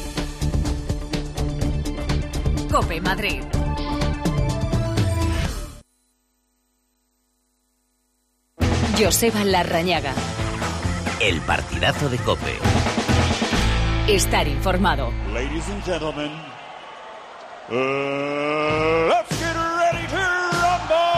Speaker 1: COPE Madrid. Joseba Larrañaga.
Speaker 16: El partidazo de COPE.
Speaker 1: Estar informado.
Speaker 31: Ladies and gentlemen, let's get ready to rumble.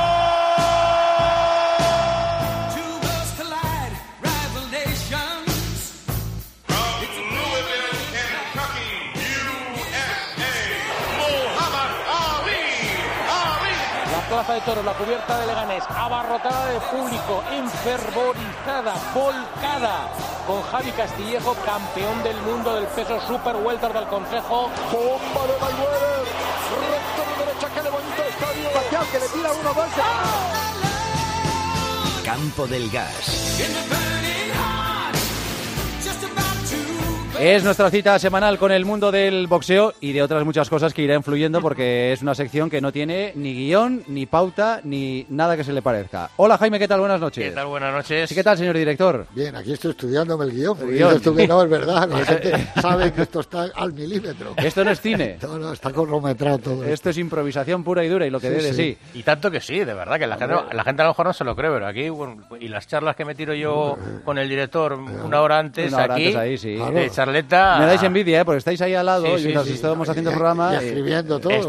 Speaker 31: Two worlds collide, rival nations.
Speaker 30: From Louisville, Kentucky, USA, Muhammad Ali.
Speaker 32: La plaza de toros, la cubierta de Leganés, abarrotada de público, enfervorizada, volcada, con Javi Castillejo, campeón del mundo del peso super welter del Consejo.
Speaker 31: Bomba de Mayweather, recto de derecha, que bonito estadio. Pacquiao que le tira 1-2.
Speaker 16: Campo del Gas.
Speaker 4: Es nuestra cita semanal con el mundo del boxeo y de otras muchas cosas que irá influyendo porque es una sección que no tiene ni guión, ni pauta, ni nada que se le parezca. Hola Jaime, ¿qué tal? Buenas noches.
Speaker 3: ¿Qué tal? Buenas noches.
Speaker 4: ¿Sí, qué tal, señor director?
Speaker 5: Bien, aquí estoy estudiándome el guión, porque dices tú que no, es verdad, la gente sabe que esto está al milímetro.
Speaker 4: Esto no es cine.
Speaker 5: No, está cronometrado todo.
Speaker 4: Esto es improvisación pura y dura y lo que dé de sí.
Speaker 3: Y tanto que sí, de verdad, que la gente a lo mejor no se lo cree, pero aquí, bueno, y las charlas que me tiro yo con el director una hora antes, ahí, sí. De charleta...
Speaker 4: Me dais envidia, porque estáis ahí al lado y nos estábamos haciendo programa.
Speaker 5: Y escribiendo todo.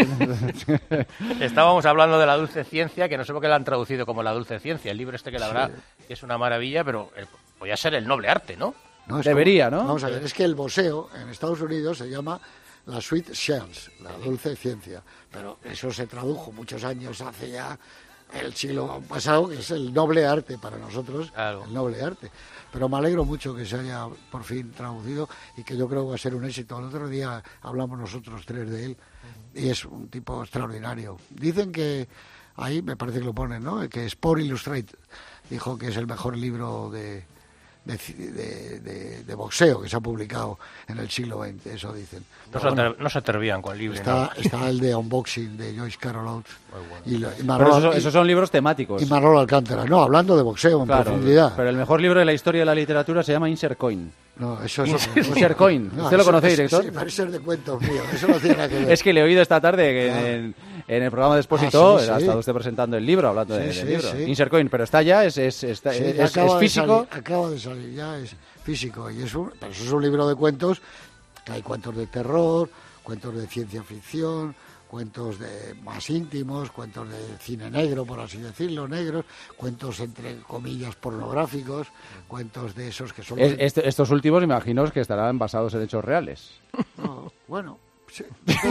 Speaker 3: Estábamos hablando de la dulce ciencia, que no sé por qué la han traducido como la dulce ciencia. El libro que la verdad que es una maravilla, pero podría ser el noble arte, ¿no?
Speaker 4: Debería, ¿no?
Speaker 5: Vamos a ver, es que el boxeo en Estados Unidos se llama la sweet science, la dulce ciencia. Pero eso se tradujo muchos años hace ya el siglo pasado, que es el noble arte para nosotros, el noble arte. Pero me alegro mucho que se haya por fin traducido y que yo creo que va a ser un éxito. El otro día hablamos nosotros tres de él y es un tipo extraordinario. Dicen que, ahí me parece que lo ponen, ¿no?, que Sport Illustrated dijo que es el mejor libro de boxeo que se ha publicado en el siglo XX, eso dicen.
Speaker 3: No se atrevían con el libro.
Speaker 5: Está el de Unboxing de Joyce Carol Oates.
Speaker 4: Pero esos son libros temáticos.
Speaker 5: Y Manolo Alcántara. No, hablando de boxeo en profundidad.
Speaker 4: Pero el mejor libro de la historia de la literatura se llama Insert Coin.
Speaker 5: No, eso es...
Speaker 4: Insert Coin. ¿Usted lo conoce, director?
Speaker 5: Sí, parece ser de cuentos míos. Eso no tiene nada que ver.
Speaker 4: Es que le he oído esta tarde que en el programa de Expósito ha estado usted presentando el libro, hablando del libro. Sí. Insert Coin, pero está ya, es físico.
Speaker 5: Acaba de salir, ya es físico. Pero eso es un libro de cuentos, que hay cuentos de terror, cuentos de ciencia ficción, cuentos más íntimos, cuentos de cine negro, por así decirlo, negros, cuentos entre comillas pornográficos, cuentos de esos que son...
Speaker 4: Estos últimos, imagino que estarán basados en hechos reales.
Speaker 5: No, bueno... Sí,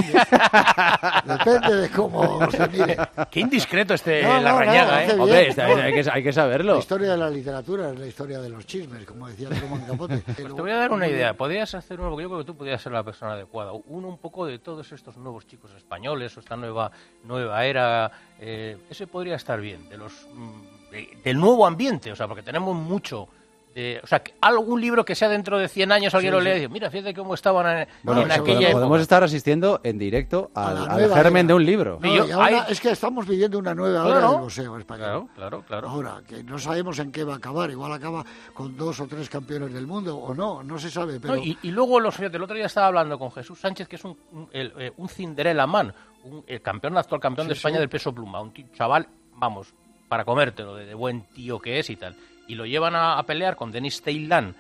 Speaker 5: depende de cómo se mire.
Speaker 3: Qué indiscreto la rañaga, ¿eh?
Speaker 4: Hombre, hay que saberlo.
Speaker 5: La historia de la literatura es la historia de los chismes, como decía Truman Capote.
Speaker 3: Te voy a dar una idea. Podrías hacer uno, porque yo creo que tú podrías ser la persona adecuada. Uno un poco de todos estos nuevos chicos españoles, o esta nueva era. Ese podría estar bien. Del nuevo ambiente, o sea, porque tenemos mucho... algún libro que sea dentro de 100 años alguien lo lea y dice, mira, fíjate cómo estaban en aquella época.
Speaker 4: Podemos estar asistiendo en directo al germen de un libro.
Speaker 5: No, y ahora es que estamos viviendo una nueva era del boxeo español.
Speaker 3: Claro.
Speaker 5: Ahora, que no sabemos en qué va a acabar. Igual acaba con 2 o 3 campeones del mundo, o no se sabe. Pero...
Speaker 3: No, y luego, el otro día estaba hablando con Jesús Sánchez, que es un Cinderella Man, el actual campeón de España del peso pluma. Un chaval, vamos, para comértelo, de buen tío que es y tal. Y lo llevan a pelear con Dennis Teiland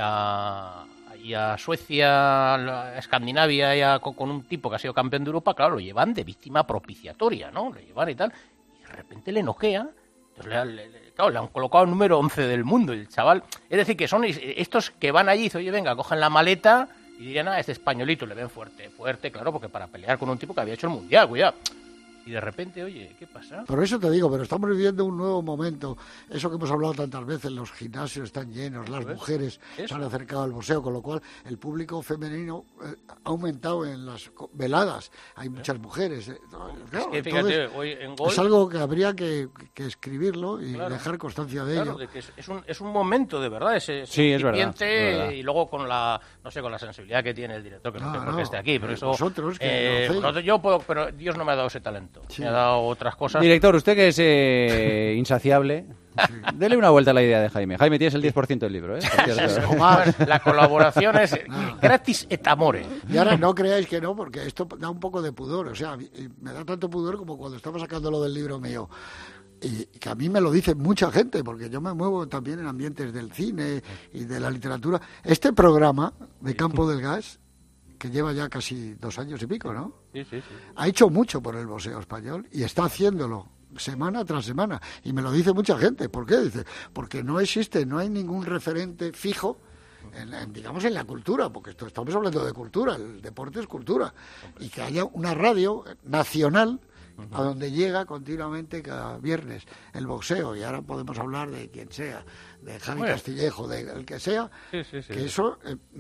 Speaker 3: y a Suecia, a Escandinavia, con un tipo que ha sido campeón de Europa. Claro, lo llevan de víctima propiciatoria, ¿no? Lo llevan y tal, y de repente le noquea. Entonces le han colocado el número 11 del mundo, y el chaval... Es decir, que son estos que van allí y dicen, oye, venga, cogen la maleta y dirían, este españolito, le ven fuerte, claro, porque para pelear con un tipo que había hecho el Mundial, cuidado. Y de repente, oye, ¿qué pasa?
Speaker 5: Por eso te digo, pero estamos viviendo un nuevo momento. Eso que hemos hablado tantas veces, los gimnasios están llenos, las mujeres se han acercado al boxeo, con lo cual el público femenino ha aumentado en las veladas. Hay muchas mujeres. Claro,
Speaker 3: es que fíjate, hoy en Gol...
Speaker 5: Es algo que habría que escribirlo y dejar constancia de ello.
Speaker 3: De que es un momento, de verdad, es
Speaker 4: verdad.
Speaker 3: Y luego con la sensibilidad que tiene el director, que no sé por qué esté aquí, pero eso...
Speaker 5: Vosotros,
Speaker 3: yo puedo, pero Dios no me ha dado ese talento. Sí. Me ha dado otras cosas.
Speaker 4: Director, usted que es insaciable, dele una vuelta a la idea de Jaime. Jaime, tienes el 10% del libro, ¿eh?
Speaker 3: La colaboración es gratis et amore.
Speaker 5: Y ahora no creáis que no, porque esto da un poco de pudor. O sea, me da tanto pudor como cuando estaba sacando lo del libro mío. Y que a mí me lo dice mucha gente, porque yo me muevo también en ambientes del cine y de la literatura. Este programa de Campo del Gas, que lleva ya casi 2 años y pico, ¿no?
Speaker 3: Sí.
Speaker 5: Ha hecho mucho por el boxeo español y está haciéndolo semana tras semana. Y me lo dice mucha gente. ¿Por qué? Dice, porque no hay ningún referente fijo digamos en la cultura, porque estamos hablando de cultura, el deporte es cultura. Y que haya una radio nacional a donde llega continuamente cada viernes el boxeo, y ahora podemos hablar de quien sea, de Javi Castillejo, de el que sea, que eso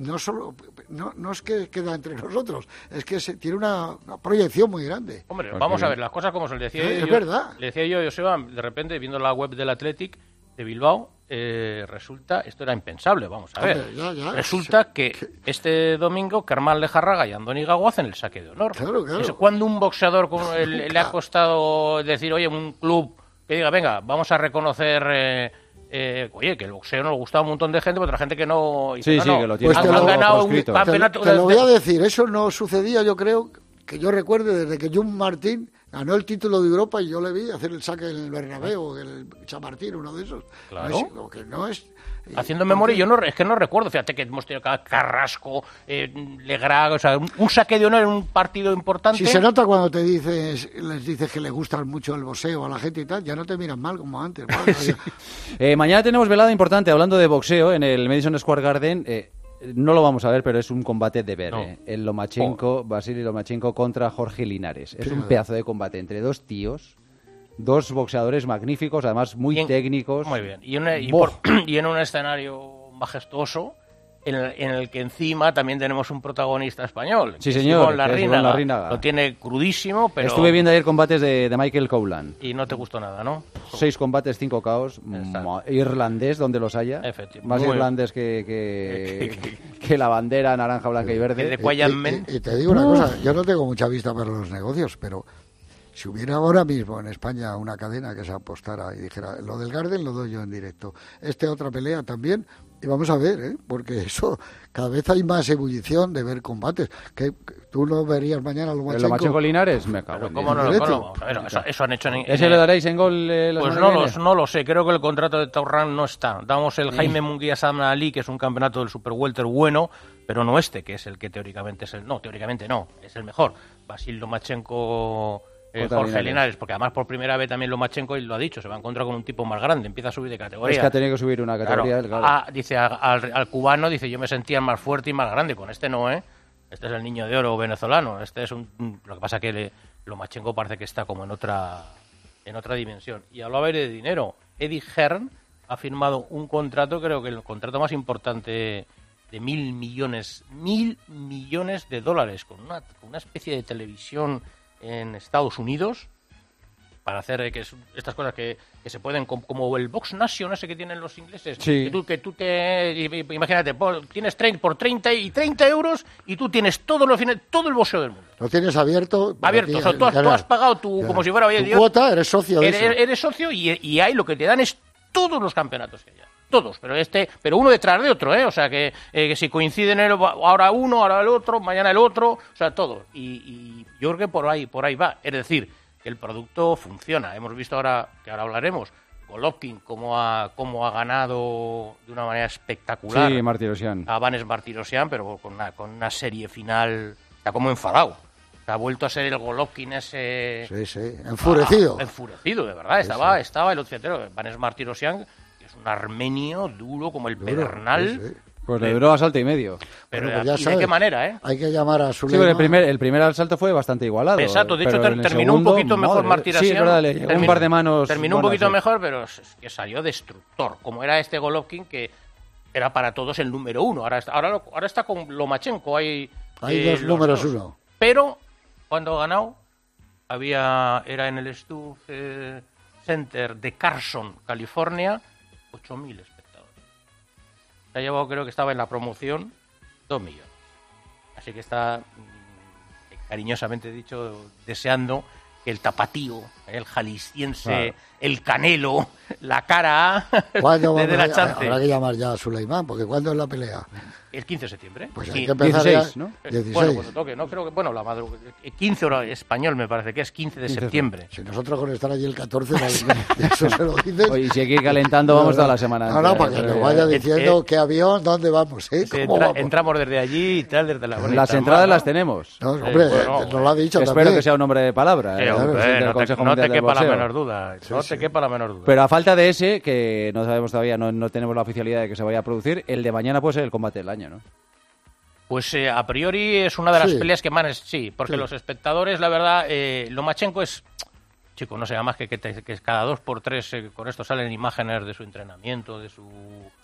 Speaker 5: no es que queda entre nosotros, es que tiene una proyección muy grande.
Speaker 3: Hombre, vamos a ver las cosas como se le decía yo.
Speaker 5: Es verdad.
Speaker 3: Le decía yo, Joseba, de repente viendo la web del Athletic de Bilbao, resulta, esto era impensable, vamos a ver.
Speaker 5: Hombre, ya.
Speaker 3: Resulta que este domingo Carmán Lejarraga y Andoni Gago hacen el saque de honor.
Speaker 5: Claro.
Speaker 3: Es cuando un boxeador le ha costado decir, oye, un club que diga, venga, vamos a reconocer... oye, que el boxeo nos gustaba a un montón de gente, pero otra gente que no...
Speaker 4: Sí, que lo tiene.
Speaker 5: Pues
Speaker 3: han ganado un campeonato...
Speaker 5: Te lo voy a decir, eso no sucedía, yo creo, que yo recuerde, desde que Jun Martín ganó el título de Europa y yo le vi hacer el saque en el Bernabéu, en el Chamartín, uno de esos.
Speaker 3: Claro.
Speaker 5: Lo que no es...
Speaker 3: Haciendo memoria, yo es que no recuerdo, fíjate que hemos tenido Carrasco, Legrag, o sea, un saque de honor en un partido importante.
Speaker 5: Si se nota cuando les dices que les gusta mucho el boxeo a la gente y tal, ya no te miran mal como antes. ¿Vale?
Speaker 4: Sí. Mañana tenemos velada importante, hablando de boxeo, en el Madison Square Garden. No lo vamos a ver, pero es un combate de ver. No. El Lomachenko, Vasily Lomachenko contra Jorge Linares. Es un pedazo de combate entre dos tíos. Dos boxeadores magníficos, además muy técnicos.
Speaker 3: Muy bien. Y en un escenario majestuoso, en el que encima también tenemos un protagonista español.
Speaker 4: Sí, señor.
Speaker 3: Simón Larrínaga. Lo tiene crudísimo, pero...
Speaker 4: Estuve viendo ayer combates de Michael Coulan.
Speaker 3: Y no te gustó nada, ¿no?
Speaker 4: 6 combates, 5 KOs. Irlandés, donde los haya. Más irlandés que la bandera naranja, blanca y verde.
Speaker 5: Y te digo una cosa, yo no tengo mucha vista para los negocios, pero... Si hubiera ahora mismo en España una cadena que se apostara y dijera, lo del Garden lo doy yo en directo, otra pelea también, y vamos a ver, porque eso, cada vez hay más ebullición de ver combates, que tú no verías mañana a
Speaker 4: Lomachenko Linares, me cago en
Speaker 3: ¿cómo no? Eso han hecho en...
Speaker 4: ¿Ese le daréis en gol?
Speaker 3: Pues no lo sé, creo que el contrato de Taurán no está. Damos el Jaime Munguía Sam Ali, que es un campeonato del Super Welter bueno, pero no que es el que teóricamente es el... No, teóricamente no, es el mejor. Vasily Lomachenko... Jorge Linares, porque además por primera vez también Lomachenko, y lo ha dicho, se va a encontrar con un tipo más grande, empieza a subir de categoría.
Speaker 4: Es que ha tenido que subir una categoría.
Speaker 3: Claro. Dice al cubano, dice, yo me sentía más fuerte y más grande, con este no, este es el niño de oro venezolano, este es lo que pasa que Lomachenko parece que está como en otra dimensión. Y hablaba de dinero, Eddie Hearn ha firmado un contrato, creo que el contrato más importante de $1.000 millones de dólares, con una especie de televisión en Estados Unidos para hacer estas cosas que se pueden, como el Box Nation ese que tienen los ingleses,
Speaker 4: sí.
Speaker 3: que tú imagínate, tienes por 30 euros y tú tienes todo el boxeo del mundo.
Speaker 5: Lo tienes abierto.
Speaker 3: O sea, tú has pagado como si fuera
Speaker 5: tu cuota, eres socio de eso.
Speaker 3: Eres socio y ahí lo que te dan es todos los campeonatos que hay. Todos, pero uno detrás de otro, o sea que si coinciden ahora uno, ahora el otro, mañana el otro, o sea, todo. Y yo creo que por ahí va. Es decir, que el producto funciona. Hemos visto ahora hablaremos, Golovkin cómo ha ganado de una manera espectacular.
Speaker 4: Sí, Martirosyan.
Speaker 3: A Vanes Martirosyan, pero con una serie final, está como enfadado. Se ha vuelto a ser el Golovkin ese...
Speaker 5: Sí, enfurecido.
Speaker 3: Enfurecido, de verdad. Estaba el otro, Vanes Martirosyan, un armenio duro como el pedernal.
Speaker 5: Sí.
Speaker 4: Pues le duró asalto y medio.
Speaker 3: Pero
Speaker 5: pues ya
Speaker 3: ¿y de qué manera,
Speaker 5: Hay que llamar a su...
Speaker 4: Sí, pero el primer asalto fue bastante igualado.
Speaker 3: Exacto, de hecho terminó un poquito mejor Martirosyan.
Speaker 4: Sí, es verdad, le llegó un par de manos...
Speaker 3: Terminó un poquito mejor, pero es que salió destructor. Como era este Golovkin, que era para todos el número uno. Ahora está con Lomachenko. Hay
Speaker 5: dos números uno.
Speaker 3: Pero cuando ha ganado, era en el Stuff Center de Carson, California, 8.000 espectadores. Se ha llevado, creo que estaba en la promoción, 2 millones. Así que está, cariñosamente dicho, deseando que el tapatío, el jalisciense, el Canelo, la cara le dé la chance.
Speaker 5: Habrá que llamar ya a Suleimán, porque ¿cuándo es la pelea?
Speaker 3: El 15 de septiembre.
Speaker 5: Pues hay que empezar 16,
Speaker 4: ¿no?
Speaker 5: 16.
Speaker 3: Bueno, cuando toque, ¿no? Creo que, la madrugada. 15 hora español, me parece que es 15 de septiembre.
Speaker 5: Si nosotros con estar allí el 14, eso se lo dicen.
Speaker 4: Oye, si hay que ir calentando, vamos toda la semana.
Speaker 5: No, para que nos vaya diciendo qué avión, dónde vamos,
Speaker 3: entramos desde allí y tal, desde la
Speaker 4: Las entradas las tenemos.
Speaker 5: No, hombre, nos lo ha dicho
Speaker 4: también. Espero que sea un hombre de palabra.
Speaker 3: No te quepa la menor duda. No te quepa la menor duda.
Speaker 4: Pero a falta de ese, que no sabemos todavía, no tenemos la oficialidad de que se vaya a producir, el de mañana puede ser el combate del año, ¿no?
Speaker 3: Pues a priori es una de las peleas que más... Sí, porque los espectadores, la verdad, Lomachenko es... Chico, no sé, más que cada 2x3 con esto salen imágenes de su entrenamiento, de su...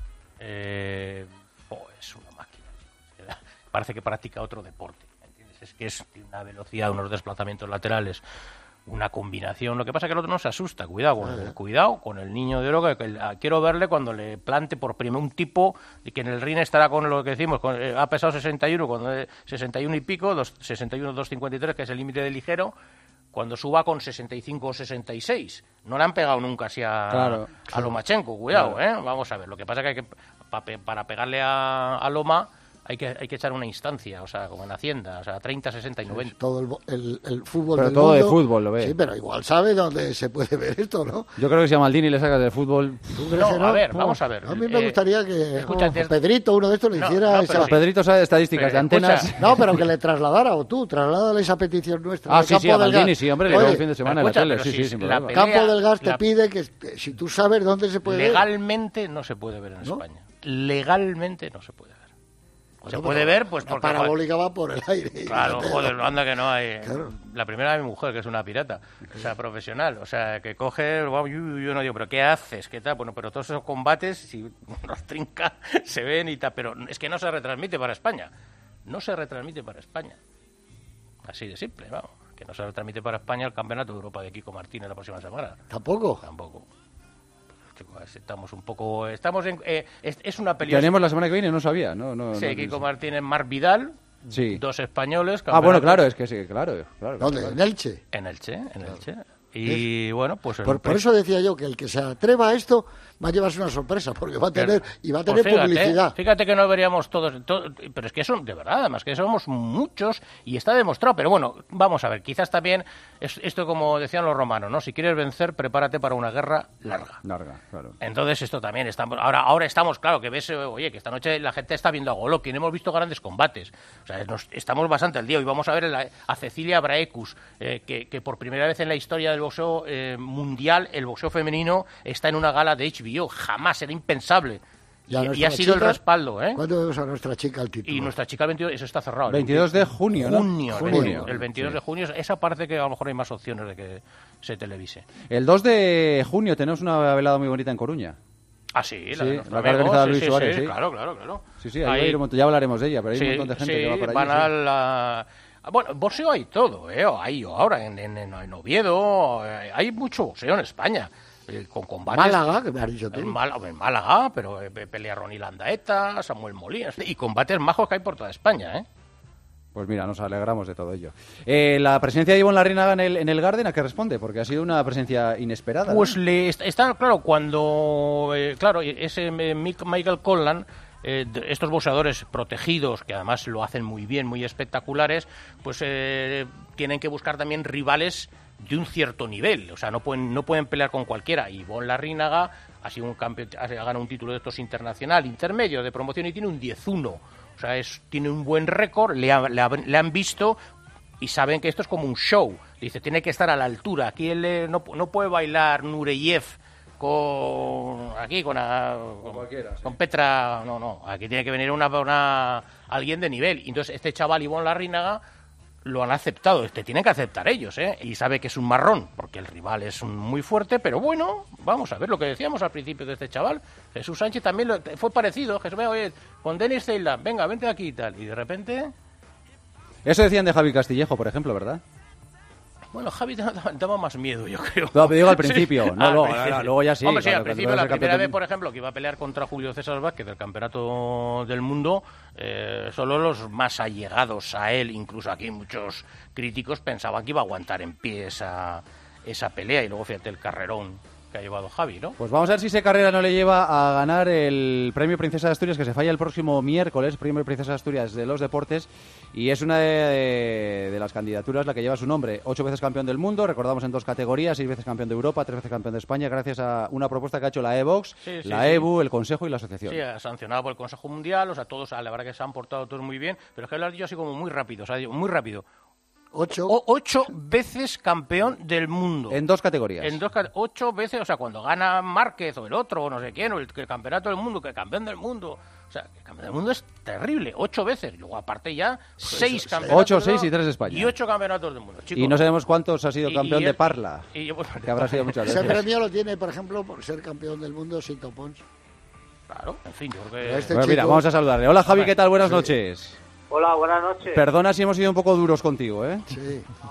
Speaker 3: es una máquina. Parece que practica otro deporte, ¿entiendes? Es que tiene una velocidad, unos desplazamientos laterales una combinación. Lo que pasa es que el otro no se asusta. Cuidado con el niño de oro, quiero verle cuando le plante por primero un tipo que en el ring estará con lo que decimos, ha pesado 61, cuando 61 y pico, 61, 253, que es el límite de ligero, cuando suba con 65 o 66. No le han pegado nunca así a Lomachenko, cuidado, Vamos a ver, lo que pasa es que para pegarle a Loma hay que echar una instancia, o sea, como en Hacienda, o sea, 30, 60 y 90.
Speaker 5: Todo el fútbol
Speaker 4: pero
Speaker 5: del
Speaker 4: todo
Speaker 5: mundo,
Speaker 4: de fútbol lo ve.
Speaker 5: Sí, pero igual sabe dónde se puede ver esto, ¿no?
Speaker 4: Yo creo que si a Maldini le sacas del fútbol...
Speaker 3: No, a ver, vamos a ver.
Speaker 5: A mí me gustaría que
Speaker 3: escucha,
Speaker 5: Pedrito, uno de estos, le hiciera...
Speaker 4: Pedrito sabe de estadísticas, de antenas...
Speaker 5: Escucha, no, pero que le trasladara, o tú, trasládale esa petición nuestra.
Speaker 4: Ah, sí, a Maldini, sí, hombre, le doy el fin de semana en la tele, sí, sin problema.
Speaker 5: Campo del Gas te pide que, si tú sabes dónde se puede ver...
Speaker 3: Legalmente no se puede ver en España. Legalmente no se puede ver. Bueno, se puede ver, pues porque...
Speaker 5: La parabólica va por el aire.
Speaker 3: Claro, joder, anda que no hay... Claro. La primera de mi mujer, que es una pirata, o sea, profesional, o sea, que coge... Yo no digo, ¿pero qué haces? ¿Qué tal? Bueno, pero todos esos combates, si los trinca, se ven y tal, pero es que no se retransmite para España. No se retransmite para España. Así de simple, vamos. Que no se retransmite para España el Campeonato de Europa de Kiko Martínez la próxima semana.
Speaker 5: ¿Tampoco?
Speaker 3: Tampoco. Estamos un poco... es una película...
Speaker 4: Tenemos la semana que viene, no sabía. No,
Speaker 3: sí, Kiko Martínez, Marc Vidal,
Speaker 4: sí.
Speaker 3: 2 españoles...
Speaker 4: bueno, claro, es que sí, claro.
Speaker 5: ¿Dónde?
Speaker 4: Claro.
Speaker 5: ¿En Elche?
Speaker 3: En Elche. Y bueno, pues...
Speaker 5: Por eso decía yo que el que se atreva a esto va a llevarse una sorpresa, porque va a tener publicidad.
Speaker 3: Fíjate que no veríamos todos, pero es que son, de verdad, además que somos muchos y está demostrado. Pero bueno, vamos a ver, quizás también, esto como decían los romanos, ¿no? Si quieres vencer, prepárate para una guerra larga.
Speaker 4: Claro.
Speaker 3: Entonces esto también, ahora estamos, claro, que ves, oye, que esta noche la gente está viendo a Golovkin, hemos visto grandes combates. O sea, estamos bastante al día. Hoy vamos a ver a Cecilia Braekus, que por primera vez en la historia del boxeo mundial, el boxeo femenino está en una gala de HBO. Jamás, era impensable. Y ha sido el respaldo, ¿eh?
Speaker 5: ¿Cuándo vemos a nuestra chica el título?
Speaker 3: Y nuestra chica el 22, eso está cerrado.
Speaker 4: 22 de junio, ¿no?
Speaker 3: Junio. El 22 de junio, esa parece que a lo mejor hay más opciones de que se televise.
Speaker 4: El 2 de junio tenemos una velada muy bonita en Coruña.
Speaker 3: Ah, sí,
Speaker 4: la ha organizado Luis Suárez, sí.
Speaker 3: Claro.
Speaker 4: Sí, ahí ya hablaremos de ella, pero hay un montón de gente que va por allí.
Speaker 3: Van a la... Bueno, boxeo hay todo, hay ahora en Oviedo, hay mucho boxeo en España. Con combates.
Speaker 5: Málaga, que me has dicho tú.
Speaker 3: En Málaga, pero pelea Ronnie Landaeta, Samuel Molina, y combates majos que hay por toda España, ¿eh?
Speaker 4: Pues mira, nos alegramos de todo ello. La presencia de Ivonne Larrinaga en el Garden, ¿a qué responde? Porque ha sido una presencia inesperada.
Speaker 3: Pues ¿no? Está claro, cuando... ese Michael Conlan... estos boxeadores protegidos, que además lo hacen muy bien, muy espectaculares, pues tienen que buscar también rivales de un cierto nivel, o sea, no pueden pelear con cualquiera. Ivonne Larrinaga ha sido un campeón, ha ganado un título de estos internacional, intermedio de promoción, y tiene un 10-1, o sea, tiene un buen récord, le han visto y saben que esto es como un show. Dice, tiene que estar a la altura, aquí él no puede bailar Nureyev con Petra, no, aquí tiene que venir alguien de nivel. Y entonces este chaval Ivonne Larrinaga lo han aceptado, tienen que aceptar ellos, y sabe que es un marrón, porque el rival es muy fuerte, pero bueno, vamos a ver lo que decíamos al principio de este chaval. Jesús Sánchez también fue parecido, oye, con Denis Ceylan, venga, vente aquí y tal, y de repente...
Speaker 4: Eso decían de Javi Castillejo, por ejemplo, ¿verdad?
Speaker 3: Bueno, Javi daba más miedo, yo creo.
Speaker 4: No, pero digo al principio, sí. Luego ya sí.
Speaker 3: Hombre, sí, al principio, la primera vez, por ejemplo, que iba a pelear contra Julio César Vázquez del Campeonato del Mundo, solo los más allegados a él, incluso aquí muchos críticos, pensaban que iba a aguantar en pie esa pelea, y luego fíjate el carrerón que ha llevado Javi, ¿no?
Speaker 4: Pues vamos a ver si ese carrera no le lleva a ganar el Premio Princesa de Asturias, que se falla el próximo miércoles, Premio Princesa de Asturias de los Deportes, y es una de las candidaturas la que lleva su nombre. 8 veces campeón del mundo, recordamos en 2 categorías, 6 veces campeón de Europa, 3 veces campeón de España, gracias a una propuesta que ha hecho la EBOX, EBU, el Consejo y la Asociación.
Speaker 3: Sí, sancionado por el Consejo Mundial, o sea, todos, la verdad que se han portado todos muy bien, pero es que lo has dicho así como muy rápido, o sea, muy rápido. 8 veces campeón del mundo.
Speaker 4: En 2 categorías.
Speaker 3: 8 veces, o sea, cuando gana Márquez o el otro, o no sé quién, o el campeonato del mundo, que el campeón del mundo. O sea, el campeón del mundo es terrible. 8 veces. Luego, aparte ya, 6 campeonatos.
Speaker 4: 8, 6 y 3 de España.
Speaker 3: Y 8 campeonatos del mundo, chicos.
Speaker 4: Y no sabemos cuántos ha sido campeón de Parla. Que habrá sido muchas veces.
Speaker 5: Ese premio lo tiene, por ejemplo, por ser campeón del mundo, Sito Pons.
Speaker 3: Claro, en fin, yo creo que...
Speaker 4: Bueno, mira, vamos a saludarle. Hola, Javi, ¿qué tal? Buenas noches.
Speaker 6: Hola, buenas noches.
Speaker 4: Perdona si hemos sido un poco duros contigo, ¿eh?
Speaker 5: Sí.
Speaker 6: No,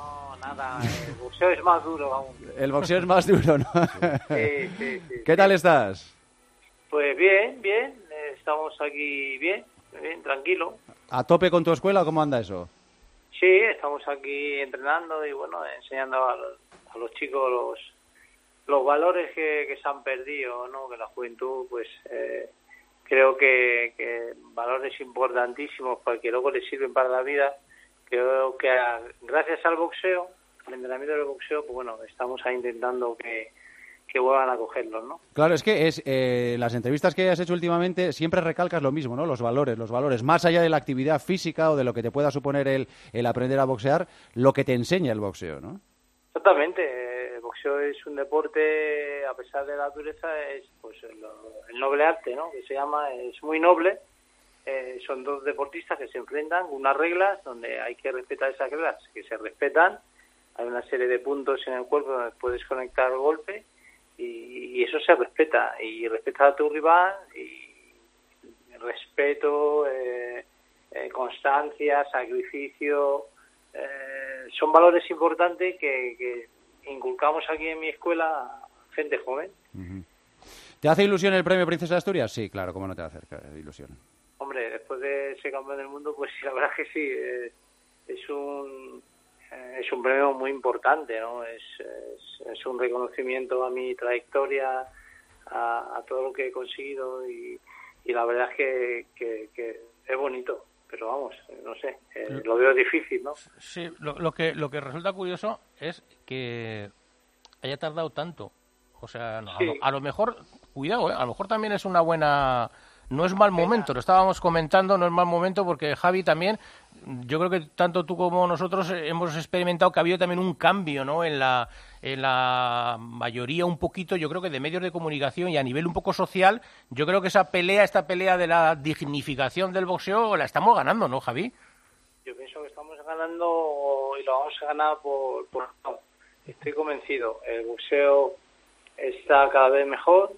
Speaker 6: nada, el boxeo es más duro aún.
Speaker 4: El boxeo es más duro, ¿no?
Speaker 6: Sí.
Speaker 4: ¿Qué tal estás?
Speaker 6: Pues bien, estamos aquí bien, tranquilo.
Speaker 4: ¿A tope con tu escuela o cómo anda eso?
Speaker 6: Sí, estamos aquí entrenando y bueno, enseñando a los chicos los valores que se han perdido, ¿no? Que la juventud, pues creo que valores importantísimos para que luego les sirven para la vida. Creo que gracias al boxeo, al entrenamiento del boxeo, pues bueno, estamos ahí intentando que vuelvan a cogerlos, ¿no?
Speaker 4: Claro, es que las entrevistas que has hecho últimamente siempre recalcas lo mismo, ¿no? Los valores, más allá de la actividad física o de lo que te pueda suponer el aprender a boxear, lo que te enseña el boxeo, ¿no?
Speaker 6: Exactamente, el boxeo es un deporte, a pesar de la dureza, es pues el noble arte, ¿no? Que se llama, es muy noble. Son dos deportistas que se enfrentan con unas reglas donde hay que respetar esas reglas, que se respetan. Hay una serie de puntos en el cuerpo donde puedes conectar el golpe y eso se respeta. Y respetar a tu rival y respeto, constancia, sacrificio, son valores importantes que inculcamos aquí en mi escuela a gente joven.
Speaker 4: Uh-huh. ¿Te hace ilusión el premio Princesa de Asturias? Sí, claro, cómo no te va a hacer ilusión.
Speaker 6: Hombre, después de ser campeón del mundo, pues sí, la verdad que sí, es un premio muy importante, ¿no? Es un reconocimiento a mi trayectoria, a todo lo que he conseguido y la verdad es que es bonito, pero vamos, no sé, lo veo difícil, ¿no?
Speaker 3: Sí, lo que resulta curioso es que haya tardado tanto. O sea, no,
Speaker 6: sí.
Speaker 3: a lo mejor, cuidado, a lo mejor también es una buena... No es mal momento, lo estábamos comentando, no es mal momento porque Javi también, yo creo que tanto tú como nosotros hemos experimentado que ha habido también un cambio, ¿no? En la mayoría un poquito, yo creo que de medios de comunicación y a nivel un poco social, yo creo que esta pelea de la dignificación del boxeo la estamos ganando, ¿no, Javi?
Speaker 6: Yo pienso que estamos ganando y lo vamos a ganar por no. Estoy convencido, el boxeo está cada vez mejor.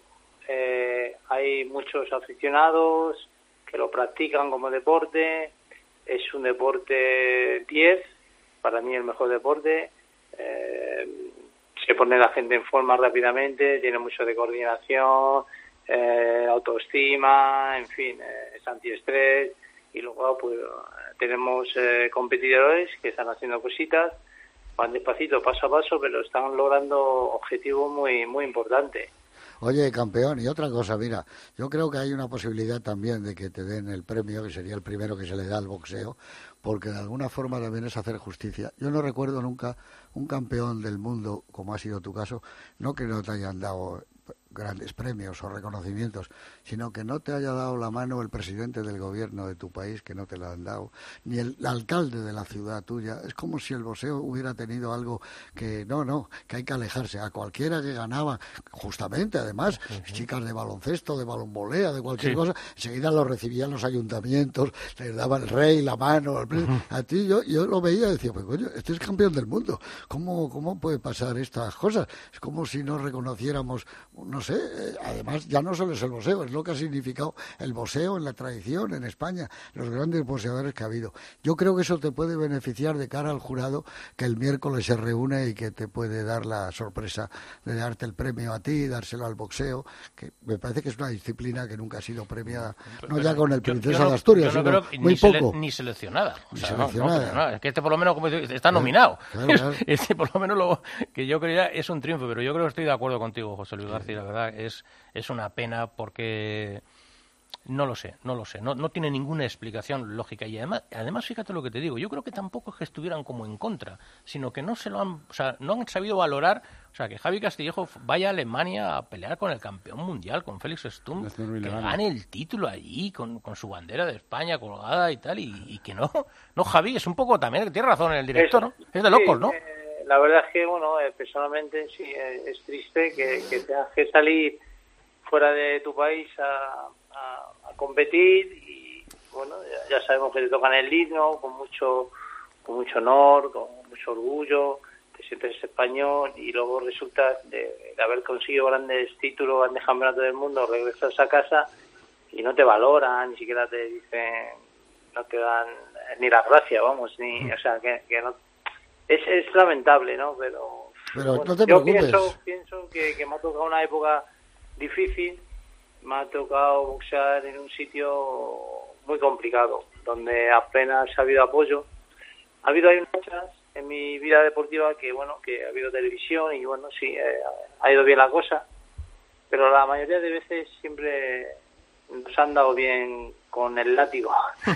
Speaker 6: Hay muchos aficionados que lo practican como deporte, es un deporte 10, para mí el mejor deporte, se pone la gente en forma rápidamente, tiene mucho de coordinación, autoestima, en fin, es antiestrés y luego pues tenemos competidores que están haciendo cositas, van despacito, paso a paso, pero están logrando objetivos muy, muy importantes.
Speaker 5: Oye, campeón, y otra cosa, mira, yo creo que hay una posibilidad también de que te den el premio, que sería el primero que se le da al boxeo, porque de alguna forma también es hacer justicia. Yo no recuerdo nunca un campeón del mundo, como ha sido tu caso, no que no te hayan dado grandes premios o reconocimientos, sino que no te haya dado la mano el presidente del gobierno de tu país, que no te la han dado, ni el alcalde de la ciudad tuya. Es como si el boxeo hubiera tenido algo que que hay que alejarse. A cualquiera que ganaba, justamente, además, chicas de baloncesto, de balonvolea, de cualquier cosa, enseguida lo recibían los ayuntamientos, les daba el rey la mano, a ti yo lo veía y decía, pues coño, este es campeón del mundo, ¿cómo puede pasar estas cosas? Es como si no reconociéramos, no sé, además ya no solo es el boxeo, es lo que ha significado el boxeo en la tradición en España, los grandes boxeadores que ha habido. Yo creo que eso te puede beneficiar de cara al jurado que el miércoles se reúne y que te puede dar la sorpresa de darte el premio a ti, dárselo al boxeo, que me parece que es una disciplina que nunca ha sido premiada, no ya con el Princesa de Asturias, sino muy poco.
Speaker 3: Ni seleccionada.
Speaker 5: Ni seleccionada.
Speaker 3: Es que por lo menos, como está nominado.
Speaker 5: Claro.
Speaker 3: Por lo menos lo que yo creía es un triunfo, pero yo creo que estoy de acuerdo contigo, José Luis García, la verdad es una pena porque no lo sé, no tiene ninguna explicación lógica y además fíjate lo que te digo, yo creo que tampoco es que estuvieran como en contra, sino que no han sabido valorar, que Javi Castillejo vaya a Alemania a pelear con el campeón mundial, con Félix Stum, que gane el título allí con su bandera de España colgada y tal, y que no, Javi, es un poco también, tiene razón el director, ¿no? Es de locos, ¿no?
Speaker 6: La verdad es que, bueno, personalmente sí, es triste que tengas que salir fuera de tu país a competir y, bueno, ya sabemos que te tocan el himno con mucho honor, con mucho orgullo, te sientes español y luego resulta de haber conseguido grandes títulos, grandes campeonatos del mundo, regresas a casa y no te valoran, ni siquiera te dicen, no te dan ni las gracias, vamos, o sea, que no es lamentable, ¿no? Pero
Speaker 5: bueno, no te
Speaker 6: yo
Speaker 5: preocupes.
Speaker 6: pienso que me ha tocado una época difícil, me ha tocado boxear en un sitio muy complicado, donde apenas ha habido apoyo. Ha habido ahí muchas en mi vida deportiva que ha habido televisión y sí, ha ido bien la cosa, pero la mayoría de veces siempre nos han dado bien con el látigo.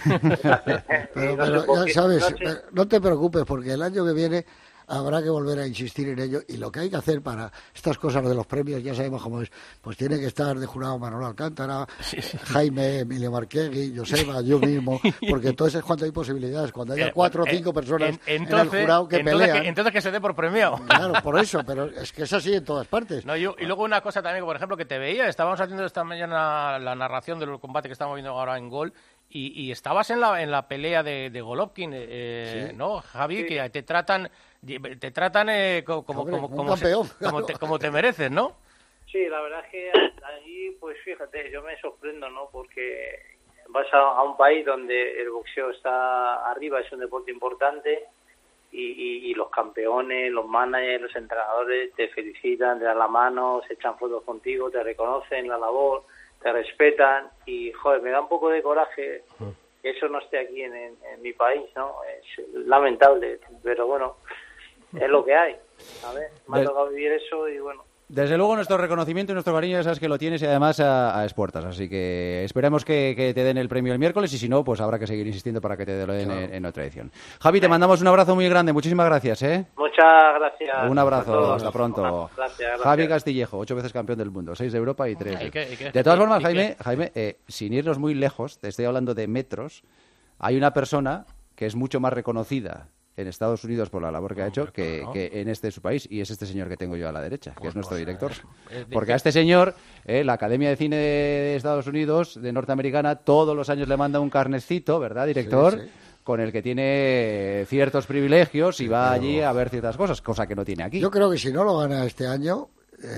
Speaker 5: pero ya sabes, no te preocupes, porque el año que viene habrá que volver a insistir en ello, y lo que hay que hacer para estas cosas de los premios, ya sabemos cómo es, pues tiene que estar de jurado Manolo Alcántara, Jaime, Emilio Marquegui, Joseba, yo mismo, porque entonces es cuando hay posibilidades, cuando haya 4 o 5 personas en el jurado que pelean.
Speaker 3: Entonces que se dé por premiado.
Speaker 5: Claro, por eso, pero es que es así en todas partes.
Speaker 3: No, y luego una cosa también, por ejemplo, que te veía, estábamos haciendo esta mañana la narración del combate que estamos viendo ahora en Gol, y estabas en la pelea de Golovkin,
Speaker 5: Sí.
Speaker 3: ¿no, Javi?
Speaker 5: Sí.
Speaker 3: Que te tratan como te mereces, ¿no?
Speaker 6: Sí, la verdad es que allí, pues fíjate, yo me sorprendo, ¿no? Porque vas a un país donde el boxeo está arriba, es un deporte importante, y los campeones, los managers, los entrenadores te felicitan, te dan la mano, se echan fotos contigo, te reconocen la labor, te respetan, y joder, me da un poco de coraje que eso no esté aquí en mi país, ¿no? Es lamentable, pero bueno, es lo que hay. A ver, me ha tocado vivir eso y bueno.
Speaker 4: Desde luego nuestro reconocimiento y nuestro cariño, ya sabes que lo tienes, y además a expuertas, así que esperemos que te den el premio el miércoles, y si no, pues habrá que seguir insistiendo para que te lo den en otra edición. Javi, te mandamos un abrazo muy grande, muchísimas gracias, ¿eh?
Speaker 6: Muchas gracias.
Speaker 4: Un abrazo, hasta pronto.
Speaker 6: Gracias.
Speaker 4: Javi Castillejo, 8 veces campeón del mundo, 6 de Europa y 3. De todas formas, Jaime, sin irnos muy lejos, te estoy hablando de metros, hay una persona que es mucho más reconocida en Estados Unidos por la labor que ha hecho que en su país, y es este señor que tengo yo a la derecha, que es nuestro director. Porque a este señor, la Academia de Cine de Estados Unidos, de norteamericana, todos los años le manda un carnecito, ¿verdad, director? Sí. Con el que tiene ciertos privilegios y va allí a ver ciertas cosas, cosa que no tiene aquí.
Speaker 5: Yo creo que si no lo gana este año,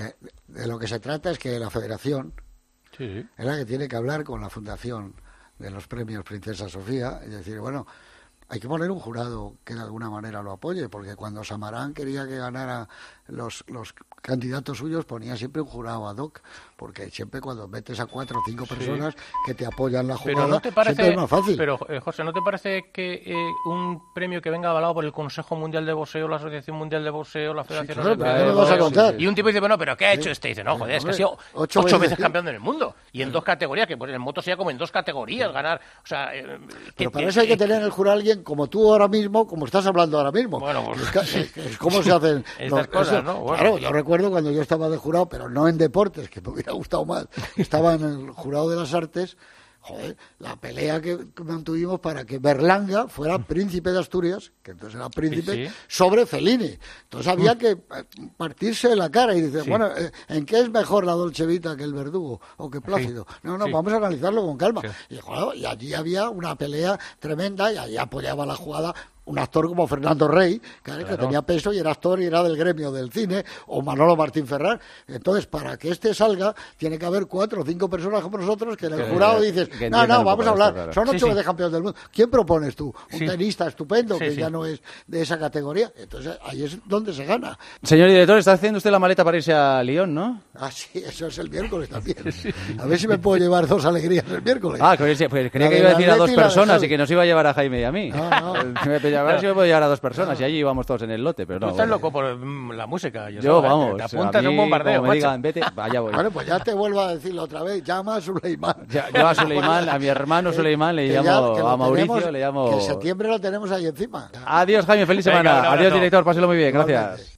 Speaker 5: de lo que se trata es que la Federación es la que tiene que hablar con la Fundación de los Premios Princesa Sofía y decir, bueno, hay que poner un jurado que de alguna manera lo apoye, porque cuando Samarán quería que ganara los candidatos suyos, ponía siempre un jurado ad hoc, porque siempre cuando metes a 4 o 5 personas que te apoyan la jugada,
Speaker 3: pero ¿no te parece,
Speaker 5: siempre es más fácil.
Speaker 3: Pero, José, ¿no te parece que un premio que venga avalado por el Consejo Mundial de Boxeo, la Asociación Mundial de Boxeo, la Federación...
Speaker 5: ¿me vas a contar?
Speaker 3: Y un tipo dice, bueno, ¿pero qué ha hecho este? Y dice, no, joder, es que ha sido 8 veces campeón del mundo, y en 2 categorías, que pues en moto sería como en 2 categorías ganar, o sea...
Speaker 5: pero para eso hay que tener en el jurado a alguien como tú ahora mismo, como estás hablando ahora mismo.
Speaker 3: Bueno,
Speaker 5: pues, ¿cómo se hacen
Speaker 3: estas cosas, no? Bueno,
Speaker 5: claro, yo recuerdo cuando yo estaba de jurado, pero no en deportes, que me hubiera gustado más, estaba en el jurado de las artes. Joder, la pelea que mantuvimos para que Berlanga fuera príncipe de Asturias, que entonces era príncipe, sobre Fellini. Entonces había que partirse la cara y dices, bueno, ¿en qué es mejor la Dolce Vita que el Verdugo o que Plácido? No, vamos a analizarlo con calma. Y allí había una pelea tremenda, y allí apoyaba la jugada un actor como Fernando Rey, que tenía peso y era actor y era del gremio del cine, o Manolo Martín Ferrar. Entonces, para que este salga, tiene que haber 4 o 5 personas como nosotros que en el jurado dices, no, vamos a hablar, claro. Son 8 veces campeón del mundo. ¿Quién propones tú? Un tenista estupendo, que ya no es de esa categoría. Entonces, ahí es donde se gana.
Speaker 4: Señor director, está haciendo usted la maleta para irse a Lyon, ¿no?
Speaker 5: Ah, sí, eso es el miércoles también. A ver si me puedo llevar 2 alegrías el miércoles.
Speaker 4: Ah, pues creía que iba a decir a 2 personas y que nos iba a llevar a Jaime y a mí.
Speaker 5: No.
Speaker 4: A ver si me puedo llevar a 2 personas y allí íbamos todos en el lote, pero no.
Speaker 3: Tú estás loco por la música.
Speaker 4: Yo vamos.
Speaker 3: Te apuntas en un bombardeo,
Speaker 4: me digan, vete, vaya voy.
Speaker 5: Bueno, pues ya te vuelvo a decirlo otra vez. Llama a Suleimán.
Speaker 4: Yo a Suleimán, a mi hermano Suleimán le llamo, a Mauricio le llamo...
Speaker 5: Que en septiembre lo tenemos ahí encima.
Speaker 4: Adiós, Jaime, feliz semana. Adiós, director, páselo muy bien, gracias.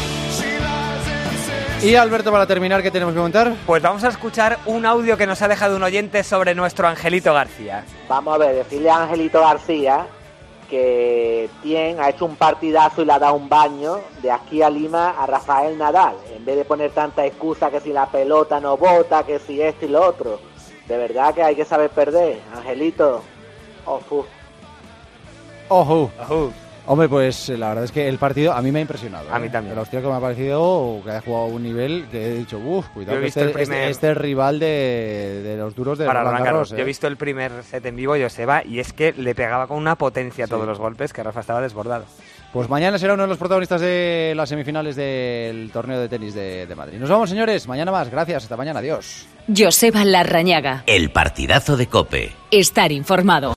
Speaker 4: Y Alberto, para terminar, ¿qué tenemos que contar?
Speaker 2: Pues vamos a escuchar un audio que nos ha dejado un oyente sobre nuestro Angelito García.
Speaker 7: Vamos a ver, decirle a Angelito García que ha hecho un partidazo y le ha dado un baño de aquí a Lima a Rafael Nadal, en vez de poner tanta excusa que si la pelota no bota, que si esto y lo otro. De verdad que hay que saber perder, Angelito.
Speaker 4: Ojo. Hombre, pues la verdad es que el partido a mí me ha impresionado.
Speaker 2: A mí también.
Speaker 4: El hostia que me ha parecido que haya jugado a un nivel que he dicho, cuidado, que este es rival de los duros de Roland Garros.
Speaker 2: Yo he visto el primer set en vivo, Joseba, y es que le pegaba con una potencia a todos los golpes que Rafa estaba desbordado.
Speaker 4: Pues mañana será uno de los protagonistas de las semifinales del torneo de tenis de Madrid. Nos vamos, señores. Mañana más. Gracias. Hasta mañana. Adiós.
Speaker 1: Joseba Larrañaga.
Speaker 16: El partidazo de COPE.
Speaker 1: Estar informado.